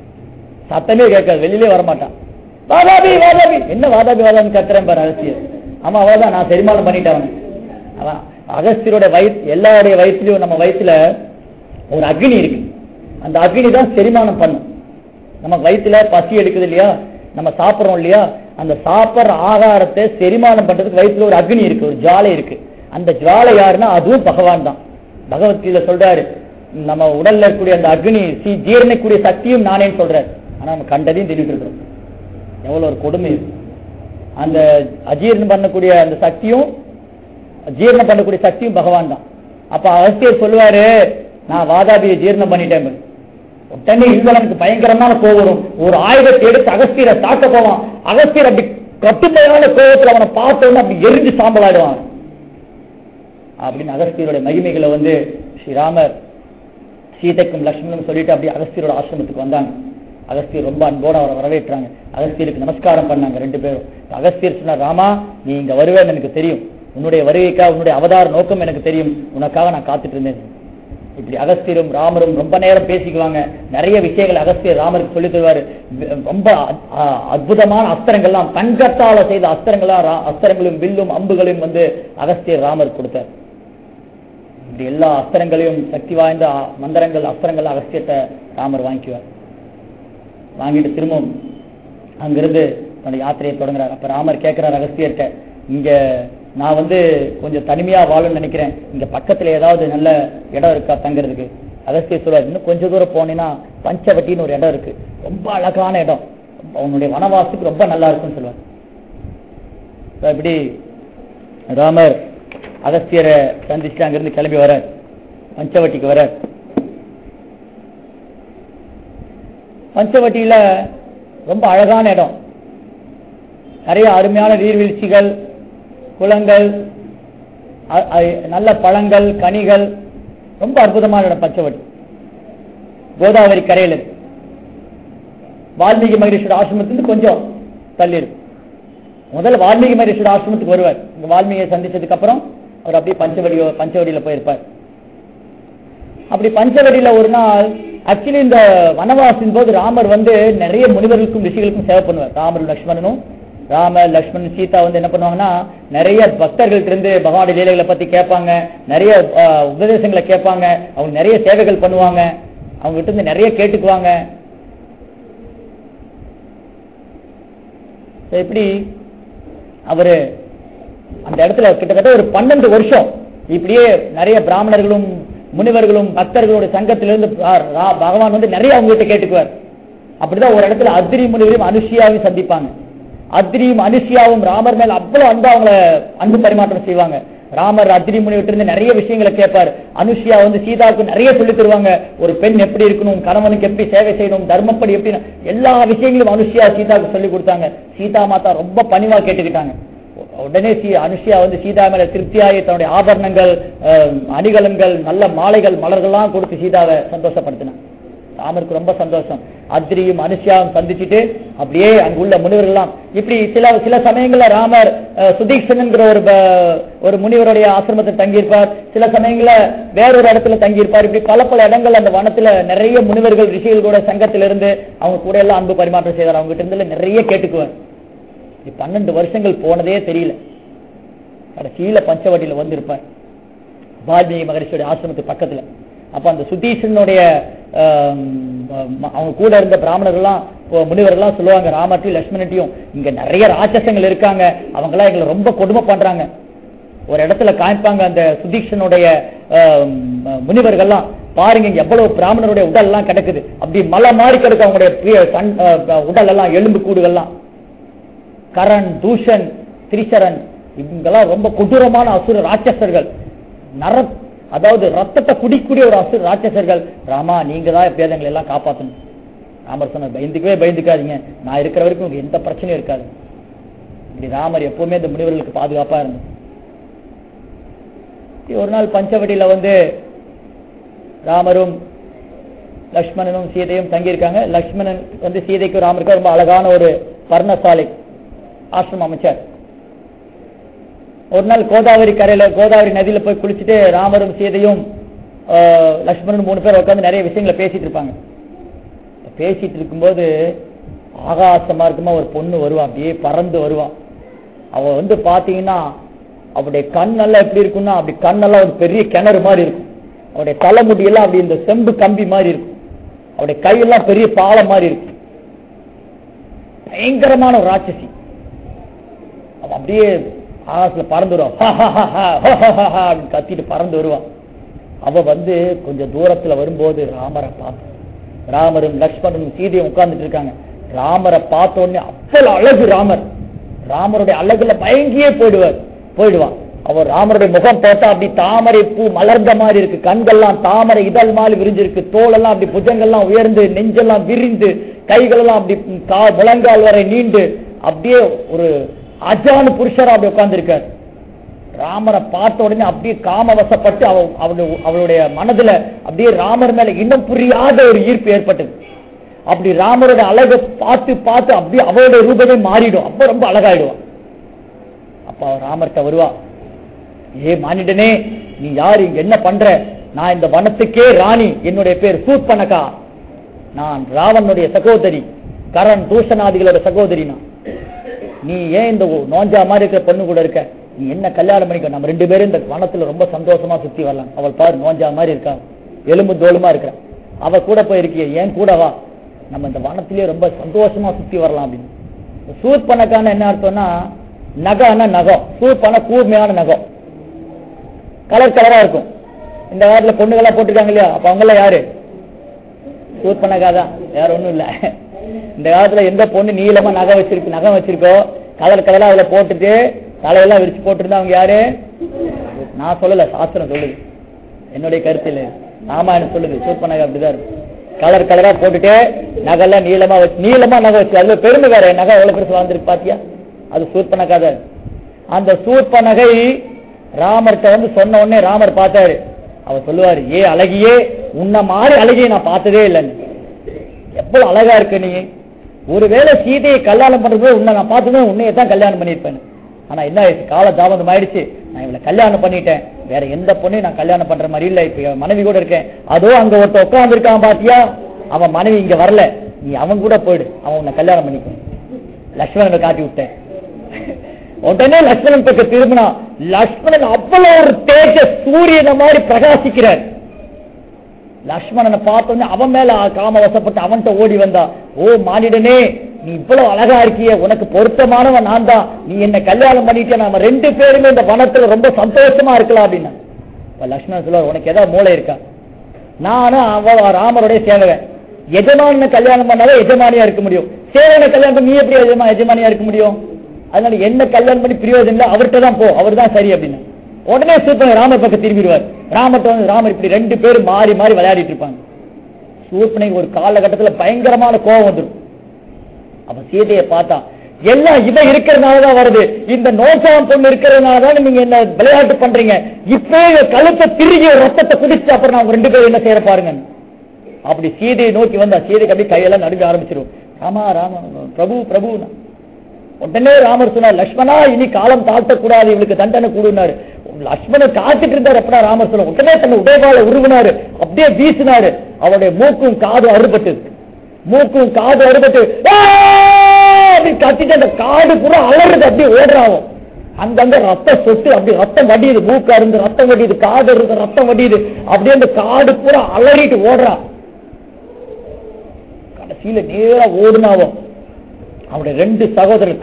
சத்தமே கேட்காது, வெளியிலே வரமாட்டான். வாதாபி வாதாபி. என்ன வாதாபி வாதாபி கத்துறேன் பாரு அகஸ்தியர். ஆமா அவ்வளவுதான், நான் செரிமானம் பண்ணிட்டேன். அவன் அகஸ்தியரோட எல்லாருடைய வயிற்றுலயும் நம்ம வயிற்றுல ஒரு அக்னி இருக்கு. அந்த அக்னி தான் செரிமானம் பண்ணும். நம்ம வயிற்றுல பசி எடுக்குது இல்லையா, நம்ம சாப்பிடறோம் இல்லையா, அந்த சாப்பிட்ற ஆகாரத்தை செரிமானம் பண்றதுக்கு வயிற்றுல ஒரு அக்னி இருக்கு, ஒரு ஜுவாலை இருக்கு. அந்த ஜுவாலை யாருன்னா அதுவும் பகவான் தான். பகவத்கீதையில சொல்றாரு, நம்ம உடல்ல இருக்கக்கூடிய அந்த அக்னி ஜீரணிக்கூடிய சக்தியும் நானேன்னு சொல்றாரு. ஆனா நம்ம கண்டதையும் தெரிவிட்டு இருக்கிறோம். எவ்வளவு ஒரு கொடுமை. அந்த அஜீரணம் பண்ணக்கூடிய அந்த சக்தியும் ஜீரணம் பண்ணக்கூடிய சக்தியும் பகவான் தான். அப்ப அகஸ்தியர் சொல்லுவாரு, நான் வாதாபியை ஜீரணம் பண்ணிட்டேன். உடனே இல்வலனுக்கு பயங்கரமான கோபம். ஒரு ஆயுதத்தை எடுத்து அகஸ்தியரை தாக்க போவான். அகஸ்தியர் அப்படி கட்டுமையான கோபத்தில் அவனை பார்த்தோன்னு அப்படி எரிஞ்சு சாம்பலாடுவான். அப்படின்னு அகஸ்தியருடைய மகிமைகளை ஸ்ரீராமர் சீதைக்கும் லட்சுமணனும் சொல்லிட்டு அப்படி அகஸ்தியரோட ஆசிரமத்துக்கு வந்தாங்க. அகஸ்தியர் ரொம்ப அன்போடு அவரை வரவேற்றாங்க. அகஸ்தியருக்கு நமஸ்காரம் பண்ணாங்க 2 பேரும். அகஸ்தியர் சொன்னார், ராமா நீ இங்க வருவேன்னு எனக்கு தெரியும், உன்னுடைய வருகைக்காக உன்னுடைய அவதார நோக்கம் எனக்கு தெரியும், உனக்காக நான் காத்துட்டு இருந்தேன். இப்படி அகஸ்தியரும் ராமரும் ரொம்ப நேரம் பேசிக்குவாங்க. நிறைய விஷயங்கள் அகஸ்தியர் ராமருக்கு சொல்லி தருவாரு. ரொம்ப அற்புதமான அஸ்திரங்கள்லாம், தங்கத்தால செய்த அஸ்திரங்களும் வில்லும் அம்புகளையும் அகஸ்தியர் ராமருக்கு கொடுத்தார். இப்படி எல்லா அஸ்திரங்களையும் சக்தி வாய்ந்த மந்திரங்கள் அஸ்திரங்கள் அகஸ்தியத்தை ராமர் வாங்கிக்குவார். வாங்கிட்டு திரும்பவும் அங்கிருந்து தன்னுடைய யாத்திரையை தொடங்குறார். அப்ப ராமர் கேட்கிறார் அகஸ்தியர்கிட்ட, இங்க நான் கொஞ்சம் தனிமையா வாழணும்னு நினைக்கிறேன், இங்க பக்கத்துல ஏதாவது நல்ல இடம் இருக்கா தங்குறதுக்கு? அகஸ்தியர் சொல்றாரு, இன்னும் கொஞ்ச தூரம் போனீங்கன்னா பஞ்சவட்டின்னு ஒரு இடம் இருக்கு, ரொம்ப அழகான இடம், அவனுடைய வனவாசத்துக்கு ரொம்ப நல்லா இருக்குன்னு சொல்லுவார். இப்படி ராமர் அகஸ்தியரை சந்திச்சுட்டு அங்கிருந்து கிளம்பி வர பஞ்சவட்டிக்கு வர. பஞ்சவட்டியில ரொம்ப அழகான இடம், நிறைய அருமையான நீர்வீழ்ச்சிகள், குளங்கள், நல்ல பழங்கள் கனிகள், ரொம்ப அற்புதமான இடம் பஞ்சவடி. கோதாவரி கரையில் வால்மீகி மகரிஷியோட ஆசிரமத்திலிருந்து கொஞ்சம் தள்ளி இருக்கு. முதல்ல வால்மீகி மகரிஷியோட ஆசிரமத்துக்கு வருவார். இங்க வால்மீகியை சந்திச்சதுக்கு அப்புறம் அவர் அப்படியே பஞ்சவடியில போயிருப்பார். அப்படி பஞ்சவடியில ஒரு நாள் ஆக்சுவலி இந்த வனவாசின் போது ராமர் நிறைய முனிவர்களுக்கும் ரிஷிகளுக்கும் சேவை பண்ணுவார். ராமர் லக்ஷ்மணன் சீதா என்ன பண்ணுவாங்கன்னா, நிறைய பக்தர்கள்ட்ட இருந்து பகவானுடைய லீலைகளை பத்தி கேட்பாங்க, நிறைய உபதேசங்களை கேட்பாங்க, அவங்க நிறைய சேவைகள் பண்ணுவாங்க, அவங்க கிட்ட இருந்து நிறைய கேட்டுக்குவாங்க. இப்படி அவரு அந்த இடத்துல கிட்டத்தட்ட ஒரு 12 வருஷம் இப்படியே நிறைய பிராமணர்களும் முனிவர்களும் பக்தர்களுடைய சங்கத்திலிருந்து பகவான் நிறைய அவங்க கிட்ட கேட்டுக்குவார். அப்படிதான் ஒரு இடத்துல அத்ரி முனிவரையும் அனுஷியாவையும் சந்திப்பாங்க. அத்ரியும் அனுஷியாவும் ராமர் மேல அவ்வளவு அவங்கள அன்பு பரிமாற்றம் செய்வாங்க. ராமர் அத்ரி முனிவிட்டு இருந்து நிறைய விஷயங்களை கேட்பார். அனுஷியா சீதாவுக்கு நிறைய சொல்லி தருவாங்க. ஒரு பெண் எப்படி இருக்கணும், கணவனுக்கு எப்படி சேவை செய்யணும், தர்மப்படி எப்படி, எல்லா விஷயங்களும் அனுஷியா சீதாவுக்கு சொல்லி கொடுத்தாங்க. சீதா மாதா ரொம்ப பணிவா கேட்டுக்கிட்டாங்க. உடனே அனுஷியா சீதா மேல திருப்தியாகி தன்னுடைய ஆபரணங்கள், அணிகலன்கள், நல்ல மாலைகள், மலர்கள்லாம் கொடுத்து சீதாவை சந்தோஷப்படுத்தினாங்க. ராமருக்கு ரொம்ப சந்தோஷம். அத்ரியும் அனுஷியாவும் சந்திச்சுட்டு அப்படியே அங்குள்ள முனிவர்கள்லாம் இப்படி சில சமயங்கள்ல ராமர் சுதீக்ஷன்ங்கிற ஒரு முனிவருடைய ஆசிரமத்தில் தங்கியிருப்பார். சில சமயங்கள்ல வேறொரு இடத்துல தங்கியிருப்பார். இப்படி பல இடங்கள் அந்த வனத்துல நிறைய முனிவர்கள் ரிஷிகள் கூட சங்கத்திலிருந்து அவங்க கூட எல்லாம் அன்பு பரிமாற்றம் செய்தார். அவங்க கிட்ட இருந்து நிறைய கேட்டுக்குவார். 12 வருஷங்கள் போனதே தெரியல. கடைசியில பஞ்சவடியில வந்திருப்பார் வால்மீகி மகரிஷியோட ஆசிரமத்துக்கு பக்கத்துல. அப்ப அந்த சுதீஷனுடைய அவங்க கூட இருந்த பிராமணர்கள்லாம் முனிவர்கள்லாம் சொல்லுவாங்க, ராமர்ட்டையும் லட்சுமணட்டையும் இங்க நிறைய ராட்சசங்கள் இருக்காங்க, அவங்க எல்லாம் எங்களை ரொம்ப கொடுமை பண்றாங்க. ஒரு இடத்துல காமிப்பாங்க அந்த சுதீஷனுடைய முனிவர்கள்லாம், பாருங்க எவ்வளவு பிராமணருடைய உடல் எல்லாம் கிடக்குது, அப்படி மலை மாறி கிடக்கு அவங்களுடைய உடல் எல்லாம், எலும்பு கூடுகள்லாம். கரண், தூஷன், திரிசரன் இவங்கெல்லாம் ரொம்ப கொடூரமான அசுர ராட்சசர்கள், அதாவது ரத்தத்தை குடிக்கூடிய ஒரு அசுர ராட்சசர்கள். ராமா நீங்க தான் எப்படியாவது எங்களை எல்லாம் காப்பாற்றணும். ராமர் சொன்னார், பயந்துக்காதீங்க, நான் இருக்கிற வரைக்கும் உங்களுக்கு எந்த பிரச்சனையும் இருக்காது. இப்படி ராமர் எப்பவுமே இந்த முனிவர்களுக்கு பாதுகாப்பா இருந்தது. ஒரு நாள் பஞ்சவடியில ராமரும் லக்ஷ்மணனும் சீதையும் தங்கியிருக்காங்க. லக்ஷ்மணன் சீதைக்கு ராமருக்கு ரொம்ப அழகான ஒரு பர்ணசாலை ஆசிரமம் அமைச்சார். ஒரு நாள் கோதாவரி கரையில, கோதாவரி நதியில போய் குளிச்சுட்டு ராமரும் சீதையும் லக்ஷ்மணன் 3 பேர் உட்காந்து நிறைய விஷயங்களை பேசிட்டு இருப்பாங்க. பேசிட்டு இருக்கும்போது ஆகாசமா இருக்குமா ஒரு பொண்ணு வருவா, அப்படியே பறந்து வருவா. அவ பாத்தீங்கன்னா அவருடைய கண்ணெல்லாம் எப்படி இருக்கும்னா, அப்படி கண்ணெல்லாம் ஒரு பெரிய கிணறு மாதிரி இருக்கும். அவருடைய தலைமுடியெல்லாம் அப்படி இந்த செம்பு கம்பி மாதிரி இருக்கும். அவருடைய கையெல்லாம் பெரிய பாலம் மாதிரி இருக்கும். பயங்கரமான ஒரு ராட்சசி. அவ அப்படியே ஆகாசத்துல பறந்து வருவான், கத்திட்டு பறந்து வருவான். அவ கொஞ்சம் தூரத்துல வரும்போது ராமரை பார்த்து, ராமரும் லக்ஷ்மணனும் சீதையும் உட்கார்ந்துட்டு இருக்காங்க. ராமரை பார்த்த உடனே அவ்வளவு அழகு ராமருடைய அழகுல பயங்கியே போயிடுவான். அவர் ராமருடைய முகம் பார்த்தா அப்படி தாமரை பூ மலர்ந்த மாதிரி இருக்கு, கண்கள்லாம் தாமரை இதழ் மாதிரி விரிஞ்சிருக்கு, தோலெல்லாம் அப்படி புஜங்கள்லாம் உயர்ந்து, நெஞ்செல்லாம் விரிந்து, கைகள் எல்லாம் அப்படி முழங்கால் வரை நீண்டு, அப்படியே ஒரு அஜானு புருஷரா அப்படி உட்கார்ந்து இருக்கார். ராமரை பார்த்த உடனே அப்படியே காமவசப்பட்டு அவளுடைய மனதுல அப்படியே ராமர் மேல இன்னும் புரியாத ஒரு ஈர்ப்பு ஏற்பட்டது. அப்படி ராமருடைய அழகை பார்த்து அப்படியே அவளுடைய ரூபமே மாறிடும். அப்ப ரொம்ப அழகாயிடுவான். அப்ப ராமர்கிட்ட வருவா, ஏ மானிடனே, நீ யாரு, இங்க என்ன பண்ற? நான் இந்த வனத்துக்கே ராணி, என்னுடைய பேர் சூர்பனகா, நான் ராவனுடைய சகோதரி, கரண் தூஷணாதிகளோட சகோதரி. நீ ஏன் இந்த நோஞ்சா மாதிரி இருக்கிற பொண்ணு கூட இருக்க? நீ என்ன கல்யாணம் பண்ணிக்க, நம்ம 2 பேரும் இந்த வனத்துல ரொம்ப சந்தோஷமா சுத்தி வரலாம். அவள் பாரு நோஞ்சா மாதிரி இருக்கா, எலும்பு தோலுமா இருக்கிற, அவ கூட போயிருக்கிய, ஏன் கூட வா, நம்ம இந்த வனத்திலேயே ரொம்ப சந்தோஷமா சுத்தி வரலாம் அப்படின்னு. சூர்பனகான என்ன அர்த்தம்னா, நகம்னா நகம், சூர்பன கூர்மையான நகம், கலர் கலரா இருக்கும். இந்த காலத்துல பொண்ணுகளா போட்டிருக்காங்க இல்லையா, அப்ப அவங்க எல்லாம் யாரு? சூர்பனகாதான், வேற ஒண்ணும் இல்ல. இந்த காலத்துல எந்த பொண்ணு நீளமா நகம் வச்சிருக்கோ, கலர் கலரா அதுல போட்டுட்டு தலையெல்லாம் விரிச்சு போட்டுருந்தா அவங்க யாரு? நான் சொல்லல, சாஸ்திரம் சொல்லுது, என்னுடைய கருத்து இல்ல, ராமாயணம் சொல்லுது. சூர்பனகா அப்படிதான் இருக்கும், கலர் கலரா போட்டுட்டு நகெல்லாம் நீளமா நகை வச்சு, அதுல பெருமை வேற, நகை எவ்வளவு பெருசு வாழ்ந்துருக்கு பாத்தியா, அது சூர்பனகா தான். அந்த சூர்பனகை ராமர்கிட்ட வந்து சொன்ன உடனே ராமர் பார்த்தாரு. அவர் சொல்லுவாரு, ஏ அழகியே, உன்ன மாதிரி அழகியை நான் பார்த்ததே இல்லைன்னு. எவ்வளவு அழகா இருக்கு நீ. ஒருவேளை சீதையை கல்யாணம் பண்றது உன்னை நான் பார்த்ததும் உன்னையே தான் கல்யாணம் பண்ணிருப்பேன். ஆனா என்ன ஆயிடுச்சு, கால தாமதம் ஆயிடுச்சு. நான் இவளை கல்யாணம் பண்ணிட்டேன், வேற எந்த பொண்ணையும் நான் கல்யாணம் பண்ற மாதிரி இல்ல. இப்ப மனைவி கூட இருக்கேன். அதோ அங்க ஒருத்த உட்கார்ந்து இருக்கான் பாத்தியா, அவன் மனைவி இங்க வரல, நீ அவன் கூட போயிடு, அவன் உன்னை கல்யாணம் பண்ணிக்க. லட்சுமணனை காட்டி விட்டேன். உடனே லட்சுமணன் பக்கம் திரும்பினா, லட்சுமணன் அவ்வளவு ஒரு தேஜ சூரியனை மாதிரி பிரகாசிக்கிறார். லட்சுமணனை பார்த்தோன்னே அவன் மேல காம வசப்பட்டு அவன்கிட்ட ஓடி வந்தா, ஓ மானிடனே, நீ இவ்வளவு அழகா இருக்கிய, உனக்கு பொருத்தமானவன் நான் தான், நீ என்ன கல்யாணம் பண்ணிட்டு நம்ம 2 பேருமே இந்த வனத்துல ரொம்ப சந்தோஷமா இருக்கலாம் அப்படின்னா. லட்சுமணன் சொல்லுவார், உனக்கு ஏதாவது மூளை இருக்கா? நானும் அவ ராமருடைய சேவகன். எஜமானனை கல்யாணம் பண்ணாலே எஜமானியா இருக்க முடியும், சேவனை கல்யாணம் பண்ணி நீ எப்படி எஜமானியா இருக்க முடியும்? அதனால என்ன கல்யாணம் பண்ணி பிரயோஜனம் இல்லை, அவர்கிட்ட தான் போ, அவர் தான் சரி அப்படின்னு. உடனே சூர்பனகை ராமர் பக்கம் திரும்பிடுவார். ராமர் இப்படி 2 பேரும் மாறி மாறி விளையாடிட்டு இருப்பாங்க. சூர்பனகை ஒரு காலகட்டத்தில் பயங்கரமான கோபம் வந்துடும். அப்ப சீதையை பார்த்தா, எல்லாம் இவன் இருக்கிறதுனாலதான் வருது, இந்த நோசாம் பொண்ணு இருக்கிறதுனாலதான் நீங்க என்ன விளையாட்டு பண்றீங்க, இப்ப கழுத்தை திருகி ரத்தத்தை குடிச்சு அப்புறம் அவங்க 2 பேரும் என்ன செய்யற பாருங்க. அப்படி சீதையை நோக்கி வந்தா சீதைக்கு அப்படியே கையெல்லாம் நடுங்க ஆரம்பிச்சிடும். ராமா ராமா பிரபு பிரபு. உடனே ராமர் சொன்னார், லட்சுமணா இனி காலம் தாழ்த்தக்கூடாது, இவளுக்கு தண்டனை கூடுனாரு. லட்சுமணன் காத்துட்டு இருந்தார். எப்படா ராமர் சொல்ல, உடனே தன்னை உடைவாளை உருவினாரு, அப்படியே வீசினாரு. அவருடைய மூக்கும் காது அறுபட்டு, மூக்கும் காது அறுபட்டு கத்திட்டு அந்த காடு பூரா அலறுது, அப்படியே ஓடுறாவும். அங்கங்க ரத்தம் சொட்டு, அப்படி ரத்தம் வடியுது, மூக்கு அருந்து ரத்தம் வடியுது, காது அருந்து ரத்தம் வடியுது, அப்படியே அந்த காடு பூரா அலறிட்டு ஓடுறான். கடைசியில நேரா ஓடுனாவும் அவருடைய 2 சகோதரர்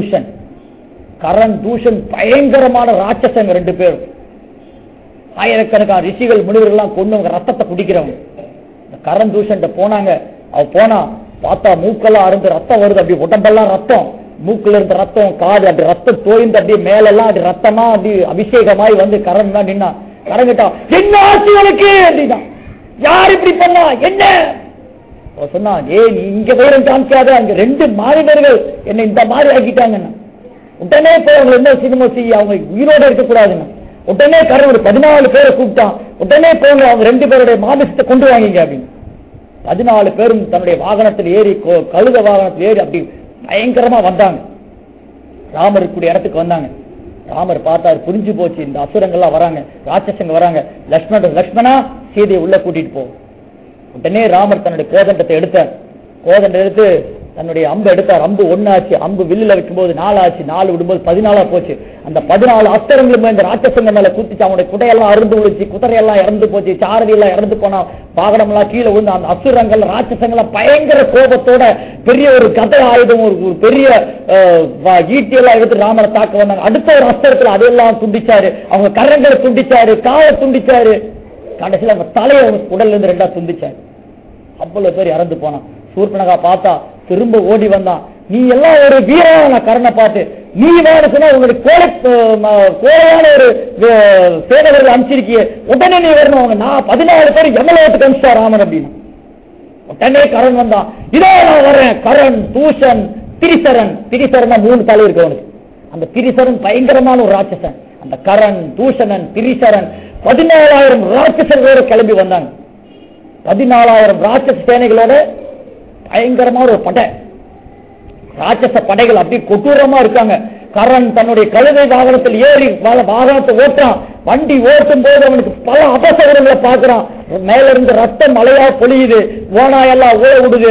கரண் தூஷன் பயங்கரமான ராட்சசங்க 2 பேரும். ஆயிரக்கணக்கான ரிஷிகள் முனிவர்கள் கொண்டு ரத்தத்தை குடிக்கிறவங்க. கரண் தூஷன் போனாங்க. அவ போனா பார்த்தா மூக்கெல்லாம் அருந்து ரத்தம் வருது, அப்படி உடம்பெல்லாம் ரத்தம், மூக்குல இருந்த ரத்தம், காது அப்படி ரத்தம் தோய்ந்து அப்படியே மேலெல்லாம் அப்படி ரத்தமா அப்படி அபிஷேகமாய் வந்து கரண் தான் நின்னா. கரண் கேட்டா, என்ன ஆட்சிகளுக்கு அப்படின்னா, யார் இப்படி பண்ணா என்ன சொன்னா, ஏ நீ இங்க வைரம் காமிக்காத, அங்க 2 மாநிலர்கள் என்ன இந்த மாதிரி ஆக்கிட்டாங்கன்னா. உடனே போய் அவங்க என்ன சினிமா செய்ய, அவங்க உயிரோட இருக்கக்கூடாதுன்னு உடனே கரண் ஒரு 14 பேரை கூப்பிட்டான். உடனே போங்க, அவங்க 2 பேருடைய மாமிசத்தை கொண்டு வாங்கிங்க அப்படின்னு. 14 பேரும் தன்னுடைய வாகனத்தில் ஏறி, கழுத வாகனத்தில் ஏறி அப்படி பயங்கரமா வந்தாங்க. ராமர் கூடிய இடத்துக்கு வந்தாங்க. ராமர் பார்த்தாரு, புரிஞ்சு போச்சு, இந்த அசுரங்கள்லாம் வராங்க, ராட்சசங்க வராங்க. லட்சுமணா சீதையை உள்ள கூட்டிட்டு போ. உடனே ராமர் தன்னுடைய கோதண்டத்தை எடுத்து தன்னுடைய அம்பு எடுத்தார். அம்பு 1 ஆச்சு, அம்பு வில்லுல வைக்கும்போது 4 ஆச்சு, 4 விடும்போது 14 போச்சு. அந்த 14 அஸ்திரங்களும் இந்த ராட்சசங்க மேல குத்திச்சு. அவனுடைய குடையெல்லாம் அருந்து விழுச்சு, குதிரையெல்லாம் இறந்து போச்சு, சாரதி எல்லாம் இறந்து போனா, வாகனம் எல்லாம் கீழே விழுந்து. அந்த அசுரங்கள் ராட்சசங்கள்லாம் பயங்கர கோபத்தோட பெரிய ஒரு கதை ஆயுதம், ஒரு பெரிய ஈட்டியெல்லாம் எடுத்து ராமரை தாக்க வந்தாங்க. அடுத்த ஒரு அஸ்திரத்துல அதையெல்லாம் துண்டிச்சாரு, அவங்க கரங்களை துண்டிச்சாரு, காலை துண்டிச்சாரு, கடைசியில் அவங்க தலையை உடல்ல இருந்து 2ஆ துண்டிச்சாரு. அவ்வளவு பேர் இறந்து போனான். சூர்பனகா பார்த்தா, திரும்ப ஓடி வந்தான். நீ எல்லாம் ஒரு வீரமான கரணை பார்த்து, நீ வேற சொன்னா உங்களுடைய கோழையான ஒரு சேவகர்கள் அனுப்பிச்சிருக்கிய, உடனே நீ வரணும். நான் 14 பேர் எவ்வளவுக்கு அனுப்பிச்சா ராமன் அப்படின்னு. உடனே கரண் வந்தான். இதோ நான் வரேன். கரண், தூஷன், திரிசரன். 3 தலை இருக்கு அவனுக்கு. அந்த திரிசரன் பயங்கரமான ஒரு ராட்சசன். அந்த கரண், தூஷணன், திரிசரன் 14,000 ராட்சசர்களோட கிளம்பி வந்தாங்க. 14,000 ராட்சச சேனைகளோட பயங்கரமான ஒரு படை, ராட்சச படைகள் அப்படி கொடூரமா இருக்காங்க. கரண் தன்னுடைய கழுதை வாகனத்தில் ஏறி வாகனத்தை ஓட்டுறான். வண்டி ஓட்டும் போது அவனுக்கு பல அபசகரங்களை பார்க்கிறான். மேல இருந்து ரத்தம் மழையா பொழியுது, ஓனாயெல்லாம் ஓட விடுது.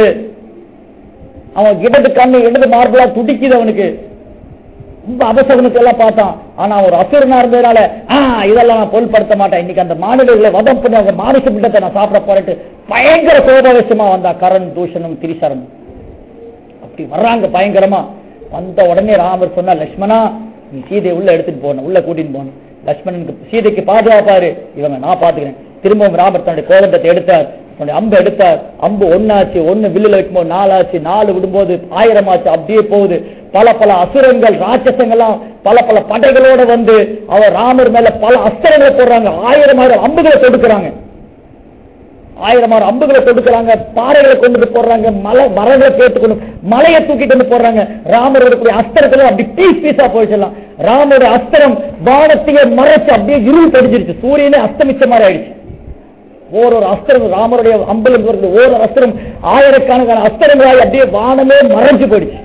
அவன் இடது கண்ணு இடது மார்பலா துடிக்குது. அவனுக்கு ரொம்ப அபசகனத்தை எல்லாம் பார்த்தான். ஆனா ஒரு அசுரனா இருந்ததுனால இதெல்லாம் நான் பொருள்படுத்த மாட்டேன், இன்னைக்கு அந்த மாநிலங்களை வதம் பண்ணி அவங்க மானுஷ பிண்டத்தை நான் சாப்பிட போறேன்ட்டு பயங்கர கோபாவேசமா வந்தா கரண், தூஷணும், திரிசரன். அப்படி வர்றாங்க பயங்கரமா. வந்த உடனே ராமர் சொன்னா, லட்சுமணா நீ சீதையை உள்ள எடுத்துட்டு போன, உள்ள கூட்டிட்டு போன. லட்சுமணனுக்கு சீதைக்கு பாதுகாப்பாரு, இவங்க நான் பாத்துக்கிறேன். திரும்பவும் ராமர் தன்னுடைய கோதண்டத்தை எடுத்தார், தன்னுடைய அம்பு எடுத்தார். அம்பு 1 ஆச்சு, 1 வில்லுல வைக்கும்போது 4 ஆச்சு, 4 விடும்போது 1000 ஆச்சு. அப்படியே போகுது. பல அசுரங்கள் ராட்சசங்கள்லாம் பல படைகளோட வந்து அவர் ராமர் மேல பல அஸ்திரங்களை போடுறாங்க. 1000 அம்புகளை தொடுக்கிறாங்க. 1000 அம்புகளை கொடுக்குறாங்க, பாறைகளை கொண்டு போடுறாங்க, மரங்களை கேட்டுக்கொண்டு மலையை தூக்கிட்டு வந்து போடுறாங்க. ராமருடைய அஸ்திரத்துல அப்படி பீஸ் பீஸா போயிடலாம். ராமருடைய அஸ்திரம் வானத்தையே மறைச்சு அப்படியே இருள் படிச்சிருச்சு, சூரியனே அஸ்தமிச்ச மாதிரி ஆயிடுச்சு. ஒரு அஸ்திரம் ராமருடைய அம்பலம் ஒரு அஸ்திரம் ஆயிரக்கணக்கான அஸ்திரங்களாய் அப்படியே வானமே மறைஞ்சு போயிடுச்சு,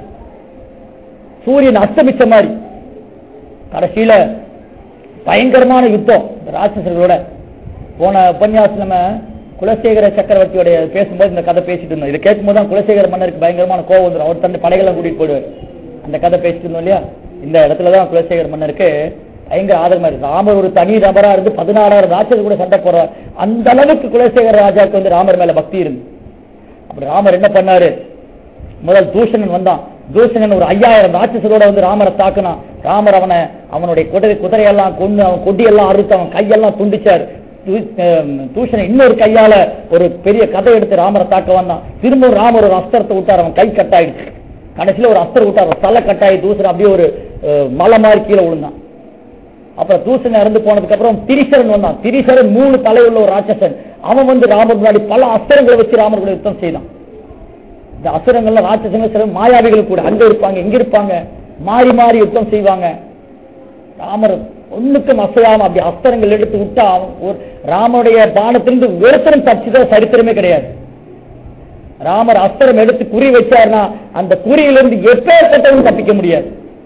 சூரியன் அஸ்தமிச்ச மாதிரி. கடைசியில பயங்கரமான யுத்தம் ராட்சசர்களோட. போன உபன்யாசம் நம்ம குலசேகர சக்கரவர்த்தியோட பேசும்போது இந்த கதை பேசிட்டு இருந்தோம். இதை கேட்கும்போது தான் குலசேகர மன்னருக்கு பயங்கரமான கோவம் வந்துடும். அவர் தன் படைகளை கூட்டிட்டு போயிடுவார். அந்த கதை பேசிட்டு இருந்தோம் இல்லையா? இந்த இடத்துலதான் குலசேகர மன்னருக்கு பயங்கர ஆதரமா இருக்கு. ராமர் ஒரு தனி நபரா இருந்து 16,000 ராட்சசர் கூட சண்டை போடுறார். அந்த அளவுக்கு குலசேகர ராஜாவுக்கு வந்து ராமர் மேல பக்தி இருந்து. அப்படி ராமர் என்ன பண்ணாரு, முதல் தூஷணன் வந்தான். தூஷணன் ஒரு 5000 ராட்சசரோட வந்து ராமரை தாக்குனான். ராமர் அவனுடைய குதிரையெல்லாம் கொண்டு அவன் கொடியெல்லாம் அறுத்து அவன் கையெல்லாம் துண்டிச்சார். தூஷணன் இன்னொரு கையால ஒரு பெரிய கதை எடுத்து ராமரை தாக்க வந்தான். திரும்ப ராமர் ஒரு அஸ்திரத்தை விட்டார், அவன் கை கட்டாயிடுச்சு. கடைசியில ஒரு அஸ்திரம் விட்டார், தலை கட்டாயி தூசன் அப்படியே ஒரு மலை மாதிரி கீழே விழுந்தான். அப்புறம் தூசன் இறந்து போனதுக்கு அப்புறம் திரிசரன் வந்தான். திரிசரன் 3 தலை உள்ள ஒரு ராட்சசன். அவன் வந்து ராமர் முன்னாடி பல அஸ்திரங்களை வச்சு ராமர் கூட யுத்தம் செய்தான். இந்த அசுரங்கள்ல ராட்சசங்கள் சில மாயாவிகள் கூட அங்க இருப்பாங்க இங்க இருப்பாங்க, மாறி மாறி யுத்தம் செய்வாங்க. ராமர் ஒண்ணுக்கும் அசையாம அப்படி அஸ்திரங்கள் எடுத்து விட்டா ராமருடைய பானத்திலிருந்து ஒருத்தரும் தப்பிச்சத சரித்திரமே கிடையாது. ராமர் அஸ்திரம் எடுத்து குறி வச்சார்னா அந்த குறியிலிருந்து எப்பேற்பட்டவனும் தப்பிக்க முடியாது.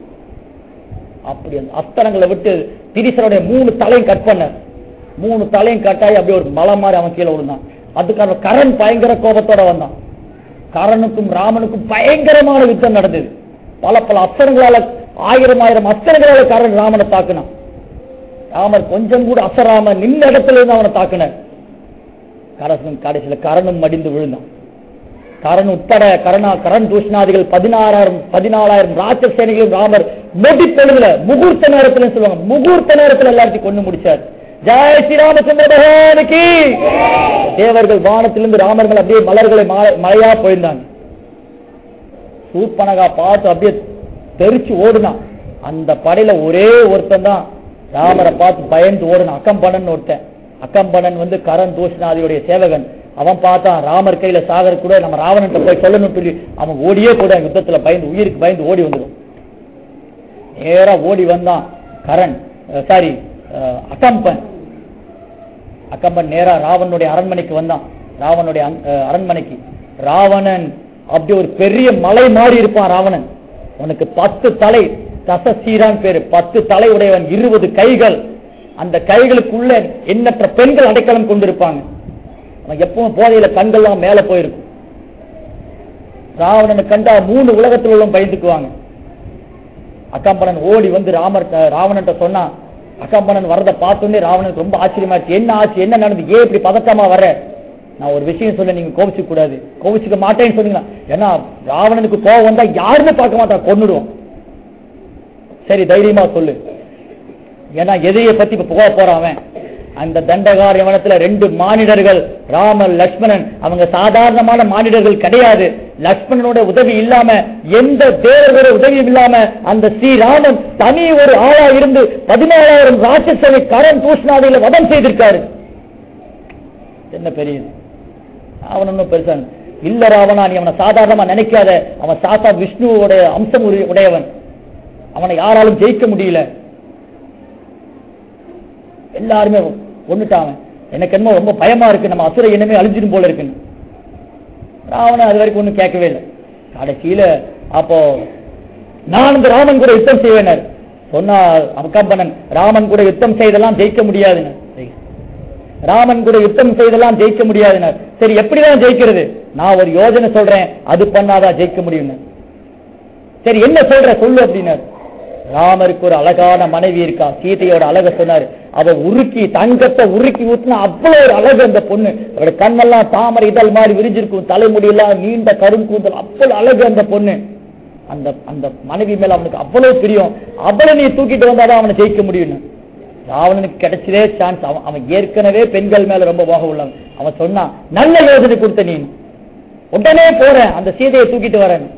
அப்படி அந்த அஸ்திரங்களை விட்டு திரிசனுடைய 3 தலையும் கட் பண்ண 3 தலையும் கட்டாயி அப்படியே ஒரு மலை மாதிரி அவன் கீழே விழுந்தான். அதுக்கான கரண் பயங்கர கோபத்தோட வந்தான். கரனுக்கும் ராமனுக்கும் பயங்கரமான யுத்தம் நடந்தது. பல அஸ்திரங்களால 1000 அஸ்திரங்களால கரண் ராமனை தாக்குனான். ராமர் கொஞ்சம் கூட அசராம நின்ன இடத்துல இருந்து அவனை தாக்குனார். கடைசியில கரணும் மடிந்து விழுந்தான். கரண் உட்பட கரண் தூஷணாதிகள் 14,000 ராட்சச சேனைகளும் ராமர் நொடிப்பொழுதுல முகூர்த்த நேரத்துல சொல்லுவாங்க, முகூர்த்த நேரத்துல எல்லாத்தையும் கொண்டு முடிச்சார். ஜெய் ஸ்ரீராமச்சந்திர பகவானுக்கு. தேவர்கள் வானத்திலிருந்து ராமர்கள் அப்படியே மலர்களை மழையா பொழிந்தாங்க. சூர்பனகா பார்த்து அப்படியே தெரிச்சு ஓடுனான். அந்த படையில ஒரே ஒருத்தன் தான் ராமரை பார்த்து பயந்து ஓடுனான், அக்கம்பனன் ஒருத்தன். அக்கம்பனன் வந்து கரண் தூஷணாதியுடைய சேவகன். அவன் பார்த்தான் ராமர் கையில சாகர கூட நம்ம ராவணன் போய் சொல்லணும் சொல்லி அவன் ஓடியே கூட யுத்தத்துல பயந்து உயிருக்கு பயந்து ஓடி வந்துடும். நேரா ஓடி வந்தான் அக்கம்பன் நேரா ராவனுடைய அரண்மனைக்கு வந்தான். ராவனுடைய அரண்மனைக்கு ராவணன் அப்படி ஒரு பெரிய மலை மாறி இருப்பான். ராவணன் உனக்கு 10 தலை, தசசீரான் பேரு, 10 தலை உடையவன், 20 கைகள். அந்த கைகளுக்குள்ள எண்ணற்ற பெண்கள் அடைக்கலம் கொண்டிருப்பாங்க. அவன் எப்பவும் போதையில கண்கள்லாம் மேல போயிருக்கும். ராவணனை கண்டா 3 உலகத்தில் உள்ள பயந்துக்குவாங்க. அக்கம்பனன் ஓடி வந்து ராவணன் சொன்னா. அக்கம்பனன் வரத பார்த்தோன்னே ராவணனுக்கு ரொம்ப ஆச்சரியமா இருக்கு. என்ன ஆச்சு, என்ன நடந்து, ஏன் இப்படி பதட்டமா வர? நான் ஒரு விஷயம் சொல்ல, நீங்க கோபிச்சுக்க கூடாது. கோபிச்சுக்க மாட்டேன்னு சொன்னீங்களா? ஏன்னா ராவணனுக்கு கோபம் வந்தா யாருமே பார்க்க மாட்டான், கொன்னுடுவோம். சரி தைரியமா சொல்லு, ஏன்னா எதையை பத்தி இப்ப போக போறான். அந்த தண்டகார யவனத்துல 2 மானிடர்கள், ராமர் லட்சுமணன். அவங்க சாதாரணமான மானிடர்கள் கிடையாது. லட்சுமணனோட உதவி இல்லாம, எந்த தேவரோட உதவியும் இல்லாம அந்த ஸ்ரீராமன் தனி ஒரு ஆளா இருந்து 14,000 ராட்சசனை கரண் தூஷணாதியில வதம் செய்திருக்காரு. என்ன பெரியது? அவன் ஒன்னும் பெருசா இல்ல. ராவணா, நீ அவனை சாதாரணமா நினைக்காத. அவன் சாத்தா விஷ்ணுவோட அம்சம் உடையவன். அவனை யாராலும் ஜெயிக்க முடியல. எல்லாருமே ஒண்ணுட்டான். எனக்கு என்ன ரொம்ப பயமா இருக்கு, நம்ம அசுர இனமே அழிஞ்சிடும் போல இருக்குன்னு. ராவணன் அது வரைக்கும் ஒண்ணும் கேட்கவே இல்லை. கடைசியில அப்போ நான் இந்த ராமன் கூட யுத்தம் செய்வேன் சொன்னா அக்கம்பனன், ராமன் கூட யுத்தம் செய்தெல்லாம் ஜெயிக்க முடியாதுன்னு. ராமன் கூட யுத்தம் செய்தெல்லாம் ஜெயிக்க முடியாதுன்னு. சரி, எப்படிதான் ஜெயிக்கிறது? நான் ஒரு யோஜனை சொல்றேன், அது பண்ணாதான் ஜெயிக்க முடியும். சரி, என்ன சொல்ற சொல்லு அப்படின்னாரு. ராமருக்கு ஒரு அழகான மனைவி இருக்கா, சீதையோட அழக சொன்னாரு. அவ உருக்கி தங்கத்தை உருக்கி ஊத்தினா அவ்வளவு ஒரு அழகு அந்த பொண்ணு. அவரோட கண்ணெல்லாம் தாமரை இதழ் மாதிரி விரிஞ்சிருக்கும், தலைமுடியெல்லாம் நீண்ட கருங்கூந்தல், அவ்வளவு அழகு அந்த பொண்ணு. அந்த அந்த மனைவி மேல அவனுக்கு அவ்வளவு பிரியம். அவளை நீ தூக்கிட்டு வந்தாதான் அவனை ஜெயிக்க முடியும். ராவணனுக்கு கிடைச்சதே சான்ஸ். அவன் ஏற்கனவே பெண்கள் மேல ரொம்ப மோகம் உள்ளவன். அவன் சொன்னான், நல்ல யோசனை கொடுத்த நீ, உடனே போறேன் அந்த சீதையை தூக்கிட்டு வரேன்.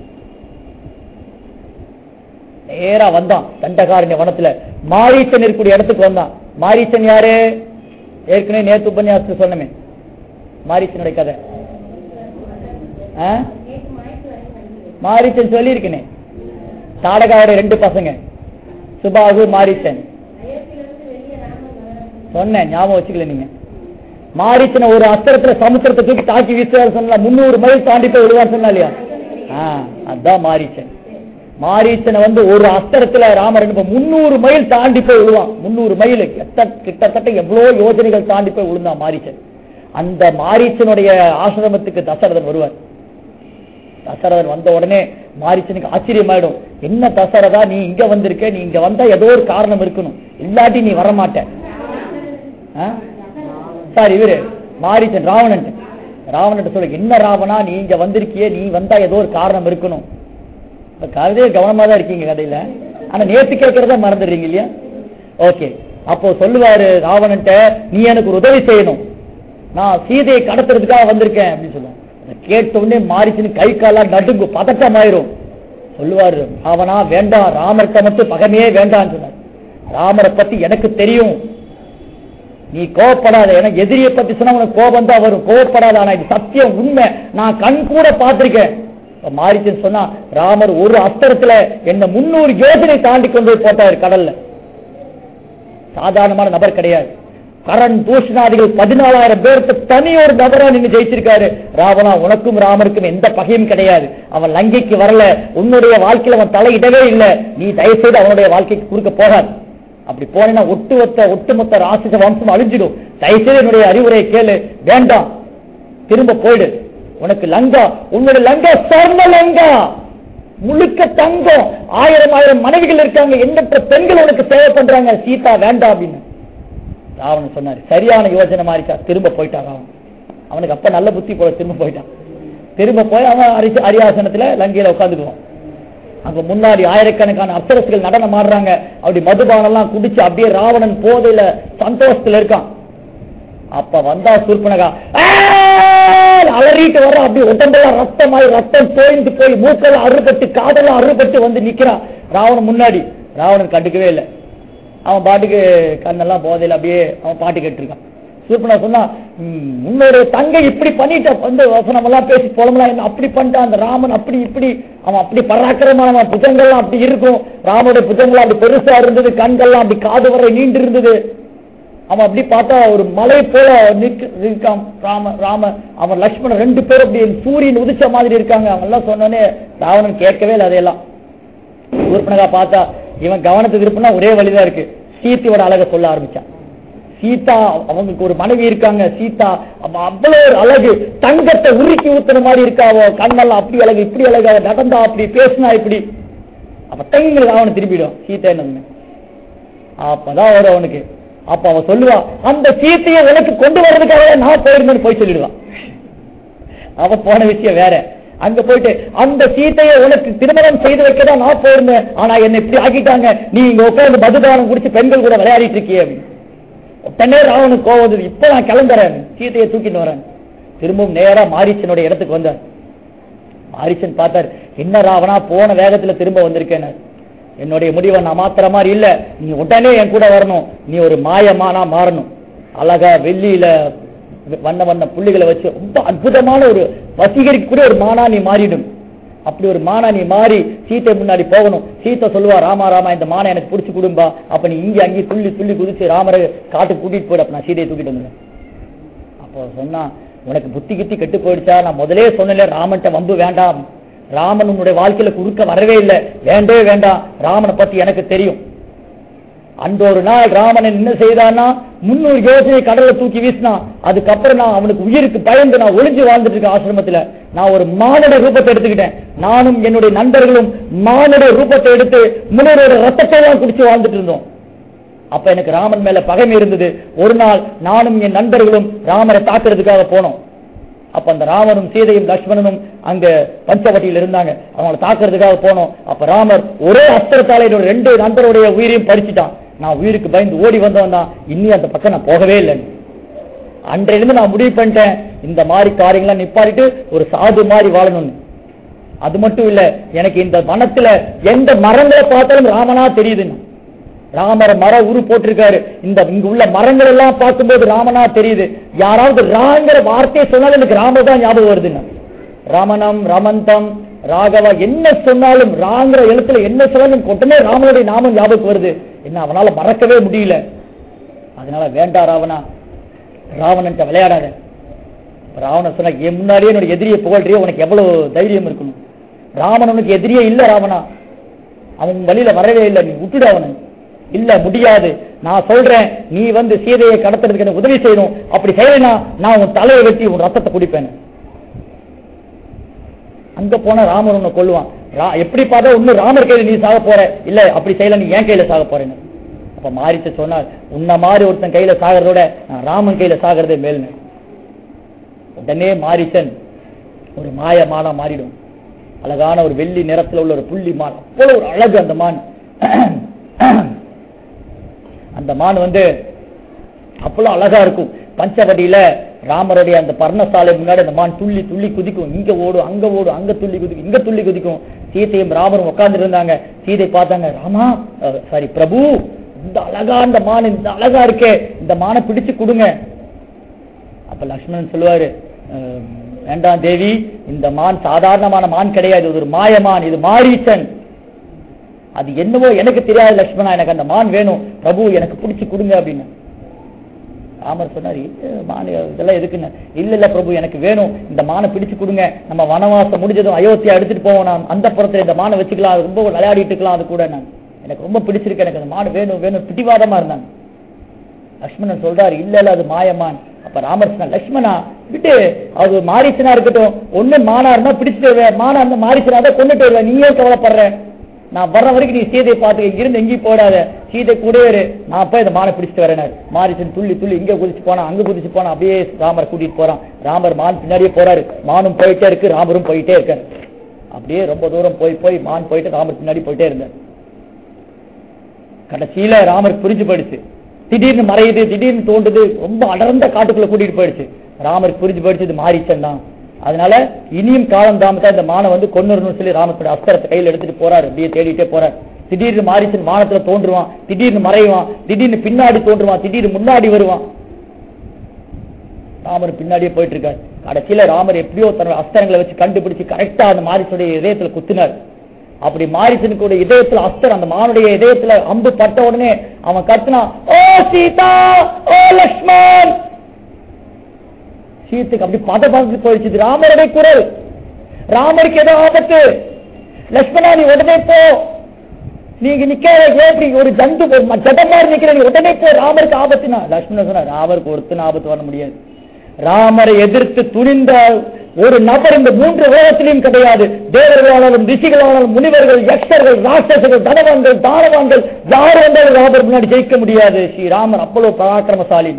நேரா வந்தான் தண்டகாரண்ய வனத்துல மாரீசன் இருக்கக்கூடிய இடத்துக்கு வந்தான். மாரீசன் யாரு? ஏற்கனவே நேத்து உபன்யாசத்துல சொன்னமே, மாரீச்சனுடைய கதை மாரீச்சன் சொல்லி இருக்கனே. தாடகாவோட 2 பசங்க சுபாகு மாரீச்சன் சொன்னேன், ஞாபகம் வச்சுக்கல நீங்க. மாரீச்சனை ஒரு அஸ்திரத்துல சமுத்திரத்தை தூக்கி தாக்கி வீசுவார் சொன்னா 300 மைல் தாண்டி போய் விழுவார் சொன்னா இல்லையா? அதான் மாரீச்சன். மாரீச்சனை ஒரு அஸ்திரத்துல ராமர் 300 மைல் தாண்டி போய் விழுவான். 300 மைல் கிட்டத்தட்ட எவ்வளவு யோஜனைகள் தாண்டி போய் விழுந்தான் மாரீச்சன். அந்த மாரீச்சனுடைய ஆசிரமத்துக்கு தசரதன் வருவார். தசரதன் வந்த உடனே மாரீச்சனுக்கு ஆச்சரியமாயிடும். என்ன தசரதா, நீ இங்க வந்திருக்க, நீ இங்க வந்தா ஏதோ ஒரு காரணம் இருக்கணும், இல்லாட்டி நீ வரமாட்ட. சாரி, இவரு மாரீச்சன் ராவணன் சொல்ல, என்ன ராவணா நீ இங்க வந்திருக்கிய, நீ வந்தா ஏதோ ஒரு காரணம் இருக்கணும். கதையை கவனமா தான் இருக்கீங்க கதையில, ஆனா நேத்து கேட்கறத மறந்துடுறீங்க இல்லையா? ஓகே, அப்போ சொல்லுவாரு ராவணன்ட்ட, நீ எனக்கு ஒரு உதவி செய்யணும், நான் சீதையை கடத்துறதுக்காக வந்திருக்கேன் அப்படின்னு சொல்லுவாங்க. கேட்ட உடனே மாரீச்சனு கை காலா நடுங்கு, பதட்டம் ஆயிரும். சொல்லுவாரு ராவணா, வேண்டாம், ராமர்கிட்ட மட்டும் பகமே வேண்டாம்னு சொன்னார். ராமரை பத்தி எனக்கு தெரியும், நீ கோவப்படாத, எனக்கு எதிரியை பத்தி சொன்னா உனக்கு கோபம் தான் வரும், கோவப்படாத, ஆனா இது சத்தியம், உண்மை, நான் கண் கூட பார்த்திருக்கேன். மாரீச்சன் சொன்னா, ராமர் ஒரு அஸ்திரத்துல என்ன 300 யோஜனை தாண்டி கொண்டு போய் போட்டாரு கடல்ல. சாதாரணமான நபர் கிடையாது. கரண் தூஷணாதிகள் 14,000 பேருக்கு தனி ஒரு நபரா நின்று ஜெயிச்சிருக்காரு. ராவணா, உனக்கும் ராமருக்கும் எந்த பகையும் கிடையாது. அவன் லங்கைக்கு வரல, உன்னுடைய வாழ்க்கையில அவன் தலையிடவே இல்லை, நீ தயவு செய்து அவனுடைய வாழ்க்கைக்கு குறுக்க போகாது. அப்படி போனா ஒட்டுமொத்த ராட்சச வம்சம் அழிஞ்சிடும். தயவுசெய்து என்னுடைய அறிவுரையை கேளு, வேண்டாம், திரும்ப போயிடு. உனக்கு லங்கா, உன்னுடைய லங்கா சொர்ண லங்கா, முழுக்க தங்கம், 1000 மனைவிகள் இருக்காங்க, எண்ணற்ற பெண்கள் உனக்கு சேவை பண்றாங்க, சீதா வேண்டாம் அப்படின்னு ராவணன் சொன்னாரு. சரியான யோசனை மாறிச்சா, திரும்ப போயிட்டான். அவனுக்கு அப்ப நல்ல புத்தி போல திரும்ப போயிட்டான். திரும்ப போய் அவன் அரியாசனத்துல லங்கையில உட்காந்துக்குவான். அங்க முன்னாடி ஆயிரக்கணக்கான அப்சரசுகள் நடனம் ஆடுறாங்க. அப்படி மதுபானம் எல்லாம் குடிச்சு அப்படியே ராவணன் போதையில சந்தோஷத்துல இருக்கான். அப்ப வந்தா சூர்பனகா அலறிட்டு வர, அப்படி உடம்பெல்லாம் ரத்தம் தோய்ந்து போய் மூக்கெல்லாம் அறுபட்டு காதெல்லாம் அறுபட்டு வந்து நிக்கிறான் ராவணன் முன்னாடி. ராவணன் கண்டுக்கவே இல்லை, அவன் பாட்டுக்கு கண்ணெல்லாம் போதையில அப்படியே அவன் பாட்டு கேட்டிருக்கான். சூர்பனகா சொன்னா, உன்னுடைய தங்கை இப்படி பண்ணிட்ட, வந்து வசனம் எல்லாம் பேசி புலம்பலாம், என்ன அப்படி பண்ணிட்டான் அந்த ராமன், அப்படி இப்படி அவன் அப்படி பராக்கிரமான புஜங்கள்லாம் அப்படி இருக்கும், ராமனுடைய புஜங்கள்லாம் அப்படி பெருசா இருந்தது, கண்கள்லாம் அப்படி காது வரை நீண்டு இருந்தது, அவன் அப்படி பார்த்தா ஒரு மலை போல இருக்கான் ராம அவன் லட்சுமணன் 2 பேரும் அப்படி சூரியன் உதிச்ச மாதிரி இருக்காங்க. அவன் எல்லாம் சொன்னோன்னே ராவணன் கேட்கவே இல்லை அதையெல்லாம். சூர்பனகா பார்த்தா இவன் கவனத்தை திருப்பினா ஒரே வழிதான் இருக்கு, சீத்தையோட அழகை சொல்ல ஆரம்பிச்சான். சீதா, அவங்களுக்கு ஒரு மனைவி இருக்காங்க சீதா, அவ்வளவு ஒரு அழகு, தங்கத்தை உருக்கி ஊத்துன மாதிரி இருக்காவோ, கண்ணெல்லாம் அப்படி அழகு இப்படி அழகு, அவ நடந்தா அப்படி, பேசினா இப்படி. அப்ப தைங்களுக்கு அவனை திரும்பிடும் சீத்தை என்ன, அப்பதான் வரும் அவனுக்கு. அப்ப அவன் சொல்லுவா, அந்த சீத்தையை உனக்கு கொண்டு வர்றதுக்காக நான் போயிருந்தேன்னு போய் சொல்லிடுவான். அவன் போன விஷயம் வேற. அங்க போயிட்டு அந்த சீத்தையை உனக்கு திருமணம் செய்து வைக்கதான் நான் போயிருந்தேன், ஆனா என்ன இப்படி ஆக்கிட்டாங்க, நீ இங்க உட்கார்ந்து மதுபானம் குடிச்சு பெண்கள் கூட விளையாடிட்டு இருக்கிய. உடனே ராவனுக்கு கோவம், இப்ப நான் கிளம்புறேன், சீத்தையை தூக்கிட்டு வரேன். திரும்பவும் நேரா மாரீச்சனுடைய இடத்துக்கு வந்தார். மாரீச்சன் பார்த்தார், என்ன ராவணா போன வேகத்துல திரும்ப வந்திருக்கேன், என்னுடைய முடிவை நான் மாத்திர மாதிரி இல்ல, நீ உடனே என் கூட வரணும், நீ ஒரு மாயமானா மாறணும், அழகா வெள்ளியில வண்ண புள்ளிகளை வச்சு ரொம்ப அற்புதமான ஒரு வசீகரிக்கக்கூடிய ஒரு மானா நீ மாறிடும். அப்படி ஒரு மானா நீ மாறி சீத்தை முன்னாடி போகணும். சீத்தை சொல்லுவா, ராமா இந்த மானை எனக்கு பிடிச்சி கொடும்பா. அப்ப நீ இங்கே அங்கே துள்ளி குதிச்சு ராமரை காட்டுக்கு கூட்டிட்டு போயிடு, அப்ப நான் சீதையை தூக்கிட்டு வந்துடுறேன். அப்போ சொன்னா, உனக்கு புத்தி கித்தி கெட்டு போயிடுச்சா, நான் முதலே சொன்னேன் ராமன்ட்ட வம்பு வேண்டாம், ராமன் உன்னுடைய வாழ்க்கையில குறுக்க வரவே இல்லை, வேண்டவே வேண்டாம், ராமனை பத்தி எனக்கு தெரியும். அந்த ஒரு நாள் ராமன் என்ன செய்தான்னா 300 யோஜனை கடலை தூக்கி வீசினான். அதுக்கப்புறம் நான் அவனுக்கு உயிருக்கு பயந்து நான் ஒளிஞ்சு வாழ்ந்துட்டு இருக்கேன் ஆசிரமத்துல. நான் ஒரு மானுட ரூபத்தை எடுத்துக்கிட்டேன், நானும் என்னுடைய நண்பர்களும் மானுட ரூபத்தை எடுத்து முன்னோட ரத்தத்தை தான் குடிச்சு வாழ்ந்துட்டு இருந்தோம். அப்ப எனக்கு ராமன் மேல பகைமை இருந்தது. ஒரு நாள் நானும் என் நண்பர்களும் ராமரை தாக்குறதுக்காக போனோம். அப்ப அந்த ராமனும் சீதையும் லட்சுமணனும் அங்க பஞ்சவட்டியில் இருந்தாங்க, அவங்களை தாக்குறதுக்காக போனோம். அப்ப ராமர் ஒரே அஸ்திரத்தால என்னோட 2 நண்பருடைய உயிரையும் பறிச்சுட்டான். நான் உயிருக்கு பயந்து ஓடி வந்தவன் தான், இன்னும் அந்த பக்கம் நான் போகவே இல்லை. அன்றையிலிருந்து நான் முடிவு பண்ணிட்டேன், இந்த மாதிரி காரியங்களாம் நிப்பாட்டிட்டு ஒரு சாது மாதிரி வாழணும்னு. அது மட்டும் இல்ல, எனக்கு இந்த வனத்துல எந்த மரங்களை பார்த்தாலும் ராமனா தெரியுதுன்னு. ராமர் மர உரு போட்டிருக்காரு. இங்க உள்ள மரங்கள் எல்லாம் பார்க்கும்போது ராமனா தெரியுது. யாராவது ராங்கிற வார்த்தையை சொன்னாலும் எனக்கு ராமர் தான் ஞாபகம் வருதுன்னு. ரமணம், ரமந்தம், ராகவா என்ன சொன்னாலும் ராங்கிற எழுத்துல என்ன சொன்னாலும் உடனே ராமனுடைய நாமம் ஞாபகம் வருது. என்ன அவனால மறக்கவே முடியல. அதனால வேண்டா ராவணா, ராவணன் விளையாடாத. ராவணன் சொன்ன என் முன்னாடியே என்னோட எதிரியை புகழ்றியோ, உனக்கு எவ்வளவு தைரியம் இருக்கணும். ராமன் உனக்கு எதிரியே இல்ல ராவணா, அவன் வழியில வரவே இல்லை, நீ விட்டுடு அவனு. இல்ல முடியாது, நான் சொல்றேன், நீ சீதையை கடத்துறதுக்கு எனக்கு உதவி செய்யணும். அப்படி செய்யலைன்னா நான் உன் தலையை வெட்டி உன் ரத்தத்தை குடிப்பேன். அங்க போன ராமர் உன்னை கொல்லுவான். எப்படி பார்த்தா இன்னும் ராமர் கையில நீ சாக போற, இல்ல அப்படி செய்யல நீ என் கையில சாக போறேன்னு. அப்ப மாரிச்ச சொன்னார், உன்ன மாதிரி ஒருத்தன் கையில சாகிறதோட நான் ராமன் கையில சாகிறதே மேல்னு. உடனே மாரிச்சன் ஒரு மாயமானா மாறிடும். அழகான ஒரு வெள்ளி நிறத்துல உள்ள ஒரு புள்ளி மான், அவ்வளவு ஒரு அழகு அந்த மான். அந்த மான் அவ்வளவு அழகா இருக்கும். பஞ்சவடியில ராமருடைய அந்த பர்ணசாலை முன்னாடி அந்த மான் துள்ளி துள்ளி குதிக்கும். இங்க ஓடும், அங்க ஓடும், அங்க துள்ளி குதிக்கும், இங்க துள்ளி குதிக்கும். சீதையும் ராமரும் உட்கார்ந்து இருந்தாங்க. சீதை பார்த்தாங்க, ராமா சாரி பிரபு, இந்த அழகா அந்த மான் இந்த அழகா இருக்கே, இந்த மானை பிடிச்சு கொடுங்க. அப்ப லக்ஷ்மணன் சொல்லுவாரு, வேண்டாம் தேவி, இந்த மான் சாதாரணமான மான் கிடையாது, இது ஒரு மாயமான், இது மாரீச்சன். அது என்னவோ எனக்கு தெரியாது லக்ஷ்மணா, எனக்கு அந்த மான் வேணும் பிரபு, எனக்கு பிடிச்சு கொடுங்க அப்படின்னு. ராமர் சொன்னார், மான் இதெல்லாம் எதுக்குன்னு. இல்ல இல்ல பிரபு, எனக்கு வேணும், இந்த மானை பிடிச்சு கொடுங்க. நம்ம வனவாசம் முடிஞ்சதும் அயோத்தியா எடுத்துட்டு போவோம், நான் அந்த புறத்துல இந்த மானை வச்சுக்கலாம், ரொம்ப விளையாடிட்டு இருக்கலாம். அது கூட நான் எனக்கு ரொம்ப பிடிச்சிருக்கு, எனக்கு அந்த மான் வேணும் வேணும் பிடிவாதமா இருந்தாங்க. லக்ஷ்மணன் சொல்றாரு, இல்ல இல்ல அது மாயமான். அப்ப ராமர் சொன்னார், லக்ஷ்மணா விட்டு, அது மாரிச்சனா இருக்கட்டும், ஒண்ணு மானா இருந்தா பிடிச்சிட்டு மானா அந்த மாரிச்சனா தான் கொண்டுட்டு வருவேன், நீயே கவலைப்படுற, நான் வர்ற வரைக்கும் நீ சீதையை பார்த்து இங்கிருந்து எங்கேயும் போடாத, சீதை கூட நான் போய் இந்த மானை பிடிச்சிட்டு வரேன். மாரிச்சன் துள்ளி துள்ளி இங்க குதிச்சு போனா, அங்க குதிச்சு போனா, அப்படியே ராமர் கூட்டிட்டு போறான். ராமர் மான் பின்னாடியே போறாரு, மானும் போயிட்டே இருக்கு, ராமரும் போயிட்டே இருக்காரு. அப்படியே ரொம்ப தூரம் போய் போய் மான் போயிட்டு ராமர் பின்னாடி போயிட்டே இருந்தார். கடைசியில ராமர் புரிஞ்சு போயிடுச்சு, திடீர்னு மறையுது, திடீர்னு தோன்றுது, ரொம்ப அடர்ந்த காட்டுக்குள்ள கூட்டிட்டு போயிடுச்சு. ராமருக்கு புரிஞ்சு போயிடுச்சு இது மாரீச்சன் தான். அதனால இனியும் காலம் தாமதா இந்த மானை கொன்னுறணும்னு சொல்லி ராமத்தோட அஸ்திரத்தை கையில் எடுத்துட்டு போறாரு. அப்படியே தேடிட்டே போறாரு. திடீர்னு மாரீச்சன் வானத்துல தோன்றுவான், திடீர்னு மறைவான், திடீர்னு பின்னாடி தோன்றுவான், திடீர்னு முன்னாடி வருவான். ராமர் பின்னாடியே போயிட்டு இருக்காரு. கடைசியில ராமர் எப்படியோ தன்னோட அஸ்திரங்களை வச்சு கண்டுபிடிச்சு கரெக்டா அந்த மாரீச்சனுடைய இதயத்துல குத்தினார். அப்படி மாரீச்சனுக்கு இதயத்துல அஸ்திரம், அந்த மானுடைய இதயத்துல அம்பு பட்ட உடனே அவன் கத்துனா, ஓ சீதா, ஓ லக்ஷ்மண். சீத்துக்கு அப்படி பதப்பட்டு போயிடுச்சு. ராமருடைய குரல், ராமருக்கு ஏதோ ஆபத்து, லக்ஷ்மணா நீ உடனே போ, நீங்க நிக்க ஒரு ஜந்து ஜடம் மாதிரி நிக்கிற, நீ உடனே போ, ராமருக்கு ஆபத்துனா. லக்ஷ்மணன் சொன்னா, ராமருக்கு ஒருத்தன ஆபத்து வர முடியாது. ராமரை எதிர்த்து துணிந்த ஒரு நபர் இந்த மூன்று உலகத்திலையும் கிடையாது. தேவர்களாலும் ரிஷிகளாலும் முனிவர்கள், யக்ஷர்கள், ராட்சசர்கள், தனவான்கள், தானவான்கள் யார் வந்தாலும் ராமர் முன்னாடி ஜெயிக்க முடியாது. ஸ்ரீராமர் அவ்வளவு பராக்கிரமசாலி.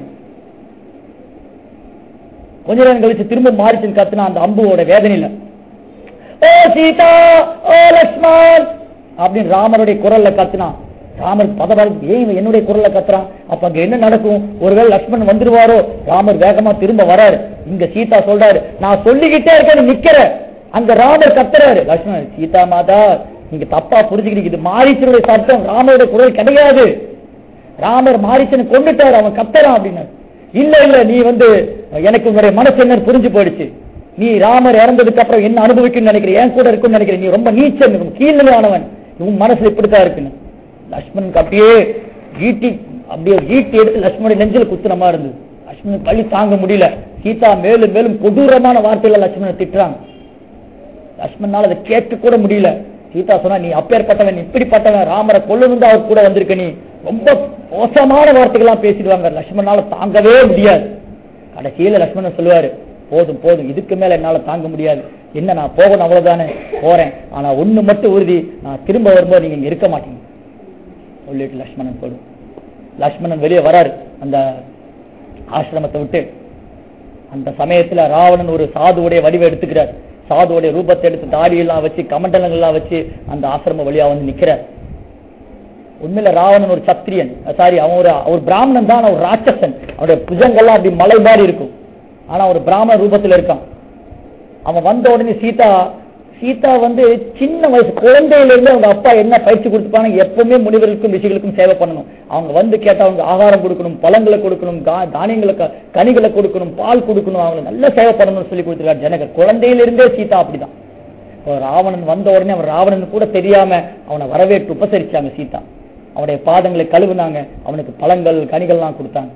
கொஞ்ச நேரம் கழிச்சு திரும்ப மாரிச்சன் கத்துனா அந்த அம்புவோட வேதனையில, ஓ சீதா, ஓ லக்ஷ்மண் அப்படின்னு ராமருடைய குரல்ல கத்துனா. ராமர் பதவாறு, ஏன் என்னுடைய குரல்ல கத்துறான்? அப்ப அங்க என்ன நடக்கும்? ஒருவேளை லக்ஷ்மணன் வந்துருவாரோ? ராமர் வேகமா திரும்ப வராரு. இங்க சீதா சொல்றாரு, நான் சொல்லிக்கிட்டே இருக்கேன் நிக்கிற. அங்க ராமர் கத்துறாரு, லக்ஷ்மணன் சீதா மாதா நீங்க தப்பா புரிஞ்சுக்கிட்டு, இது மாரீச்சனுடைய சத்தம், ராமருடைய குரல் கிடையாது. ராமர் மாரீச்சனை கொண்டுட்டாரு, அவன் கத்துறான் அப்படின்னு. இல்ல இல்ல, நீ எனக்கு உன்னுடைய மனசு என்ன புரிஞ்சு போயிடுச்சு, நீ ராமர் இறந்ததுக்கு அப்புறம் என்ன அனுபவிக்கணும்னு நினைக்கிறேன், என் கூட இருக்குன்னு நினைக்கிறேன், நீ ரொம்ப நீச்சல், கீழ்நிலையானவன், உன் மனசுல இப்படித்தான் இருக்குன்னு. லக்ஷ்மணனுக்கு அப்படியே ஈட்டி எடுத்து லக்ஷ்மணன் நெஞ்சில் குத்துனமா இருந்தது. லக்ஷ்மணன் பள்ளி தாங்க முடியல. சீதா மேலும் மேலும் கொடூரமான வார்த்தையில லக்ஷ்மணன் திட்டுறாங்க. லக்ஷ்மணனால அதை கேட்க கூட முடியல. சீதா சொன்னா, நீ அப்பேற்பட்டவன், நீ இப்படிப்பட்டவன், ராமரை கொல்லணும் தான் அவர் கூட வந்திருக்க, நீ ரொம்ப மோசமான வார்த்தைகள்லாம் பேசிடுவாங்க. லக்ஷ்மணனால தாங்கவே முடியாது. கடைசியில லக்ஷ்மணன் சொல்லுவாரு, போதும் போதும், இதுக்கு மேல என்னால தாங்க முடியாது, என்ன நான் போகணும் அவ்வளவுதானே, போறேன், ஆனா ஒண்ணு மட்டும் உறுதி, நான் திரும்ப வரும்போது நீங்க இங்க இருக்க மாட்டீங்க சொல்லிட்டு லக்ஷ்மணன் சொல்லு. லக்ஷ்மணன் வெளியே வராரு அந்த ஆசிரமத்தை விட்டு. அந்த சமயத்துல ராவணன் ஒரு சாதுவுடைய வடிவை எடுத்துக்கிறார். சாதுவுடைய ரூபத்தை எடுத்து தாடியெல்லாம் வச்சு கமண்டலங்கள்லாம் வச்சு அந்த ஆசிரம வழியா நிக்கிறார். உண்மையில ராவணன் ஒரு சத்திரியன், சாரி அவன் ஒரு பிராமணன் தான், ஒரு ராட்சசன். அவனுடைய புஜங்கள்லாம் அப்படி மலை மாதிரி இருக்கும், ஆனா ஒரு பிராமண ரூபத்துல இருக்கான். அவன் வந்த உடனே சீதா சீதா வந்து சின்ன வயசு குழந்தையில இருந்து அவங்க அப்பா என்ன பயிற்சி கொடுத்துப்பாங்க, எப்பவுமே முனிவர்களுக்கும் ரிஷிகளுக்கும் சேவை பண்ணணும். அவங்க வந்து கேட்டா அவங்க ஆகாரம் கொடுக்கணும், பழங்களை கொடுக்கணும், தானியங்களுக்கு கனிகளை கொடுக்கணும், பால் கொடுக்கணும், அவங்க நல்ல சேவை பண்ணணும்னு சொல்லி கொடுத்துருக்காரு ஜனகர். குழந்தையிலிருந்தே சீதா அப்படிதான். ராவணன் வந்த உடனே அவன் ராவணன் கூட தெரியாம அவனை வரவேற்று உபசரிச்சாங்க. சீதா அவனுடைய பாதங்களை கழுவுனாங்க, அவனுக்கு பழங்கள் கனிகள்லாம் கொடுத்தாங்க.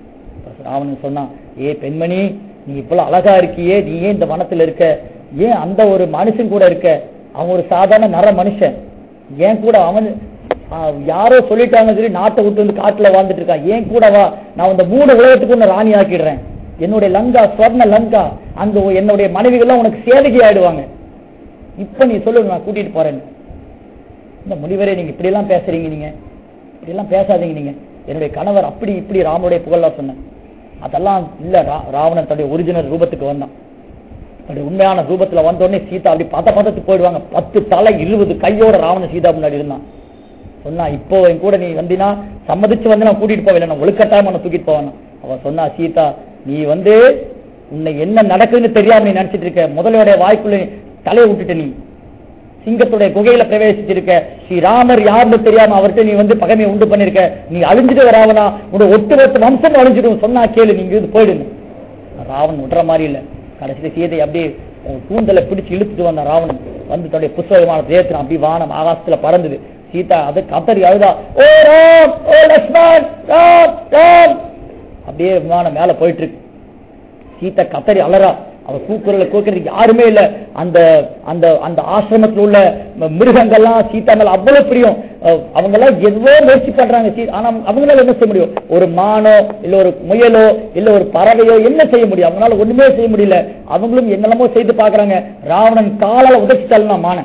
ராவணன் சொன்னான், ஏ பெண்மணி, நீ இவ்வளவு அழகா இருக்கியே, நீ ஏன் இந்த வனத்துல இருக்க, ஏன் அந்த ஒரு மனுஷன் கூட இருக்க, அவன் ஒரு சாதாரண நர மனுஷன், ஏன் கூட அவன் யாரோ சொல்லிட்டாங்க சொல்லி நாட்டை விட்டு வந்து காட்டுல வாழ்ந்துட்டு இருக்கான், ஏன் கூட வா, நான் இந்த 3 உலகத்துக்கு உன்னை ராணி ஆக்கிடுறேன், என்னுடைய லங்கா ஸ்வர்ண லங்கா, அங்க என்னுடைய மனைவிகள்லாம் உனக்கு சேவகி ஆயிடுவாங்க, இப்ப நீ சொல்லு, நான் கூட்டிட்டு போறேன்னு. இந்த முனிவரே, நீங்க இப்படி எல்லாம் பேசுறீங்க, நீங்க இப்படி எல்லாம் பேசாதீங்க, நீங்க என்னுடைய கணவர் அப்படி இப்படி ராமனுடைய புகழெல்லாம் சொன்ன, அதெல்லாம் இல்ல. ராவணன் தன்னுடைய ஒரிஜினல் ரூபத்துக்கு வந்தான். தன்னுடைய உண்மையான ரூபத்துல வந்த உடனே சீதா அப்படி பதத்து போயிடுவாங்க. 10 தலை 20 கையோட ராவணன் சீதா முன்னாடி இருந்தான். சொன்னா, இப்போ என் கூட நீ வந்தினா சம்மதிச்சு வந்து நான் கூட்டிட்டு போவேன், நான் ஒழுக்கட்டாம நான் தூக்கிட்டு போவேன். அவன் சொன்னா, சீதா, நீ வந்து உன்னை என்ன நடக்குதுன்னு தெரியாம நீ நினைச்சிட்டு இருக்க, முதலையோட வாய்க்குள்ள தலையை விட்டுட்டு நீ சிங்கத்துடைய குகையில பிரவேசிச்சிருக்க, ஸ்ரீராமர் யாருன்னு தெரியாம அவர்கிட்ட நீ வந்து பகைமையை உண்டு பண்ணிருக்க, நீ அழிஞ்சிட்டு வராவனா, உன்னோட ஒட்டு வம்சம் அழிஞ்சிடும், சொன்னா கேளு, நீங்க இது போயிடுங்க. ராவணன் விடுற மாதிரி இல்ல. கடைசியில சீதை அப்படியே கூந்தலை பிடிச்சு இழுத்துட்டு வந்த ராவணன் வந்து தன்னுடைய புஷ்பவிமானத்தை ஏத்துறான். அப்படி வானம் ஆகாசத்துல பறந்தது. சீதா அது கத்தரி அழுதா, ஓ ராம், ஓ லக்ஷ்மண், ராம் ராம், அப்படியே விமானம் மேல போயிட்டு இருக்கு. சீதா கத்தரி அலறா. அவ கூக்குறதுக்கு யாருமே இல்ல. அந்த அந்த அந்த ஆசிரமத்தில் உள்ள மிருகங்கள்லாம் சீதா மேல அவ்வளவு பிரியம். அவங்க எல்லாம் எவ்வளோ முயற்சி பண்றாங்க, ஆனா அவங்களால என்ன செய்ய முடியும்? ஒரு மானோ இல்ல ஒரு முயலோ இல்ல ஒரு பறவையோ என்ன செய்ய முடியும்? அவங்களால ஒண்ணுமே செய்ய முடியல. அவங்களும் என்னெல்லாமோ செய்து பாக்குறாங்க. ராவணன் காலால உதச்சிட்டாலும்னா மான,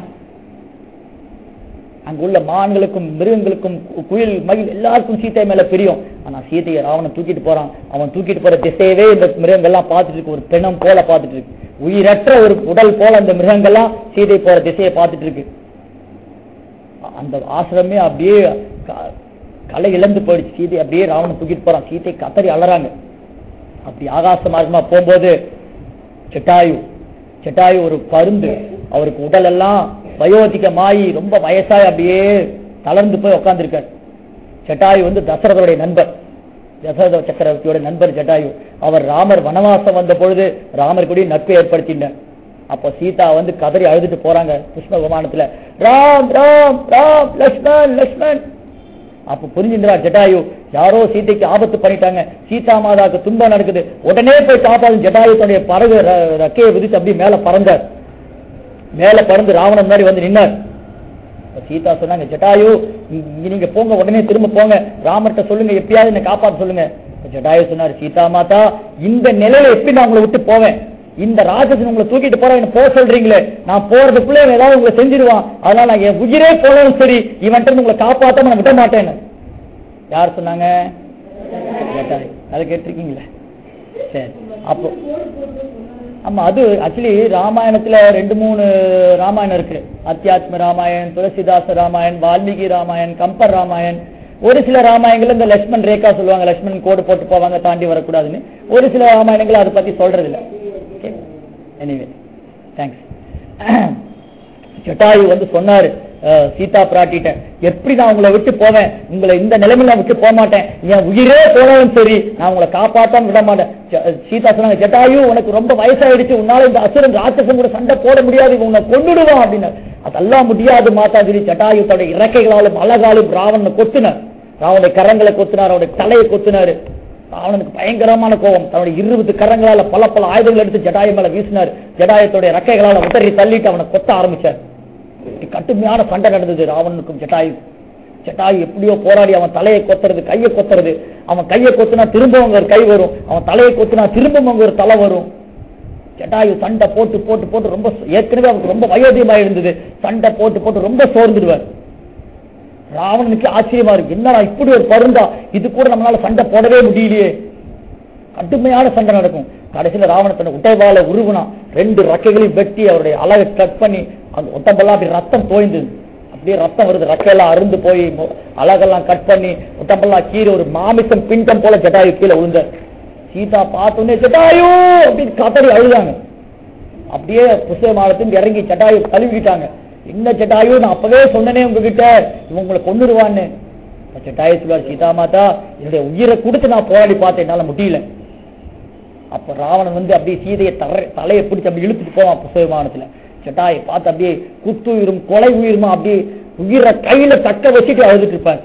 அங்க உள்ள மான்களுக்கும் மிருகங்களுக்கும் குயில் மயில் எல்லாருக்கும் சீதை மேல பிரியும். ஆனா சீதையை ராவணன் தூக்கிட்டு போறான். அவன் தூக்கிட்டு போற திசையவே இந்த மிருகங்கள்லாம் பார்த்துட்டு இருக்கு, ஒரு பிணம் போல பார்த்துட்டு இருக்கு, உயிரற்ற ஒரு உடல் போல அந்த மிருகங்கள்லாம் சீதை போற திசையை பார்த்துட்டு இருக்கு. அந்த ஆசிரமே அப்படியே கலை இழந்து போயிடுச்சு. சீதை அப்படியே ராவணன் தூக்கிட்டு போறான். சீதை கத்தரி அலறாங்க. அப்படி ஆகாச மார்க்கமா போகும்போது செட்டாயு ஒரு பருந்து, அவருக்கு உடல் எல்லாம் வயோதிகமாயி ரொம்ப வயசாய் அப்படியே தளர்ந்து போய் உட்கார்ந்துருக்கார். ஜட்டாயு வந்து தசரதனுடைய நண்பர், தசரத சக்கரவர்த்தியோட நண்பர் ஜட்டாயு. அவர் ராமர் வனவாசம் வந்த பொழுது ராமர் கூட நட்பை ஏற்படுத்தினார். அப்போ சீதா வந்து கதறி அழுதுட்டு போறாங்க புஷ்ப விமானத்துல, ராம் ராம் ராம் லக்ஷ்மண் லக்ஷ்மண். அப்ப புரிஞ்சுக்கிறார் ஜட்டாயு, யாரோ சீதைக்கு ஆபத்து பண்ணிட்டாங்க, சீதா மாதாவுக்கு துன்பம் நடக்குது, உடனே போய் காப்பாது. ஜட்டாயு தன்னுடைய பறகு ரக்கையை விதித்து அப்படியே மேல பறந்தார். மேல பறந்து ராவணன் முன்னாடி வந்து நின்னார். சீதா சொன்னாங்க, ஜட்டாயு நீங்க போங்க, உடனே திரும்ப போங்க, ராமர்கிட்ட சொல்லுங்க, எப்பயாவது என்ன காப்பாற்ற சொல்லுங்க. ஜட்டாயு சொன்னார், சீதா மாதா, இந்த நிலையில எப்படி நான் உங்களை விட்டு போவேன்? இந்த ராஜசன் உங்களை தூக்கிட்டு போற என்ன போக சொல்றீங்களே, நான் போறதுக்குள்ள ஏதாவது உங்களை செஞ்சிருவான், அதனால நான் என் உயிரே போனாலும் சரி இவன்ட்டு உங்களை காப்பாற்றாம நான் விட மாட்டேன்னு. யார் சொன்னாங்க? ஜட்டாயு. அதை கேட்டிருக்கீங்களா? சரி. அப்போ ஆமா, அது ஆக்சுவலி ராமாயணத்துல 2-3 ராமாயணம் இருக்கு. அத்தியாத்ம ராமாயண், துளசிதாச ராமாயண், வால்மீகி ராமாயண், கம்பர் ராமாயண். ஒரு சில ராமாயணங்கள் இந்த லட்சுமண் ரேகா சொல்லுவாங்க, லட்சுமண் கோடு போட்டு போவாங்க, தாண்டி வரக்கூடாதுன்னு. ஒரு சில ராமாயணங்கள் அதை பத்தி சொல்றது இல்லை. Anyway thanks. ஜட்டாயு வந்து சொன்னாரு சீதா பிராட்டிட்ட, எப்படி நான் உங்களை விட்டு போவேன், உங்களை இந்த நிலைமையில நான் விட்டு போக மாட்டேன், என் உயிரே போனாலும் சரி நான் உங்களை காப்பாற்றாம விட மாட்டேன். சீதா சொன்னாங்க, ஜட்டாயு உனக்கு ரொம்ப வயசாயிடுச்சு, உன்னால இந்த அசுரன் ராட்சசன் கூட சண்டை போட முடியாது, உன்னை கொண்டுடுவான் அப்படின்னு. அதெல்லாம் முடியாது மாதாஜி. ஜட்டாயு தன்னுடைய இறக்கைகளாலும் அழகாலும் ராவணனை கொத்தினார். ராவனுடைய கரங்களை கொத்தினார், அவனுடைய தலையை கொத்தினாரு. ராவணனுக்கு பயங்கரமான கோபம். தன்னுடைய 20 கரங்களால பல பல ஆயுதங்கள் எடுத்து ஜட்டாயு மேல வீசினார். ஜட்டாயத்துடைய இறக்கைகளால உதறி தள்ளிட்டு அவனை கொத்த ஆரம்பிச்சார். கடுமையான சண்டை நடந்தது ராவணனுக்கும் ஜட்டாயு. ஜட்டாயு எப்படியோ போராடி அவன் தலையை கொத்துறது, கையை கொத்துறது. அவன் கையை கொத்துனா திரும்ப அங்க ஒரு கை வரும், அவன் தலையை கொத்துனா திரும்ப அங்க ஒரு தலை வரும். ஜட்டாயு சண்டை போட்டு போட்டு போட்டு ரொம்ப, ஏற்கனவே அவனுக்கு ரொம்ப வயோதிகமாக இருந்தது, சண்டை போட்டு போட்டு ரொம்ப சோர்ந்துடுவார். ராவணனுக்கு ஆச்சரியமா இருக்கு, என்னடா இப்படி ஒரு பருந்தா, இது கூட நம்மளால சண்டை போடவே முடியலையே. கடுமையான சண்டை நடக்கும். கடைசியில ராவணத்தனை உடைவாள உருவனா 2 ரெக்கைகளையும் வெட்டி அவருடைய அழகை கட் பண்ணி அந்த உடம்பெல்லாம் அப்படி ரத்தம் தோய்ந்தது. அப்படியே ரத்தம் வருது, ரெக்கையெல்லாம் அருந்து போய் அழகெல்லாம் கட் பண்ணி உடம்பெல்லாம் கீழே ஒரு மாமிசம் பிண்டம் போல ஜட்டாயு கீழே விழுந்த. சீதா பார்த்தோன்னே ஜட்டாயு அப்படின்னு கதறி அழுதாங்க. அப்படியே புஸ்தகமானத்தின் இறங்கி ஜடாயு கழுவிக்கிட்டாங்க. என்ன ஜடாயு, நான் அப்பவே சொன்னனே உங்ககிட்ட இவங்களை கொன்னுருவான்னு. ஜடாயு சொல்வார், சீதா மாதா என்னுடைய உயிரை கொடுத்து நான் போராடி பார்த்தேன், என்னால முடியல. அப்ப ராவணன் வந்து அப்படியே சீதையை தலையை பிடிச்சி அப்படி இழுத்துட்டு போவான் புஸ்தகமானத்துல. ஜடாயை பார்த்து அப்படியே குத்து உயிரும் கொலை உயிருமா அப்படியே உயிரை கையில தக்க வச்சுட்டு அழுதுட்டு இருப்பார்.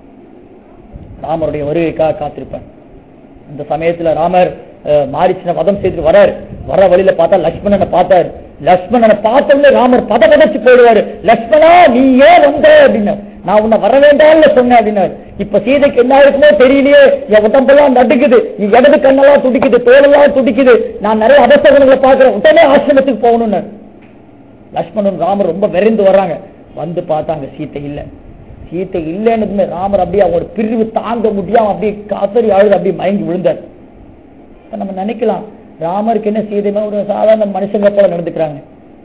ராமருடைய வருகைக்காக காத்திருப்பார். இந்த சமயத்துல ராமர் மாரிச்சனை வதம் செய்துட்டு வர்றார். வர வழியில பார்த்தா லட்சுமணனை பார்த்தார். லட்சுமணனை பார்த்தோம்னே ராமர் பதச்சு போயிடுவாரு. லட்சுமணா நீ ஏன் வந்த அப்படின்னு, நான் உன்னை வர வேண்டாம்னு சொன்னேன் அப்படின்னாரு. இப்ப சீதைக்கு என்ன இருக்குமோ தெரியலையே, என் உடம்பெல்லாம் நடுக்குது, இடது கண்ணெல்லாம் துடிக்குது, தோலெல்லாம் துடிக்குது, நான் நிறைய அவசரங்களை பார்க்கிறேன், உடனே ஆசிரமத்துக்கு போகணும்னு. லட்சுமணன் ராமர் ரொம்ப விரைந்து வர்றாங்க. வந்து பார்த்தாங்க சீத்தை இல்ல. சீத்தை இல்லைன்னு ராமர் அப்படியே அவங்களோட பிரிவு தாங்க முடியாம அப்படியே காத்தறி அழுது அப்படியே மயங்கி விழுந்தார். நம்ம நினைக்கலாம் ராமருக்கு என்ன சீதையுமே ஒரு சாதாரண மனுஷங்க போல நடந்துக்கிறாங்க.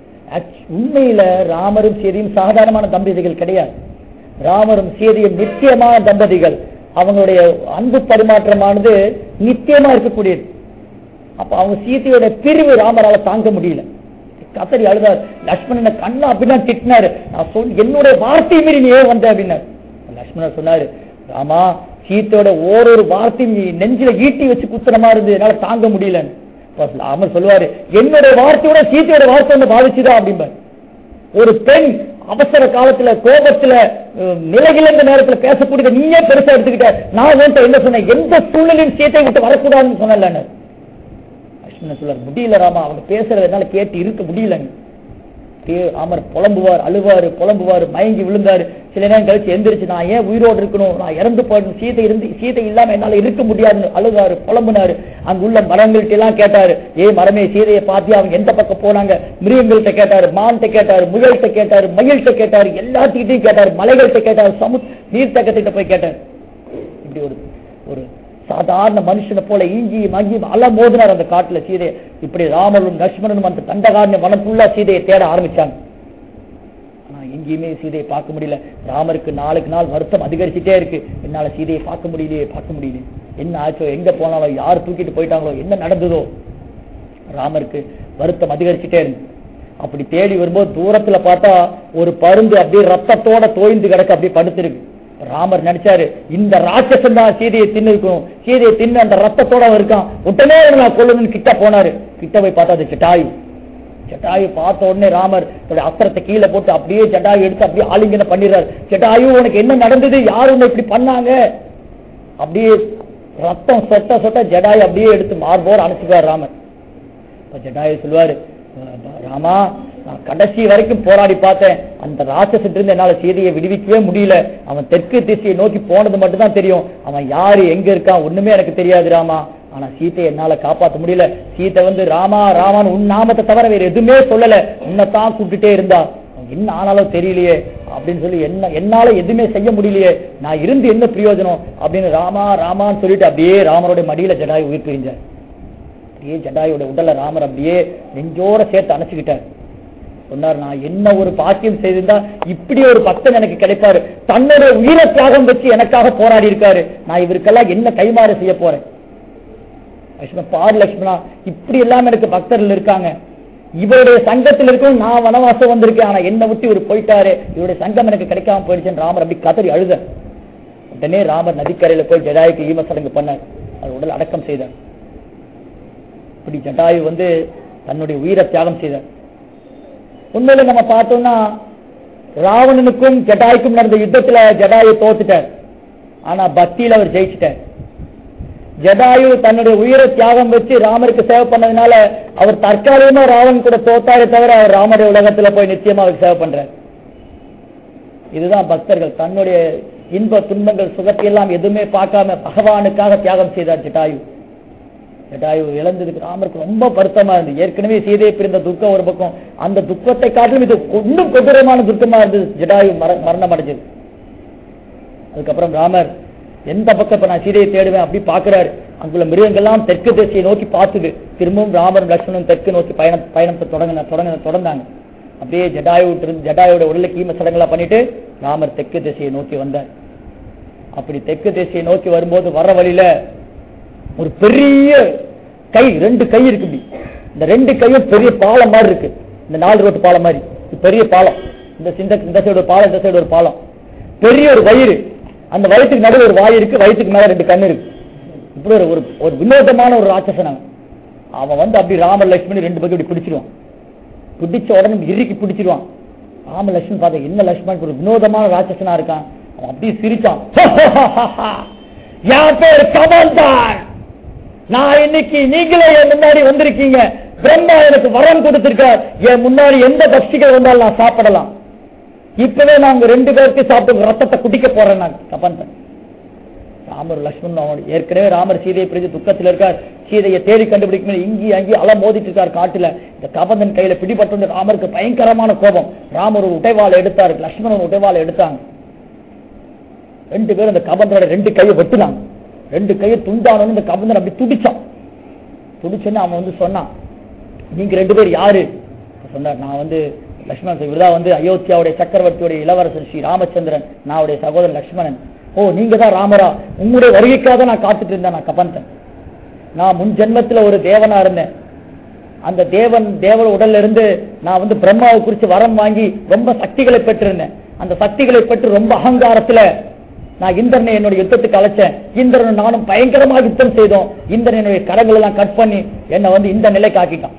உண்மையில ராமரும் சீதையும் சாதாரணமான தம்பதிகள் கிடையாது. ராமரும் சீதையும் நித்தியமான தம்பதிகள். அவங்களுடைய அன்பு பரிமாற்றமானது நித்தியமா இருக்கக்கூடியது. அப்ப அவங்க சீதையோட பிரிவு ராமரால தாங்க முடியல. கத்தரி அழுதார். லட்சுமணனை கண்ணா அப்படின்னா திட்டினாரு. நான் என்னுடைய வார்த்தை மீறி நீ ஏன் வந்த அப்படின்னாரு. லட்சுமணன் சொன்னாரு, ராமா சீத்தையோட ஓரொரு வார்த்தையும் நீ நெஞ்சில ஈட்டி வச்சு குத்துறமா இருந்து என்னால தாங்க முடியலன்னு. ராமர் சொல்லுவாரு, என்னுடைய வார்த்தையோட சீத்தையோட வார்த்தை வந்து பாதிச்சுதான் அப்படிம்பார். ஒரு பெண் அவசர காலத்துல கோபத்துல நிலையிழந்த நேரத்துல பேசக்கூடிய நீயே பெருசா எடுத்துக்கிட்ட, நான் என்ன சொன்னேன், எந்த சூழ்நிலையும் சீத்தை விட்டு வரக்கூடாதுன்னு சொன்னேன். சொல்றாரு, முடியல ராமா, அவங்க பேசுறதுனால கேட்டு இருக்க முடியலங்க. ராமர் புலம்புவார், அழுவாரு, புலம்புவார், மயங்கி விழுந்தாரு. சில நேரம் கழிச்சு எந்திரிச்சு, நான் ஏன் உயிரோடு இருக்கணும், நான் இறந்து போயிடணும், சீதை இல்லாம என்னால இருக்க முடியாதுன்னு அழுதாரு, புலம்புனாரு. அங்குள்ள மரங்கள்ட்ட எல்லாம் கேட்டாரு, மரமே சீதையை பார்த்து அவங்க எந்த பக்கம் போனாங்க, மிருகங்கள்ட்ட கேட்டாரு, மான்கிட்ட கேட்டாரு, முயல்கிட்ட கேட்டாரு, மயில்கிட்ட கேட்டாரு, எல்லாத்துக்கிட்டையும் கேட்டாரு, மலைகள்கிட்ட கேட்டாரு, நீர்த்தக்கத்திட்ட போய் கேட்டாரு. இப்படி ஒரு சாதாரண மனுஷனை போல ஈஞ்சி மங்கி அல மோதினார் அந்த காட்டுல சீதையை. இப்படி ராமனும் லட்சுமணனும் அந்த தண்டகாரண்ய வனம் ஃபுல்லா சீதையை தேட ஆரம்பிச்சாங்க. ஆனா எங்கேயுமே சீதையை பார்க்க முடியல. ராமருக்கு நாளுக்கு நாள் வருத்தம் அதிகரிச்சுட்டே இருக்கு. என்னால சீதையை பார்க்க முடியலையே. என்ன ஆச்சோ, எங்க போனாலோ, யார் தூக்கிட்டு போயிட்டாங்களோ, என்ன நடந்ததோ, ராமருக்கு வருத்தம் அதிகரிச்சுட்டே இருக்கு. அப்படி தேடி வரும்போது தூரத்துல பார்த்தா ஒரு பருந்து அப்படியே ரத்தத்தோட தோய்ந்து கிடக்க அப்படியே படுத்திருக்கு. ராமர் நினைச்சாரு, இந்த ராட்சசன் தான் சீதையை தின்னு இருக்கும், சீதையை தின்னு அந்த ரத்தத்தோட இருக்கான், உடனே நான் கொள்ளணும்னு கிட்ட போனாரு. கிட்ட போய் பார்த்தா அது ஜட்டாயு பார்த்த உடனே ராமர் அஸ்திரத்தை கீழே போட்டு அப்படியே ஜட்டாயு எடுத்து அப்படியே ஆலிங்கனம் பண்ணிடுறாரு. ஜட்டாயு உனக்கு என்ன நடந்தது, யாரு உன்னை இப்படி பண்ணாங்க, அப்படியே ரத்தம் சொட்ட ஜடாயு அப்படியே எடுத்து மார்போடு அணைச்சுக்கார் ராமர். ஜட்டாயு சொல்லுவாரு, ராமா நான் கடைசி வரைக்கும் போராடி பார்த்தேன், அந்த ராட்சசன் இருந்து என்னால சீதையை விடுவிக்கவே முடியல. அவன் தெற்கு திசையை நோக்கி போனது மட்டும் தான் தெரியும், அவன் யாரு எங்க இருக்கான் ஒண்ணுமே எனக்கு தெரியாது ராமா. ஆனா சீதையை என்னால காப்பாற்ற முடியல. சீதை வந்து ராமா ராமான்னு உன் நாமத்தை தவிர வேற எதுவுமே சொல்லல, உன்னைத்தான் கூப்பிட்டுட்டே இருந்தா, என்ன ஆனாலும் தெரியலையே அப்படின்னு சொல்லி என்னால எதுவுமே செய்ய முடியலையே, நான் இருந்து என்ன பிரயோஜனம் அப்படின்னு ராமா ராமான்னு சொல்லிட்டு அப்படியே ராமரோட மடியில ஜடாயு உயிர் பிரிஞ்சார். அப்படியே ஜடாயோட உடலை ராமர் அப்படியே நெஞ்சோட சேர்த்து அணைச்சுக்கிட்டார். சொன்னார், நான் என்ன ஒரு பாக்கியம் செய்திருந்தா இப்படி ஒரு பக்தன் எனக்கு கிடைப்பாரு, தன்னோட உயிரை தியாகம் வச்சு எனக்காக போராடி இருக்காரு, நான் இவருக்கெல்லாம் என்ன கைமாறு செய்ய போறேன். பாரு லட்சுமணா, இப்படி எல்லாம் எனக்கு பக்தர்கள் இருக்காங்க, இவருடைய சங்கத்தில் இருக்கும் நான் வனவாசம் வந்திருக்கேன், ஆனா என்ன விட்டு இவர் போயிட்டாரு, இவருடைய சங்கம் எனக்கு கிடைக்காம போயிடுச்சுன்னு ராமர் அப்படி கதறி அழுத. உடனே ராமர் நதிக்கரையில போய் ஜடாயுக்கு ஈம சடங்கு பண்ணார், அது உடல் அடக்கம் செய்தார். இப்படி ஜடாயு வந்து தன்னுடைய உயிரை தியாகம் செய்தார். உண்மையில நம்ம பார்த்தோம்னா ராவணனுக்கும் ஜடாயுக்கும் நடந்த யுத்தத்துல ஜடாயு தோத்துட்டார், ஆனா பக்தியில அவர் ஜெயிச்சிட்டார். ஜடாயு தன்னுடைய உயிரை தியாகம் வச்சு ராமருக்கு சேவை பண்ணதுனால அவர் தற்காலிகமா ராவன் கூட தோத்தாரே தவிர அவர் ராமருடைய உலகத்துல போய் நிச்சயமா அவருக்கு சேவை பண்றார். இதுதான் பக்தர்கள், தன்னுடைய இன்ப துன்பங்கள் சுகத்தை எல்லாம் எதுவுமே பார்க்காம பகவானுக்காக தியாகம் செய்தார் ஜடாயு. ஜடாயு இழந்ததுக்கு ராமருக்கு ரொம்ப வருத்தமா இருந்தது. ஏற்கனவே சீதையை பிரிந்த துக்கம் ஒரு பக்கம், அந்த துக்கத்தை காட்டிலும் இது இன்னும் கொடூரமான துக்கமா இருந்தது. ஜடாயு மரணம் அடைஞ்சது. அதுக்கப்புறம் ராமர் எந்த பக்கம் இப்ப நான் சீதையை தேடுவேன் அப்படி பாக்குறாரு. அங்குள்ள மிருகங்கள்லாம் தெற்கு திசையை நோக்கி பார்த்துது. திரும்பவும் ராமரும் லட்சுமணனும் தெற்கு நோக்கி பயணத்தை தொடர்ந்தாங்க. அப்படியே ஜடாயோட உடலுக்கு ஈம சடங்கெல்லாம் பண்ணிட்டு ராமர் தெற்கு திசையை நோக்கி வந்தார். அப்படி தெற்கு திசையை நோக்கி வரும்போது வர வழியில ஒரு பெரிய கை, 2 கை இருக்கு, இந்த 2 கையும் பெரிய பாலம் மாதிரி இருக்கு, இந்த 4 ரோட்டு பாலம் மாதிரி பெரிய பாலம். இந்த சைடு ஒரு பாலம், இந்த சைடு ஒரு பாலம், பெரிய ஒரு வயிறு, அந்த வயிற்றுக்கு நடுவில் ஒரு வாய் இருக்கு, வயிற்றுக்கு மேல 2 கண்ணு இருக்கு. இப்படி ஒரு வினோதமான ஒரு ராட்சசன். அவன் வந்து அப்படி ராமர் லட்சுமணி 2 பக்கம் இப்படி பிடிச்சிருவான். பிடிச்ச உடனே இறுக்கி பிடிச்சிருவான். ராம லட்சுமணன் பார்த்த என்ன லட்சுமணன் ஒரு வினோதமான ராட்சசனா இருக்கான். அவன் அப்படியே சிரிச்சான். என் பேர் கமல்தான், நான் இன்னைக்கு நீங்களே என் முன்னாடி வந்திருக்கீங்க, பிரம்மா எனக்கு வரம் கொடுத்திருக்கார், என் முன்னாடி எந்த பக்திகள் வந்தாலும் நான் சாப்பிடலாம், இப்பவே நாங்க 2 பேருக்கு சாப்பிட்டு ரத்தத்தை குடிக்க போறேன் நான் கபந்தன். ராமர் லட்சுமணன் ஏற்கனவே ராமர் சீதையை பிரிஞ்சு துக்கத்தில் இருக்கார். சீதையை தேடி கண்டுபிடிக்கணும், இங்கேயும் அங்கேயும் அல மோதிட்டு இருக்கார் காட்டுல. இந்த கபந்தன் கையில பிடிபட்டு ராமருக்கு பயங்கரமான கோபம். ராமர் ஒரு உடைவாளை எடுத்தாரு, லட்சுமணன் உடைவாளை எடுத்தாங்க. 2 பேரும் இந்த கபந்தனோட 2 கையை வெட்டினாங்க. 2 கையை துண்டானு இந்த கபந்தன் அப்படி துடிச்சான். துடிச்சோன்னு அவன் வந்து சொன்னான், நீங்க 2 பேர் யாரு சொன்னார். நான் வந்து லட்சுமணன், இவர்தான் வந்து அயோத்தியாவுடைய சக்கரவர்த்தியுடைய இளவரசர் ஸ்ரீ ராமச்சந்திரன், நான் அவருடைய சகோதரன் லட்சுமணன். ஓ, நீங்க தான் ராமரா, உங்களுடைய வருகைக்காக நான் காத்துட்டு இருந்தேன். நான் கபந்தன், நான் முன் ஜென்மத்துல ஒரு தேவனா இருந்தேன். அந்த தேவ உடல்ல இருந்து நான் வந்து பிரம்மாவை குறித்து வரம் வாங்கி ரொம்ப சக்திகளை பெற்றிருந்தேன். அந்த சக்திகளை பெற்று ரொம்ப அகங்காரத்துல நான் இந்திரனை என்னுடைய யுத்தத்துக்கு அழைச்சேன். இந்திரன் நானும் பயங்கரமாக யுத்தம் செய்தோம். இந்திரன் என்னுடைய கரங்களை எல்லாம் கட் பண்ணி என்னை வந்து இந்த நிலைக்கு ஆக்கிட்டான்.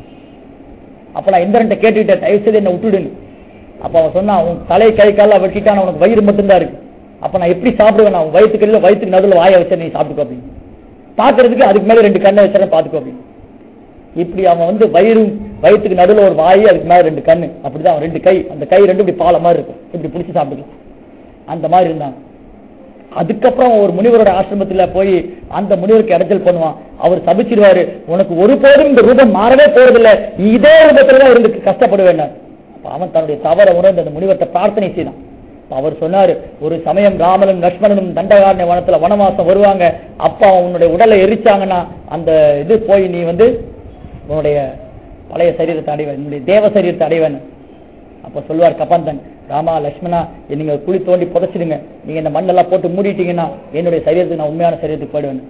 அப்ப நான் இந்திரன் கேட்டுக்கிட்டேன், தயவு செய்து என்ன விட்டுடுன்னு. அப்ப அவன் சொன்னான், உன் தலை கை கால வெட்டிட்டான், உனக்கு வயிறு மட்டும்தான் இருக்கு. அப்ப நான் எப்படி சாப்பிடுவேன், நான் வயிற்றுக்கு நடுவில் வாயை வச்ச நீ சாப்பிட்டுக்கோ அப்படின்னு, பாக்குறதுக்கு அதுக்கு மேல 2 கண்ணை வச்சா பாத்துக்கோ அப்படின்னு. இப்படி அவன் வந்து வயிற்றுக்கு நடுவில் ஒரு வாயு, அதுக்கு மேல 2 கண்ணு, அப்படிதான் 2 கை, அந்த கை 2 இப்படி பால மாதிரி இருக்கும், இப்படி பிடிச்சி சாப்பிட்டுக்கலாம். அந்த மாதிரி இருந்தாங்க. அதுக்கப்புறம் ஒரு முனிவரோட ஆசிரமத்துல போய் அந்த முனிவருக்கு இடைஞ்சல் பண்ணுவான். அவர் சபிச்சிருவாரு, உனக்கு ஒருபோதும் இந்த ரூபம் மாறவே போறதில்லை, இதே ரூபத்துலதான் இருந்து கஷ்டப்படுவேன். அவன் தன்னுடைய தவற உணர்ந்து அந்த முனிவர்கிட்ட பிரார்த்தனை செய்தான். அவர் சொன்னாரு, ஒரு சமயம் ராமனும் லட்சுமணனும் தண்டகாரண்ய வனத்துல வனவாசம் வருவாங்க. அப்ப உன்னுடைய உடலை எரிச்சாங்கன்னா அந்த இது போய் நீ வந்து உன்னுடைய பழைய சரீரத்தை அடைவன், உன்னுடைய தேவ சரீரத்தை அடைவன். அப்ப சொல்லுவார் கபந்தன், ராமா லட்சுமணா, நீங்க குழி தோண்டி புதைச்சிடுங்க, நீங்க இந்த மண்ணெல்லாம் போட்டு மூடிட்டீங்கன்னா என்னுடைய சரீரத்துக்கு நான் உண்மையான சரீரத்துக்கு போயிடுவேன்.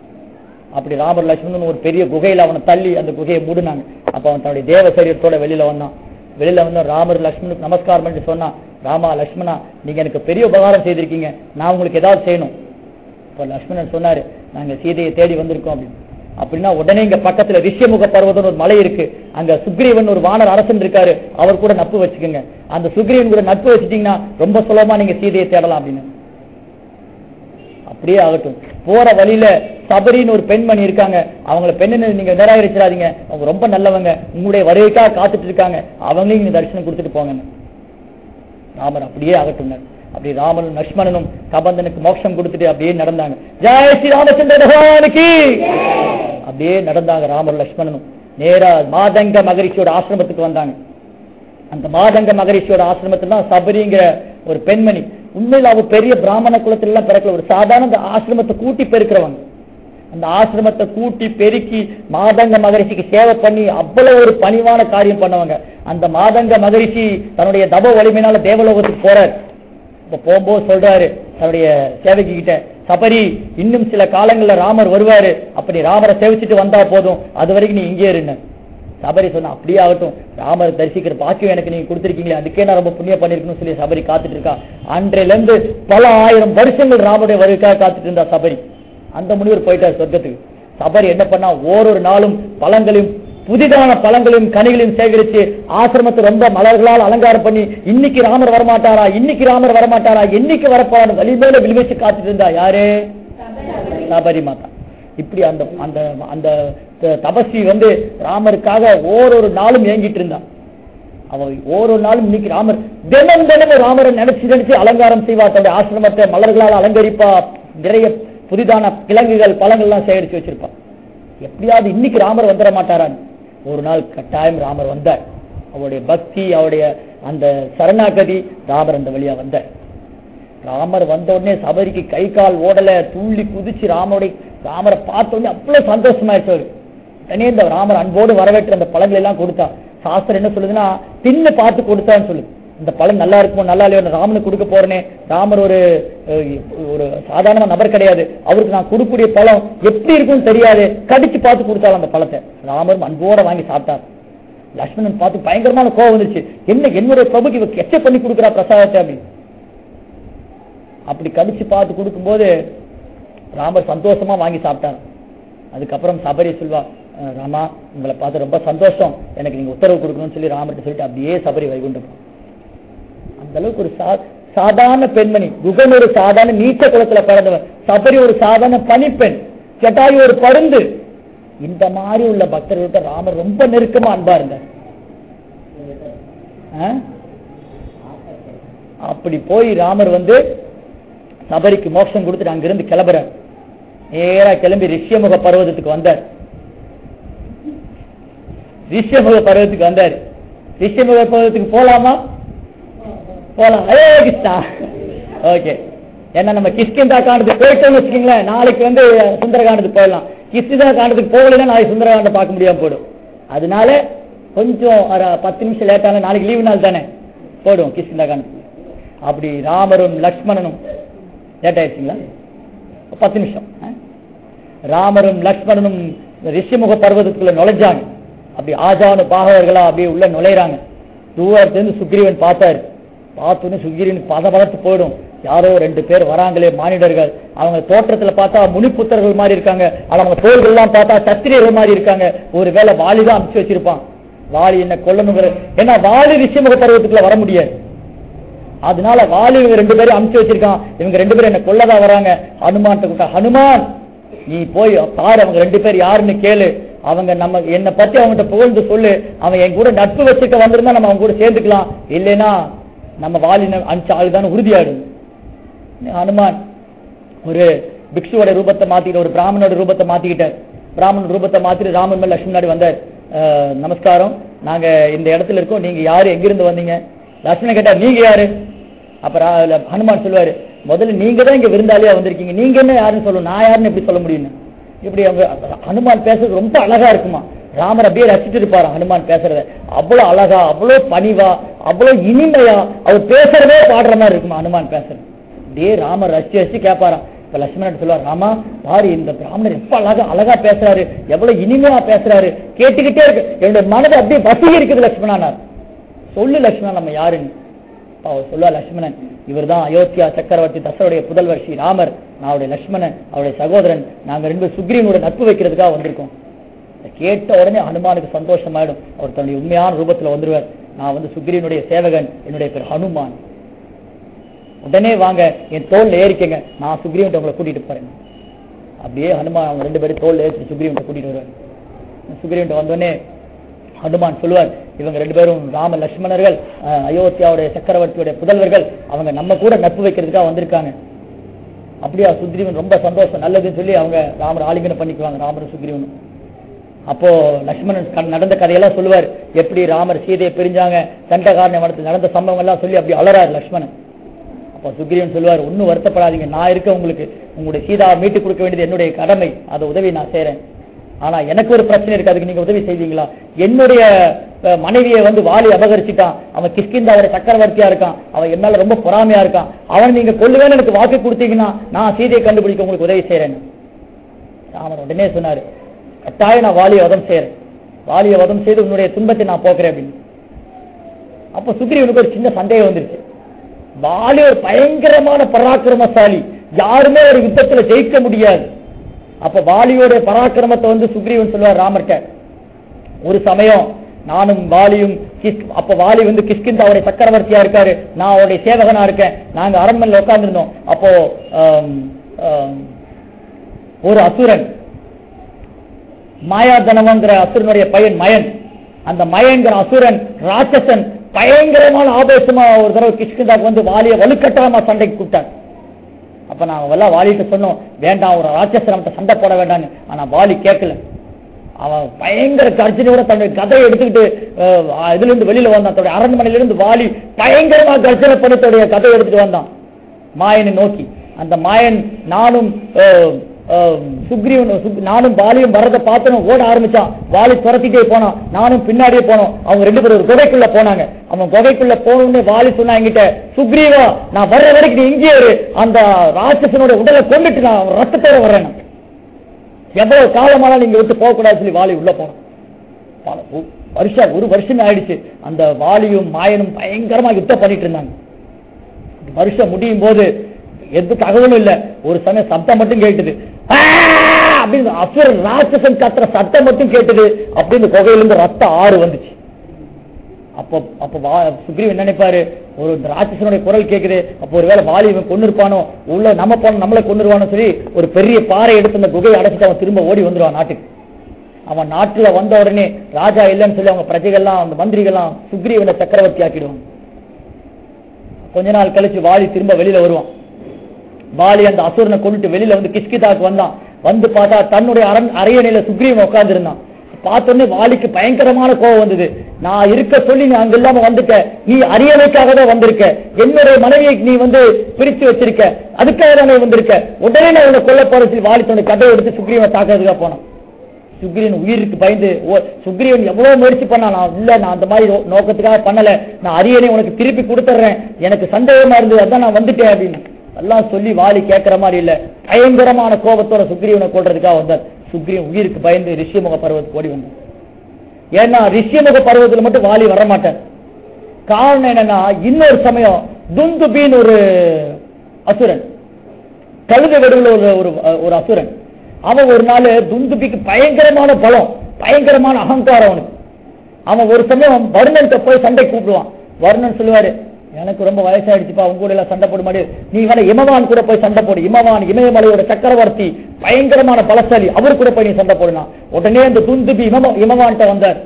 அப்படி ராமர் லட்சுமணன் ஒரு பெரிய குகையில அவனை தள்ளி அந்த குகையை மூடினாங்க. அப்ப அவன் தன்னுடைய தேவ சரீரத்தோட வெளியில வந்தான். வெளியில வந்து ராமர் லட்சுமணுக்கு நமஸ்காரம் பண்ணி சொன்னான், ராமா லட்சுமணா, நீங்க எனக்கு பெரிய உபகாரம் செய்திருக்கீங்க, நான் உங்களுக்கு ஏதாவது செய்யணும். இப்ப லட்சுமணன் சொன்னாரு, நாங்க சீதையை தேடி வந்திருக்கோம் அப்படின்னு. அப்படின்னா உடனே இங்க பக்கத்துல ரிஷ்யமுக பர்வதம் ஒரு மலை இருக்கு, அங்க சுக்ரீவன் ஒரு வானர் அரசன் இருக்காரு, அவர் கூட நட்பு வச்சுக்கோங்க. அந்த சுக்ரீவன் கூட நட்பு வச்சுட்டீங்கன்னா ரொம்ப சுலபமா நீங்க சீதையை தேடலாம் அப்படின்னு. அப்படியே ஆகட்டும். போற வழியில சபரின்னு ஒரு பெண்மணி இருக்காங்க, அவங்கள பெண்ணு நீங்க நிராகரிச்சிடாதீங்க, அவங்க ரொம்ப நல்லவங்க, உங்களுடைய வருகைக்காக காத்துட்டு இருக்காங்க, அவங்களையும் நீங்க தரிசனம் கொடுத்துட்டு போங்க. ராமர் அப்படியே ஆகட்டும். அப்படி ராமனும் லட்சுமணனும் கபந்தனுக்கு மோட்சம் கொடுத்துட்டு அப்படியே நடந்தாங்க. ஜெய ஸ்ரீ ராமச்சந்திர பகவானுக்கு. அப்படியே நடந்தாங்க ராமர் லட்சுமணனும். நேரா மாதங்க மகரிஷியோட ஆசிரமத்துக்கு வந்தாங்க. அந்த மாதங்க மகரிஷியோட ஆசிரமத்துல தான் சபரிங்கிற ஒரு பெண்மணி, உண்மையில் அவ பெரிய பிராமண குலத்துல எல்லாம் பிறக்கல, ஒரு சாதாரண அந்த ஆசிரமத்தை கூட்டி பெருக்கிறவங்க. அந்த ஆசிரமத்தை கூட்டி பெருக்கி மாதங்க மகரிஷிக்கு சேவை பண்ணி அவ்வளவு ஒரு பணிவான காரியம் பண்ணவங்க. அந்த மாதங்க மகரிஷி தன்னுடைய தப வலிமையினால தேவலோகத்துக்கு போறார். இப்ப போகும்போது சொல்றாரு தன்னுடைய சேவைக்கு கிட்ட, சபரி, இன்னும் சில காலங்கள்ல ராமர் வருவாரு, அப்படி ராமரை சேவிச்சுட்டு வந்தா போதும், அது வரைக்கும் நீ இங்கே இருந்த. சபரி சொன்ன, அப்படியே ஆகட்டும், ராமர் தரிசிக்கிற பாக்கியம் எனக்கு நீங்க கொடுத்திருக்கீங்களே, அதுக்கே நான் ரொம்ப புண்ணியம் பண்ணிருக்கணும்னு சொல்லி சபரி காத்துட்டு இருக்கா. அன்றையில இருந்து பல 1000 வருஷங்கள் ராமருடைய வருகைக்காக காத்துட்டு இருந்தா சபரி. அந்த முனிவர் போயிட்டார் சொர்க்கத்துக்கு. சபரி என்ன பண்ணா, ஒவ்வொரு நாளும் பழங்களையும் புதிதான பழங்களையும் கனிகளையும் சேகரிச்சு ஆசிரமத்தை ரொம்ப மலர்களால் அலங்காரம் பண்ணி, இன்னைக்கு ராமர் வரமாட்டாரா, இன்னைக்கு ராமர் வரமாட்டாரா, என்னைக்கு வரப்போறான்னு வலிமையில விழிவச்சு காத்துட்டு இருந்தா யாரு? சபரி மாதா. இப்படி அந்த அந்த அந்த தபஸ்வி வந்து ராமருக்காக ஓரொரு நாளும் ஏங்கிட்டு இருந்தான். அவ ஓரொரு நாளும் இன்னைக்கு ராமர் தினமும் ராமரை நினைச்சு அலங்காரம் செய்வா, தன்னுடைய ஆசிரமத்தை மலர்களால் அலங்கரிப்பா, நிறைய புதிதான கிழங்குகள் பழங்கள்லாம் சேகரிச்சு வச்சிருப்பா. எப்படியாவது இன்னைக்கு ராமர் வந்துட மாட்டாரான்னு ஒரு நாள் கட்டாயம் ராமர் வந்தார். அவருடைய பக்தி, அவருடைய அந்த சரணாகதி, ராமர் அந்த வழியா வந்தார். ராமர் வந்த உடனே சபரிக்கு கை கால் ஓடல, துள்ளி குதிச்சு ராமரை பார்த்த உடனே அவ்வளவு சந்தோஷமாயிருச்சு. உடனே இந்த ராமர் அன்போடு வரவேற்று அந்த பழங்கள் எல்லாம் கொடுத்தா. சாஸ்திரம் என்ன சொல்லுதுன்னா, தின்னு பார்த்து கொடுத்தான்னு சொல்லுது. இந்த பழம் நல்லா இருக்குமோ நல்லா இல்லையோ, ராமனுக்கு கொடுக்க போறேனே, ராமர் ஒரு சாதாரண நபர் கிடையாது, அவருக்கு நான் கொடுக்கக்கூடிய பழம் எப்படி இருக்கும்னு தெரியாது, கடிச்சு பார்த்து கொடுத்தாலும் அந்த பழத்தை ராமர் அன்போட வாங்கி சாப்பிட்டார். லட்சுமணன் பார்த்து பயங்கரமான கோவம் வந்துச்சு, என்னுடைய பிரபுக்கு இவ எச்ச பண்ணி கொடுக்குறா பிரசாதத்தை அப்படின்னு. அப்படி கடிச்சு பார்த்து கொடுக்கும்போது ராமர் சந்தோஷமா வாங்கி சாப்பிட்டார். அதுக்கப்புறம் சபரி சொல்வா, ராமா உங்களை பார்த்து ரொம்ப சந்தோஷம், எனக்கு நீங்க உத்தரவு கொடுக்கணும்னு சொல்லி ராமர்கிட்ட சொல்லிட்டு அப்படியே சபரி வைகுண்டம். அந்த அளவுக்கு ஒரு சாதாரண பெண்மணி, குகன் ஒரு சாதாரண நீச்ச குளத்துல பிறந்தவன், சபரி ஒரு சாதாரண பனிப்பெண், ஜட்டாயு ஒரு பருந்து. இந்த மாதிரி உள்ள பக்தர்கள்ட்ட ராமர் ரொம்ப நெருக்கமா அன்பா இருந்தார். அப்படி போய் ராமர் சபரிக்கு மோட்சம் கொடுத்துட்டு அங்கிருந்து கிளம்புறார். நேரா கிளம்பி ரிஷ்யமுக பர்வதத்துக்கு வந்தார். ரிஷ்யமுக பர்வதத்துக்கு போலாமா? போலாம். ஓகே, ஏன்னா நம்ம கிஷ்கிந்தா காண்டத்துக்கு போயிட்டோம்னு வச்சுக்கீங்களேன், நாளைக்கு சுந்தரகாண்டத்துக்கு போயிடலாம். கிஷ்கிந்தா காண்டத்துக்கு போகலைன்னா நாளைக்கு சுந்தரகாண்டம் பார்க்க முடியாம போயிடும். அதனால கொஞ்சம் 10 நிமிஷம் லேட்டான, நாளைக்கு லீவு நாள் தானே, போயிடும் கிஷ்கிந்தா காண்டத்துக்கு. அப்படி ராமரும் லக்ஷ்மணனும் லேட் ஆயிடுச்சுங்களா, 10 நிமிஷம். ராமரும் லக்ஷ்மணனும் ரிஷிமுக பர்வதத்துக்குள்ள நுழைஞ்சாங்க. அப்படி ஆஜானு பாகவர்களா அப்படியே உள்ள நுழைறாங்க. தூரத்திலிருந்து சுக்ரீவன் பார்த்தாரு. பார்த்தோன்னு சுக்ரீவன் பதபதத்து போயிடும், யாரோ 2 பேர் வராங்களே மானிடர்கள், அவங்க தோற்றத்துல பார்த்தா முனிப்புத்தர்கள் மாதிரி இருக்காங்க, அவங்க தோள்கள் எல்லாம் பார்த்தா சத்திரியர்கள் மாதிரி இருக்காங்க, ஒருவேளை வாலிதான் அனுப்பிச்சு வச்சிருப்பான், வாலி என்ன கொல்லணுங்கிற. ஏன்னா வாலி ரிஷிமுக பர்வதத்துக்குள்ள வர முடியாது, அதனால வாலி இவங்க 2 பேரும் அனுப்பிச்சு வச்சிருக்கான், இவங்க 2 பேரும் என்ன கொல்லதான் வராங்க. ஹனுமான் கூட்டா, ஹனுமான் நீ போய் பாரு, அவங்க 2 பேர் யாருன்னு கேளு, அவங்க நம்ம என்னை பத்தி அவங்ககிட்ட புகழ்ந்து சொல்லு, அவன் என் கூட நட்பு வச்சுக்க வந்திருந்தா நம்ம அவங்க கூட சேர்ந்துக்கலாம், இல்லைன்னா நம்ம வாலி அனுப்பிச்ச ஆளுதான் உறுதியாடும். ஹனுமான் ஒரு பிக்ஷுவோட ரூபத்தை மாத்திக்கிட்ட, ஒரு பிராமணோட ரூபத்தை மாத்திக்கிட்டார். பிராமண ரூபத்தை மாத்திட்டு ராமன் மேல் லட்சுமணன் முன்னாடி வந்தார். நமஸ்காரம், நாங்க இந்த இடத்துல இருக்கோம், நீங்க யாரு, எங்கிருந்து வந்தீங்க? லட்சுமணன் கேட்டார், நீங்க யாரு? அப்புறம் ஹனுமான் சொல்லுவாரு, முதல்ல நீங்க தான் இங்க விருந்தாளியா வந்திருக்கீங்க, நீங்க என்ன யாருன்னு சொல்லணும், நான் யாருன்னு எப்படி சொல்ல முடியும்? இப்படி ஹனுமான் பேசுறது ரொம்ப அழகா இருக்குமா. ராமர் அப்படியே ரசிச்சுட்டு இருப்பாரு ஹனுமான் பேசுறத, அவ்வளவு அழகா, அவ்வளவு பணிவா, அவ்வளவு இனிமையா, அவர் பேசுறதே பாடுற மாதிரி இருக்குமா ஹனுமான் பேசுறது. அப்படியே ராமர் ரசிச்சு ரசிச்சு கேட்பாராம். இப்ப லட்சுமணன் சொல்லுவார், ராமா பாரு, இந்த பிராமணர் எப்ப அழகா பேசுறாரு, எவ்வளவு இனிமையா பேசுறாரு, கேட்டுக்கிட்டே இருக்கு, என்னுடைய மனதை அப்படியே வசதி இருக்குது லட்சுமணனார். சொல்லு லட்சுமணன் நம்ம யாருன்னு. அவர் சொல்லுவா, லட்சுமணன் இவர் தான் அயோத்தியா சக்கரவர்த்தி தசரருடைய புதல்வர் ஸ்ரீ ராமர், நான் அவருடைய லட்சுமணன், அவருடைய சகோதரன், நாங்க 2 சுக்ரீவனோட நட்பு வைக்கிறதுக்காக வந்திருக்கோம். கேட்ட உடனே ஹனுமானுக்கு சந்தோஷமாயிடும், அவர் தன்னுடைய உண்மையான ரூபத்துல வந்துருவார். நான் சுக்ரீவனுடைய சேவகன், என்னுடைய பேர் ஹனுமான், உடனே வாங்க என் தோல்ல ஏறிக்கங்க, நான் சுக்ரீவன் உங்களை கூட்டிட்டு போறேன். அப்படியே ஹனுமான் அவங்க 2 பேரும் தோல்ல ஏற்றி சுக்ரீவன் கூட்டிட்டு வருவார். சுக்ரீவன் வந்தோடனே ஹனுமான் சொல்லுவார், இவங்க 2 பேரும் ராம லட்சுமணர்கள், அயோத்தியாவுடைய சக்கரவர்த்தியுடைய புதல்வர்கள், அவங்க நம்ம கூட நட்பு வைக்கிறதுக்காக வந்திருக்காங்க. அப்படியா? சுக்ரீவன் ரொம்ப சந்தோஷம், நல்லதுன்னு சொல்லி அவங்க ராமர் ஆலிங்கனம் பண்ணிக்குவாங்க, ராமரும் சுக்ரீவனும். அப்போ லட்சுமணன் நடந்த கதையெல்லாம் சொல்லுவார், எப்படி ராமர் சீதையை பிரிஞ்சாங்க, தண்டகாரண்ய வனத்தில் நடந்த சம்பவம் எல்லாம் சொல்லி அப்படி அலறாரு லட்சுமணன். அப்போ சுக்ரீவன் சொல்லுவார், ஒன்னும் வருத்தப்படாதீங்க, நான் இருக்க உங்களுக்கு, உங்களுடைய சீதாவை மீட்டு கொடுக்க வேண்டியது என்னுடைய கடமை, அதை உதவி நான் செய்யறேன். ஆனா எனக்கு ஒரு பிரச்சனை இருக்கு, அதுக்கு நீங்க உதவி செய்வீங்களா? என்னுடைய மனைவியை வாலி அபகரிச்சுட்டான், அவன் கிஷ்கிந்தாவுடைய சக்கரவர்த்தியா இருக்கான், அவன் என் மேல ரொம்ப பொறாமையா இருக்கான், அவன் நீங்க கொல்லுவேன்னு எனக்கு வாக்கு கொடுத்தீங்கன்னா நான் சீதையை கண்டுபிடிக்க உங்களுக்கு உதவி செய்யறேன். ராமர் உடனே சொன்னாரு, கட்டாயம் நான் வாலியை வதம் செய்யறேன், வாலியை வதம் செய்து உன்னுடைய துன்பத்தை நான் போக்குறேன் அப்படின்னு. அப்ப சுக்ரீவனுக்கு ஒரு சின்ன சந்தேகம் வந்துருச்சு, வாலி ஒரு பயங்கரமான பராக்கிரமசாலி, யாருமே ஒரு யுத்தத்துல ஜெயிக்க முடியாது. அப்ப வாலியோட பராக்கிரமத்தை சுக்ரீவன் சொல்லுவார் ராமர்கிட்ட, ஒரு சமயம் நானும் வாலியும், அப்ப வாலி கிஷ்கிந்தாவுடைய சக்கரவர்த்தியா இருக்காரு, நான் அவருடைய சேவகனா இருக்கேன், நாங்க அரண்மனையில் உட்கார்ந்து இருந்தோம். அப்போ ஒரு அசுரன், மாயாதனவங்கிற அசுரனுடைய பையன் மயன், அந்த மயன்கிற அசுரன் ராட்சசன் பயங்கரமான ஆபேசமா ஒரு தடவை கிஷ்கிந்தாக்கு வாலியை வலுக்கட்டாயமா சண்டைக்கு கூப்பிட்டார். அப்ப நாங்க எல்லாம் வாலிட்டு சொன்னோம், வேண்டாம், ஒரு ராட்சசன் சண்டை போட வேண்டாம்னு. ஆனா வாலி கேட்கல, அவன் பயங்கர கர்ஜனையோட தன்னுடைய கதையை எடுத்துக்கிட்டு இதுல இருந்து வெளியில வந்தான். தன்னுடைய அரண்மனையிலிருந்து வாலி பயங்கரமா கர்ஜனை பண்ணி தன்னுடைய கதையை எடுத்துட்டு வந்தான் மாயனை நோக்கி. அந்த மாயன் நானும் சுக்ரீவன் நானும் வாலியும் வரதை பார்த்தனும் ஓட ஆரம்பிச்சான். வாலி துரத்திட்டே போனான், நானும் பின்னாடியே போனோம். அவங்க 2 பேரும் ஒரு குகைக்குள்ள போனாங்க. அவன் குகைக்குள்ள போனோடனே வாலி சொன்னா என்கிட்ட, சுக்ரீவா நான் வர்ற வரைக்கும் நீ இங்கே அந்த ராட்சசனோட உடலை கொண்டுட்டு நான் ரத்தத்தோட வர்றேன். எவ்வளவு காலமானாலும் நீங்க விட்டு போக கூடாது சொல்லி வாலி உள்ள போனான். ஒரு வருஷமே ஆயிடுச்சு. அந்த வாலியும் மாயனும் பயங்கரமா யுத்தம் பண்ணிட்டு இருந்தாங்க. வருஷம் முடியும் போது எந்த தகவலும் இல்ல. ஒரு சமயம் சத்தம் மட்டும் கேட்டுது, அப்படின்னு அசுர ராட்சசன் கத்துற சத்தம் மட்டும் கேட்டுது. அப்படின்னு குகையிலிருந்து ரத்தம் ஆறு வந்துச்சு. அப்ப சுக்ரீவன் என்ன நினைப்பாரு, ஒரு ராட்சசனுடைய குரல் கேக்குது, அப்ப ஒருவேளை வாலி கொண்டு இருப்பானோ, உள்ள நம்ம போன நம்மளை கொண்டுருவானோ சொல்லி ஒரு பெரிய பாறை எடுத்து அந்த குகையை அடைச்சிட்டு அவன் திரும்ப ஓடி வந்துருவான் நாட்டுக்கு. அவன் நாட்டுல வந்த உடனே ராஜா இல்லைன்னு சொல்லி அவங்க பிரஜைகள்லாம் அந்த மந்திரிகள்லாம் சுக்ரீவனை சக்கரவர்த்தி ஆக்கிடுவாங்க. கொஞ்ச நாள் கழிச்சு வாலி திரும்ப வெளியில வருவான். வாலி அந்த அசுரனை கொண்டுட்டு வெளியில வந்து கிஷ்கிந்தாக்கு வந்தான். வந்து பார்த்தா தன்னுடைய அரியணையில சுக்ரீவன் உட்கார்ந்து இருந்தான். பார்த்தோன்னே வாலிக்கு பயங்கரமான கோபம் வந்தது. நான் இருக்க சொல்லி நீ அங்க இல்லாம வந்துட்ட, நீ அரியணைக்காக தான் வந்திருக்க, என்னுடைய மனைவியை நீ வந்து பிரிச்சு வச்சிருக்க, அதுக்காக தான் வந்திருக்க, உடனே நான் உன்னை கொல்ல போற சொல்லி வாலி தன்னுடைய கதையை எடுத்து சுக்ரீவனை தாக்குறதுக்காக போனான். சுக்ரீவன் உயிருக்கு பயந்து, சுக்ரீவன் எவ்வளவு முயற்சி பண்ணா, நான் அந்த மாதிரி நோக்கத்துக்காக பண்ணல, நான் அரியணை உனக்கு திருப்பி கொடுத்துறேன், எனக்கு சந்தேகமா இருந்தது, அதான் நான் வந்துட்டேன் அப்படின்னு எல்லாம் சொல்லி வாலி கேட்கிற மாதிரி இல்ல, பயங்கரமான கோபத்தோட சுக்ரீவனை கொள்றதுக்காக வந்தார். சுக்ரீவன் உயிருக்கு பயந்து ரிஷிமுக பர்வத்துக்கு ஓடி வந்தார். ஏன்னா ரிஷிமுக பர்வத்துல மட்டும் வாலி வரமாட்டார். காரணம் என்னன்னா, இன்னொரு சமயம் துந்துபின்னு ஒரு அசுரன், கழுத வடிவில் ஒரு அசுரன், அவன் ஒரு நாள் துந்துபிக்கு பயங்கரமான பலம், பயங்கரமான அகங்காரம் அவனுக்கு. அவன் ஒரு சமயம் வருணன்ட்ட போய் சண்டை கூப்பிடுவான். வருணன் சொல்லுவாரு, எனக்கு ரொம்ப வயசாயிடுச்சுப்பா, உங்க கூட எல்லாம் சண்டை போட மாட்டேன், நீ வேணா இமவான் கூட போய் சண்டை போடு, இமவான் இமயமலையோட சக்கரவர்த்தி, பயங்கரமான பலசாலி, அவரு கூட போய் நீ சண்டை போடுனா. உடனே அந்த துந்துபி இமவான்ட்ட வந்தார்.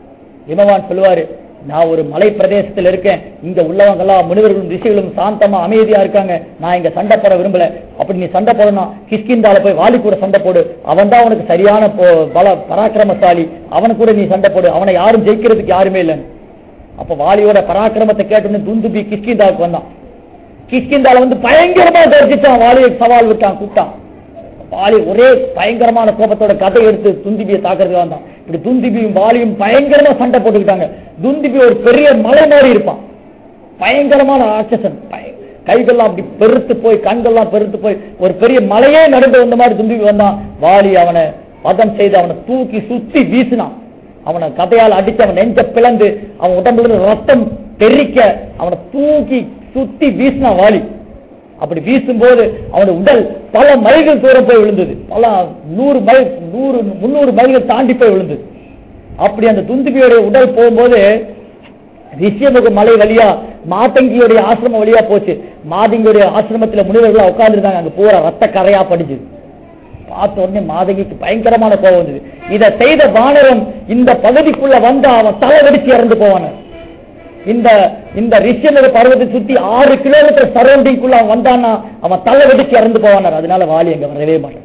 இமவான் சொல்லுவாரு, நான் ஒரு மலை பிரதேசத்தில் இருக்கேன், இங்க உள்ளவங்க எல்லாம் முனிவர்களும் ரிஷிகளும் சாந்தமா அமைதியா இருக்காங்க, நான் இங்க சண்டை போட விரும்பல, அப்படி நீ சண்டை போடணும் கிஷ்கிந்தால போய் வாலி கூட சண்டை போடு, அவன் தான் உனக்கு சரியான பராக்கிரமசாலி, அவனு கூட நீ சண்டை போடு, அவனை யாரும் ஜெயிக்கிறதுக்கு யாருமே இல்லைன்னு. அப்ப வாலியோட பராக்கிரமத்தை கேட்டு துந்துபி கிஷ்கிந்தாவுக்கு வந்தான். கிஷ்கிந்தால வந்து பயங்கரமா கர்ஜிச்சான், வாலியை சவால் விட்டான், கூப்பிட்டான். வாலி ஒரே பயங்கரமான கோபத்தோட கதை எடுத்து துந்துபியை தாக்குறதுக்கு வந்தான். இப்படி துந்துபியும் வாலியும் பயங்கரமா சண்டை போட்டுக்கிட்டாங்க. துந்துபி ஒரு பெரிய மலை மாதிரி இருப்பான், பயங்கரமான ராட்சசன், கைகள்லாம் அப்படி பெருத்து போய், கண்கள்லாம் பெருத்து போய், ஒரு பெரிய மலையே நடந்து வந்த மாதிரி துந்துபி வந்தான். வாலி அவனை வதம் செய்து அவனை தூக்கி சுத்தி வீசினான். அவனை கதையால் அடிச்சு அவன் நெஞ்ச பிளந்து அவன் உடம்புல இருந்து ரத்தம் தெறிக்க அவனை தூக்கி சுத்தி வீசினான் வாலி. அப்படி வீசும்போது அவனுடைய உடல் பல மைல்கள் தூரம் போய் விழுந்தது, பல 300 மைல்கள் தாண்டி போய் விழுந்தது. அப்படி அந்த துந்துபியோடைய உடல் போகும்போது ரிஷிமுக மலை வழியா மாதங்கியோடைய ஆசிரமம் வழியா போச்சு. மாதங்கியோடைய ஆசிரமத்துல முனிவர்களா உட்கார்ந்துருந்தாங்க. அங்க பூரா ரத்த கரையா படிஞ்சது. பார்த்த உடனே மாதங்கிக்கு பயங்கரமான கோபம் வந்தது. இதை செய்த வானரம் இந்த பகுதிக்குள்ள வந்தா அவன் தலை வெடிச்சு இறந்து போவான. இந்த ரிஷிமுக பர்வத்தை சுத்தி 6 கிலோமீட்டர் சரௌண்டிங்குள்ள அவன் வந்தான்னா அவன் தலை வெடிச்சு இறந்து போவானார். அதனால வாலி அங்க வரவே மாட்டான்.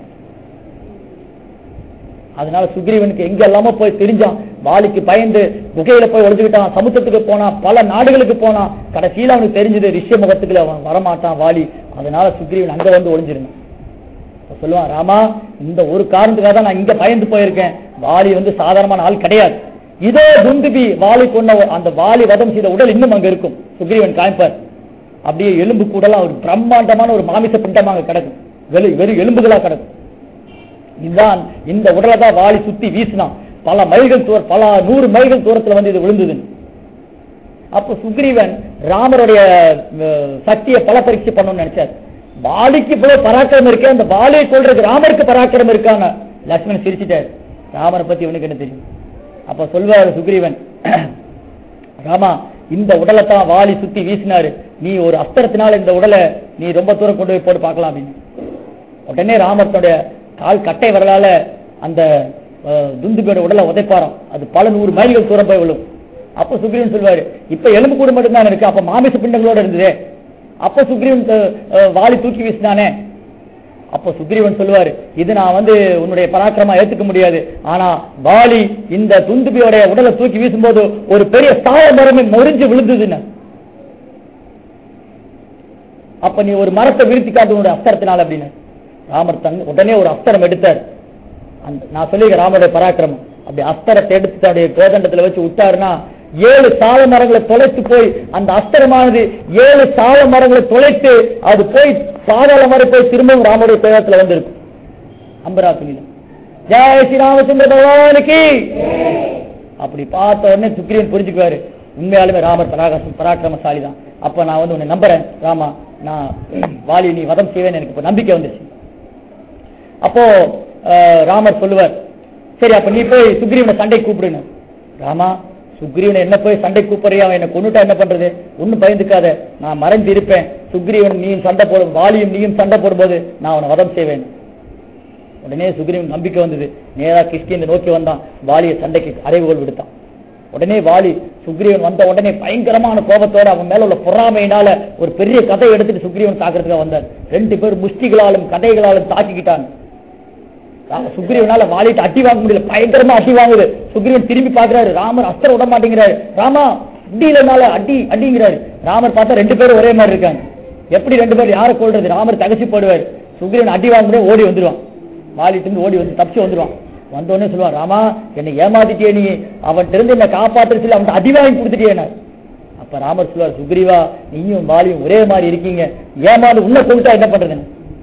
அதனால சுக்ரீவனுக்கு எங்க எல்லாமோ போய் தெரிஞ்சான். வாலிக்கு பயந்து குகையில போய் ஒளிஞ்சுக்கிட்டான், சமுத்திரத்துக்கு போனான், பல நாடுகளுக்கு போனான். கடைசியில அவனுக்கு தெரிஞ்சது ரிஷிமுகத்துக்குள்ள அவன் வரமாட்டான் வாலி. அதனால சுக்ரீவன் அங்க வந்து ஒளிஞ்சிருந்தான். சொல்லுவான், ராமா இந்த ஒரு காரணத்துக்காக தான் நான் இங்க பயந்து போயிருக்கேன், வாலி வந்து சாதாரணமான ஆள் கிடையாது. இதோ துந்துபி வாலி கொண்ட அந்த வாலி வதம் செய்த உடல் இன்னும் அங்க இருக்கும். சுக்ரீவன் காய்ப்பார், அப்படியே எலும்பு கூடலாம் ஒரு பிரம்மாண்டமான ஒரு மாமிச பிண்டமாக கிடக்கும், வெறும் எலும்புகளா கிடக்கும். இதுதான் இந்த உடலை தான் வாலி சுத்தி வீசினான். பல 100 மைல்கள் தூரத்துல வந்து இது விழுந்தது. அப்ப சுக்ரீவன் ராமருடைய சக்தியை பல பரீட்சை பண்ணணும்னு நினைச்சார். வாலிக்கு இவ்வளவு பராக்கிரமம் இருக்கு, அந்த வாலியை கொள்றதுக்கு ராமருக்கு பராக்கிரமம் இருக்கான்னு லட்சுமணன் சிரிச்சுட்டார். ராமரை பத்தி இவனுக்கு என்ன தெரியும்? அப்ப சொல்வாரு சுக்ரீவன், ராமா இந்த உடலை தான் வாலி சுத்தி வீசினாரு, நீ ஒரு அஸ்திரத்தினால இந்த உடலை நீ ரொம்ப தூரம் கொண்டு போய் போட்டு பார்க்கலாம் அப்படின்னு. உடனே ராமத்தோடைய கால் கட்டை வரலால அந்த துந்துபியோட உடலை உதைப்பாராம். அது பல 100 மைல்கள் தூரம் போய் விழும். அப்ப சுக்ரீவன் சொல்வாரு, இப்ப எலும்பு கூடு மட்டும் தான் இருக்கு, அப்ப மாமிச பிண்டங்களோட இருந்தது. அப்ப சுக்ரீவன் வாலி தூக்கி வீசினானே. அப்ப சுக்ரீவன் சொல்லுவாரு, இது நான் வந்து உன்னுடைய பராக்கிரமா ஏத்துக்க முடியாது, ஆனா வாலி இந்த துந்துபியோட உடலை தூக்கி வீசும்போது ஒரு பெரிய சாய மரமே முறிஞ்சு விழுந்ததுன்னு. அப்ப நீ ஒரு மரத்தை வீழ்த்தி காட்டு உன்னுடைய அஸ்திரத்தினால அப்படின்னு. ராமர் உடனே ஒரு அஸ்திரம் எடுத்தார். நான் சொல்லி ராமருடைய பராக்கிரமம், அப்படி அஸ்திரத்தை எடுத்து தன்னுடைய கோதண்டத்துல வச்சு விட்டாருன்னா 7 சால மரங்களை தொலைத்து போய் அந்த அஸ்திரமானது 7 சால மரங்களை தொலைத்து அது போய் பாதாள மாதிரி போய் திரும்பவும் ராமருடைய பேரத்துல வந்து இருக்கும். அம்பராசுனில ஜெய ஸ்ரீராமச்சந்திர பகவானுக்கு. அப்படி பார்த்த உடனே சுக்ரீவன் புரிஞ்சுக்குவாரு, உண்மையாலுமே ராமர் பராக்கிரமசாலி தான். அப்ப நான் வந்து உன்னை நம்புறேன் ராமா, நான் வாலி நீ வதம் செய்வேன்னு எனக்கு இப்ப நம்பிக்கை வந்துச்சு. அப்போ ராமர் சொல்லுவார், சரி அப்ப நீ போய் சுக்ரீவனை சண்டை கூப்பிடுன்னு. ராமா, சுக்ரீவனை என்ன போய் சண்டை கூப்பிடுறியா, அவன் என்ன கொண்டுட்டா என்ன பண்றது, ஒன்னும் பயந்துக்காத, நான் மறைந்து இருப்பேன். சுக்ரீவன் நீயும் சண்டை போடும், வாலியும் நீயும் சண்டை போடும்போது நான் அவனை வதம் செய்வேன். உடனே சுக்ரீவன் நம்பிக்கை வந்தது, நேரா கிஷ்கிந்தை நோக்கி வந்தான், வாலியை சண்டைக்கு அறைவுகோல் விடுத்தான். உடனே வாலி சுக்ரீவன் வந்த உடனே பயங்கரமான கோபத்தோட அவன் மேல உள்ள பொறாமையினால ஒரு பெரிய கதை எடுத்துட்டு சுக்ரீவன் தாக்குறதுக்காக வந்தார். 2 பேர் முஷ்டிகளாலும் கதைகளாலும் தாக்கிக்கிட்டாங்க. சுக்ரீவனால வாலிட்டு அடி வாங்க முடியல, பயங்கரமா அடி வாங்குது. சுக்ரீவன் திரும்பி பாக்குறாரு, ராமர் அஸ்திரம் விட மாட்டேங்கிறாரு. ராமா அடியிலனால அடி அடிங்கிறாரு. ராமர் பார்த்தா 2 பேரும் ஒரே மாதிரி இருக்காங்க. எப்படி 2 பேர் யாரை கொள்றது, ராமர் தகச்சு போடுவார். சுக்ரீவன் அடி வாங்க முடியாது, ஓடி வந்துருவான். வாலிட்டு ஓடி வந்து தப்பிச்சு வந்துருவான். வந்தோடனே சொல்லுவான், ராமா என்னை ஏமாத்திட்டே, நீ அவன் இருந்து என்ன காப்பாற்ற சொல்லி அவன் அடி வாங்கி கொடுத்துட்டே. அப்ப ராமர் சொல்லுவார், சுக்ரீவா நீயும் வாலியும் ஒரே மாதிரி இருக்கீங்க, ஏமாந்து உன்னை கொண்டுட்டா என்ன பண்றது,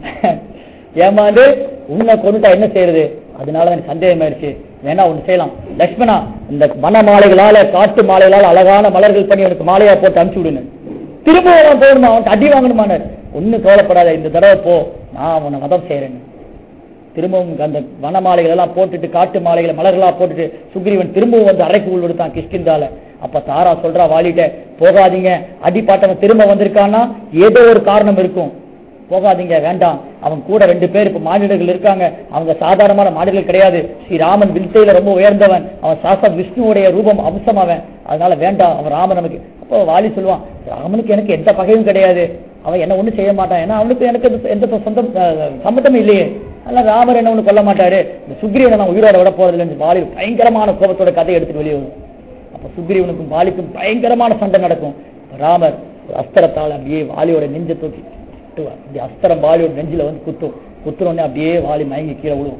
ஏமாந்து உன்னை கொண்டுட்டா என்ன செய்யறது, அதனால எனக்கு சந்தேகம் ஆயிடுச்சு. வேணா ஒண்ணு செய்யலாம், லட்சுமணா இந்த வன மாலைகளால காட்டு மாலைகளால் அழகான மலர்கள் பண்ணி அவனுக்கு மாலையா போட்டு அனுப்பிச்சு விடுன்னு. திரும்ப போகணுமா, அவனுக்கு அடி வாங்கணுமானார். ஒன்னும் கவலைப்படாத, இந்த தடவை போ, நான் அவனை வதம் செய்யறேன்னு. திரும்பவும் அந்த வன மாலைகள் எல்லாம் போட்டுட்டு காட்டு மாலைகளை மலர்களா போட்டுட்டு சுக்ரீவன் திரும்பவும் வந்து அறைக்கு உள் விடுத்தான் கிஷ்கிந்தால. அப்ப தாரா சொல்றா வாலிட்ட, போகாதீங்க, அடிப்பாட்டவன் திரும்ப வந்திருக்கான்னா ஏதோ ஒரு காரணம் இருக்கும், போகாதீங்க, வேண்டாம். அவன் கூட 2 பேர் இப்ப மாநிலர்கள் இருக்காங்க, அவங்க சாதாரணமான மாநிலங்கள் கிடையாது, ஸ்ரீராமன் வில்சையில ரொம்ப உயர்ந்தவன், அவன் சாஸ்திர விஷ்ணுவுடைய ரூபம் அம்சம் அவன், அதனால வேண்டாம், அவன் ராமன் நமக்கு. அப்போ வாலி சொல்லுவான், ராமனுக்கு எனக்கு எந்த பகையும் கிடையாது, அவன் என்ன ஒண்ணும் செய்ய மாட்டான், ஏன்னா அவனுக்கு எனக்கு எந்த சொந்த சம்மந்தமும் இல்லையே, அதனால ராமர் என்ன ஒண்ணு கொல்ல மாட்டாரு, இந்த சுக்ரீவனை நான் உயிரோட விட போறதில்லை. வாலி பயங்கரமான கோபத்தோட கதையை எடுத்துட்டு வெளியே வரும். அப்ப சுக்ரீவனுக்கும் வாலிக்கும் பயங்கரமான சண்டை நடக்கும். ராமர் அஸ்திரத்தால் அப்படியே வாலியோட நெஞ்சை தூக்கி அப்படி அஸ்திரம் வாலியோட நெஞ்சில வந்து குத்துறோடனே அப்படியே வாலி மயங்கி கீழே விழுவும்.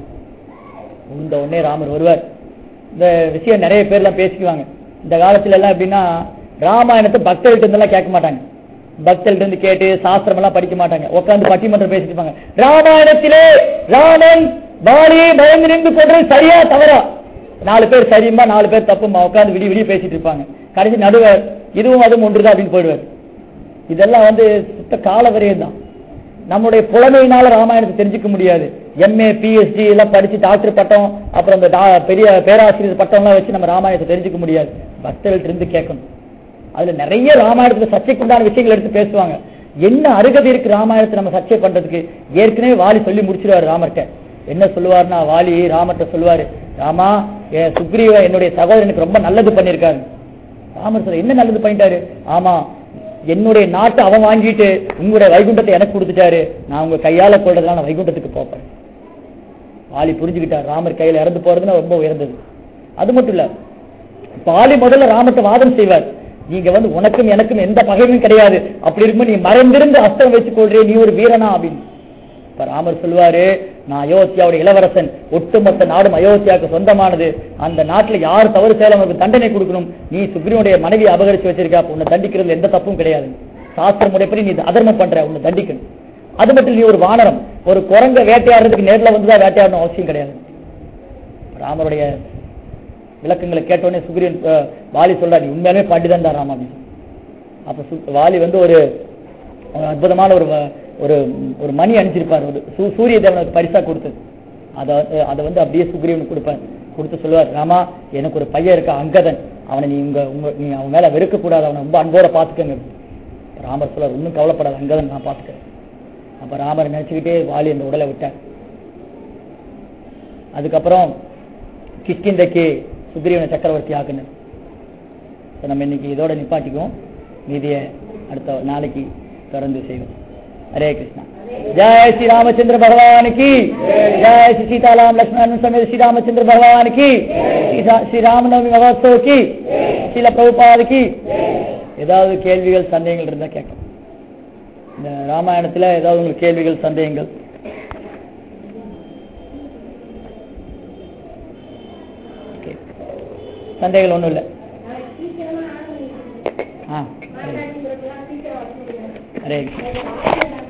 விழுந்த உடனே ராமர் வருவார். இந்த விஷயம் நிறைய பேர்லாம் பேசிக்குவாங்க. இந்த காலத்துல எல்லாம் எப்படின்னா ராமாயணத்தை பக்தர்கிட்ட இருந்தெல்லாம் கேட்க மாட்டாங்க, பக்தர்கிட்ட இருந்து கேட்டு சாஸ்திரம் எல்லாம் படிக்க மாட்டாங்க, உட்காந்து பட்டிமன்றம் பேசிட்டு இருப்பாங்க. ராமாயணத்திலே ராமன் வாலியை பயந்து நின்று கொள்றது சரியா தவறா, 4 பேர் சரியுமா 4 பேர் தப்புமா, உட்காந்து விடிய பேசிட்டு இருப்பாங்க. கடைசி நடுவர் இதுவும் அதுவும் ஒன்றுதான் அப்படின்னு போயிடுவார். இதெல்லாம் வந்து சுத்த கால வரையும் தான். நம்முடைய புலமையினால ராமாயணத்தை தெரிஞ்சுக்க முடியாது. MA PhD எல்லாம் படிச்சு டாக்டர் பட்டம் அப்புறம் இந்த பெரிய பேராசிரியர் பட்டம் எல்லாம் வச்சு நம்ம ராமாயணத்தை தெரிஞ்சுக்க முடியாது. பக்தர்கள்ட்ட இருந்து கேட்கணும். அதுல நிறைய ராமாயணத்துல சர்ச்சைக்குண்டான விஷயங்கள் எடுத்து பேசுவாங்க. என்ன அருகதை இருக்கு ராமாயணத்தை நம்ம சர்ச்சை பண்றதுக்கு? ஏற்கனவே வாலி சொல்லி முடிச்சிருவாரு ராமர்கிட்ட. என்ன சொல்லுவாருன்னா, வாலி ராமர்கிட்ட சொல்லுவாரு, ராமா சுக்ரீவ என்னுடைய சகோதரனுக்கு ரொம்ப நல்லது பண்ணிருக்காரு. ராமர் சொல்ல, என்ன நல்லது பண்ணிட்டாரு? ஆமா, என்னுடைய நாட்டை அவன் வாங்கிட்டு உங்களுடைய வைகுண்டத்தை எனக்கு கொடுத்துட்டாரு, நான் உங்க கையால கொள்றதுனால நான் வைகுண்டத்துக்கு போப்பேன். வாலி புரிஞ்சுக்கிட்டார், ராமர் கையில இறந்து போறதுன்னா ரொம்ப உயர்ந்தது. அது மட்டும் இல்ல, வாலி முதல்ல ராமர்கிட்ட வாதம் செய்வார், நீங்க வந்து உனக்கும் எனக்கும் எந்த பகையும் கிடையாது, அப்படி இருக்கும்போது நீ மறைந்திருந்து அஸ்திரம் வச்சு கொள்றே, நீ ஒரு வீரனா அப்படின்னு. இப்ப ராமர் சொல்லுவாரு, நான் அயோத்தியாவுடைய இளவரசன், ஒட்டுமொத்த நாடும் அயோத்தியாவுக்கு சொந்தமானது, அந்த நாட்டுல யார் தவறு செய்யலாம் அவருக்கு தண்டனை கொடுக்கணும், நீ சுக்ரீவனுடைய மனைவி அபகரிச்சு வச்சிருக்கா, உன்னை தண்டிக்கிறது எந்த தப்பும் கிடையாது, சாஸ்திர முறைப்படி நீ அதர்மம் பண்ற, உன்னை தண்டிக்கணும். அது மட்டும் நீ ஒரு வானரம், ஒரு குரங்க வேட்டையாடுறதுக்கு நேரில் வந்துதான் வேட்டையாடணும் அவசியம் கிடையாது. ராமருடைய விளக்கங்களை கேட்டோடனே சுக்ரீவன் வாலி சொல்றா, நீ உண்மையாலுமே பாண்டிதான் தான் ராமா அப்படின்னு. அப்ப வாலி வந்து ஒரு அற்புதமான ஒரு ஒரு மணி அணிஞ்சிருப்பார், ஒரு சூரிய தேவனுக்கு பரிசா கொடுத்தது. அதை வந்து அப்படியே சுக்ரீவனுக்கு கொடுப்பார். கொடுத்து சொல்லுவார், ராமா எனக்கு ஒரு பையன் இருக்கா அங்கதன், அவனை நீ அவன் மேல வெறுக்க கூடாது, அவனை ரொம்ப அன்போட பாத்துக்கங்க. ராமர் சொல்றார், இன்னும் கவலைப்படாது, அங்கதன் நான் பாத்துக்கிறேன். அப்ப ராமர் நினைச்சுக்கிட்டே வாலி அந்த உடலை விட்டார். அதுக்கப்புறம் கிஷ்கிந்தைக்கு சுக்ரீவனை சக்கரவர்த்தி ஆக்குனர். நம்ம இன்னைக்கு இதோட நிப்பாட்டிக்குவோம், மீதிய அடுத்த நாளைக்கு தொடர்ந்து செய்வோம். हरे कृष्णा। जय श्री रामचंद्र भगवान की जय, श्री सीताराम लक्ष्मण समेत श्री रामचंद्र भगवान की, श्री रामनवमी महोत्सव की, श्रील प्रभुपाद की. ஏதாவது கேள்விகள் சந்தேகங்கள் இருந்தா கேட்கலாம். இந்த ராமாயணத்துல ஏதாவது உங்களுக்கு கேள்விகள் சந்தேகங்கள் சந்தேகங்கள் ஒன்றும் இல்லை. ஹரே கிருஷ்ணா.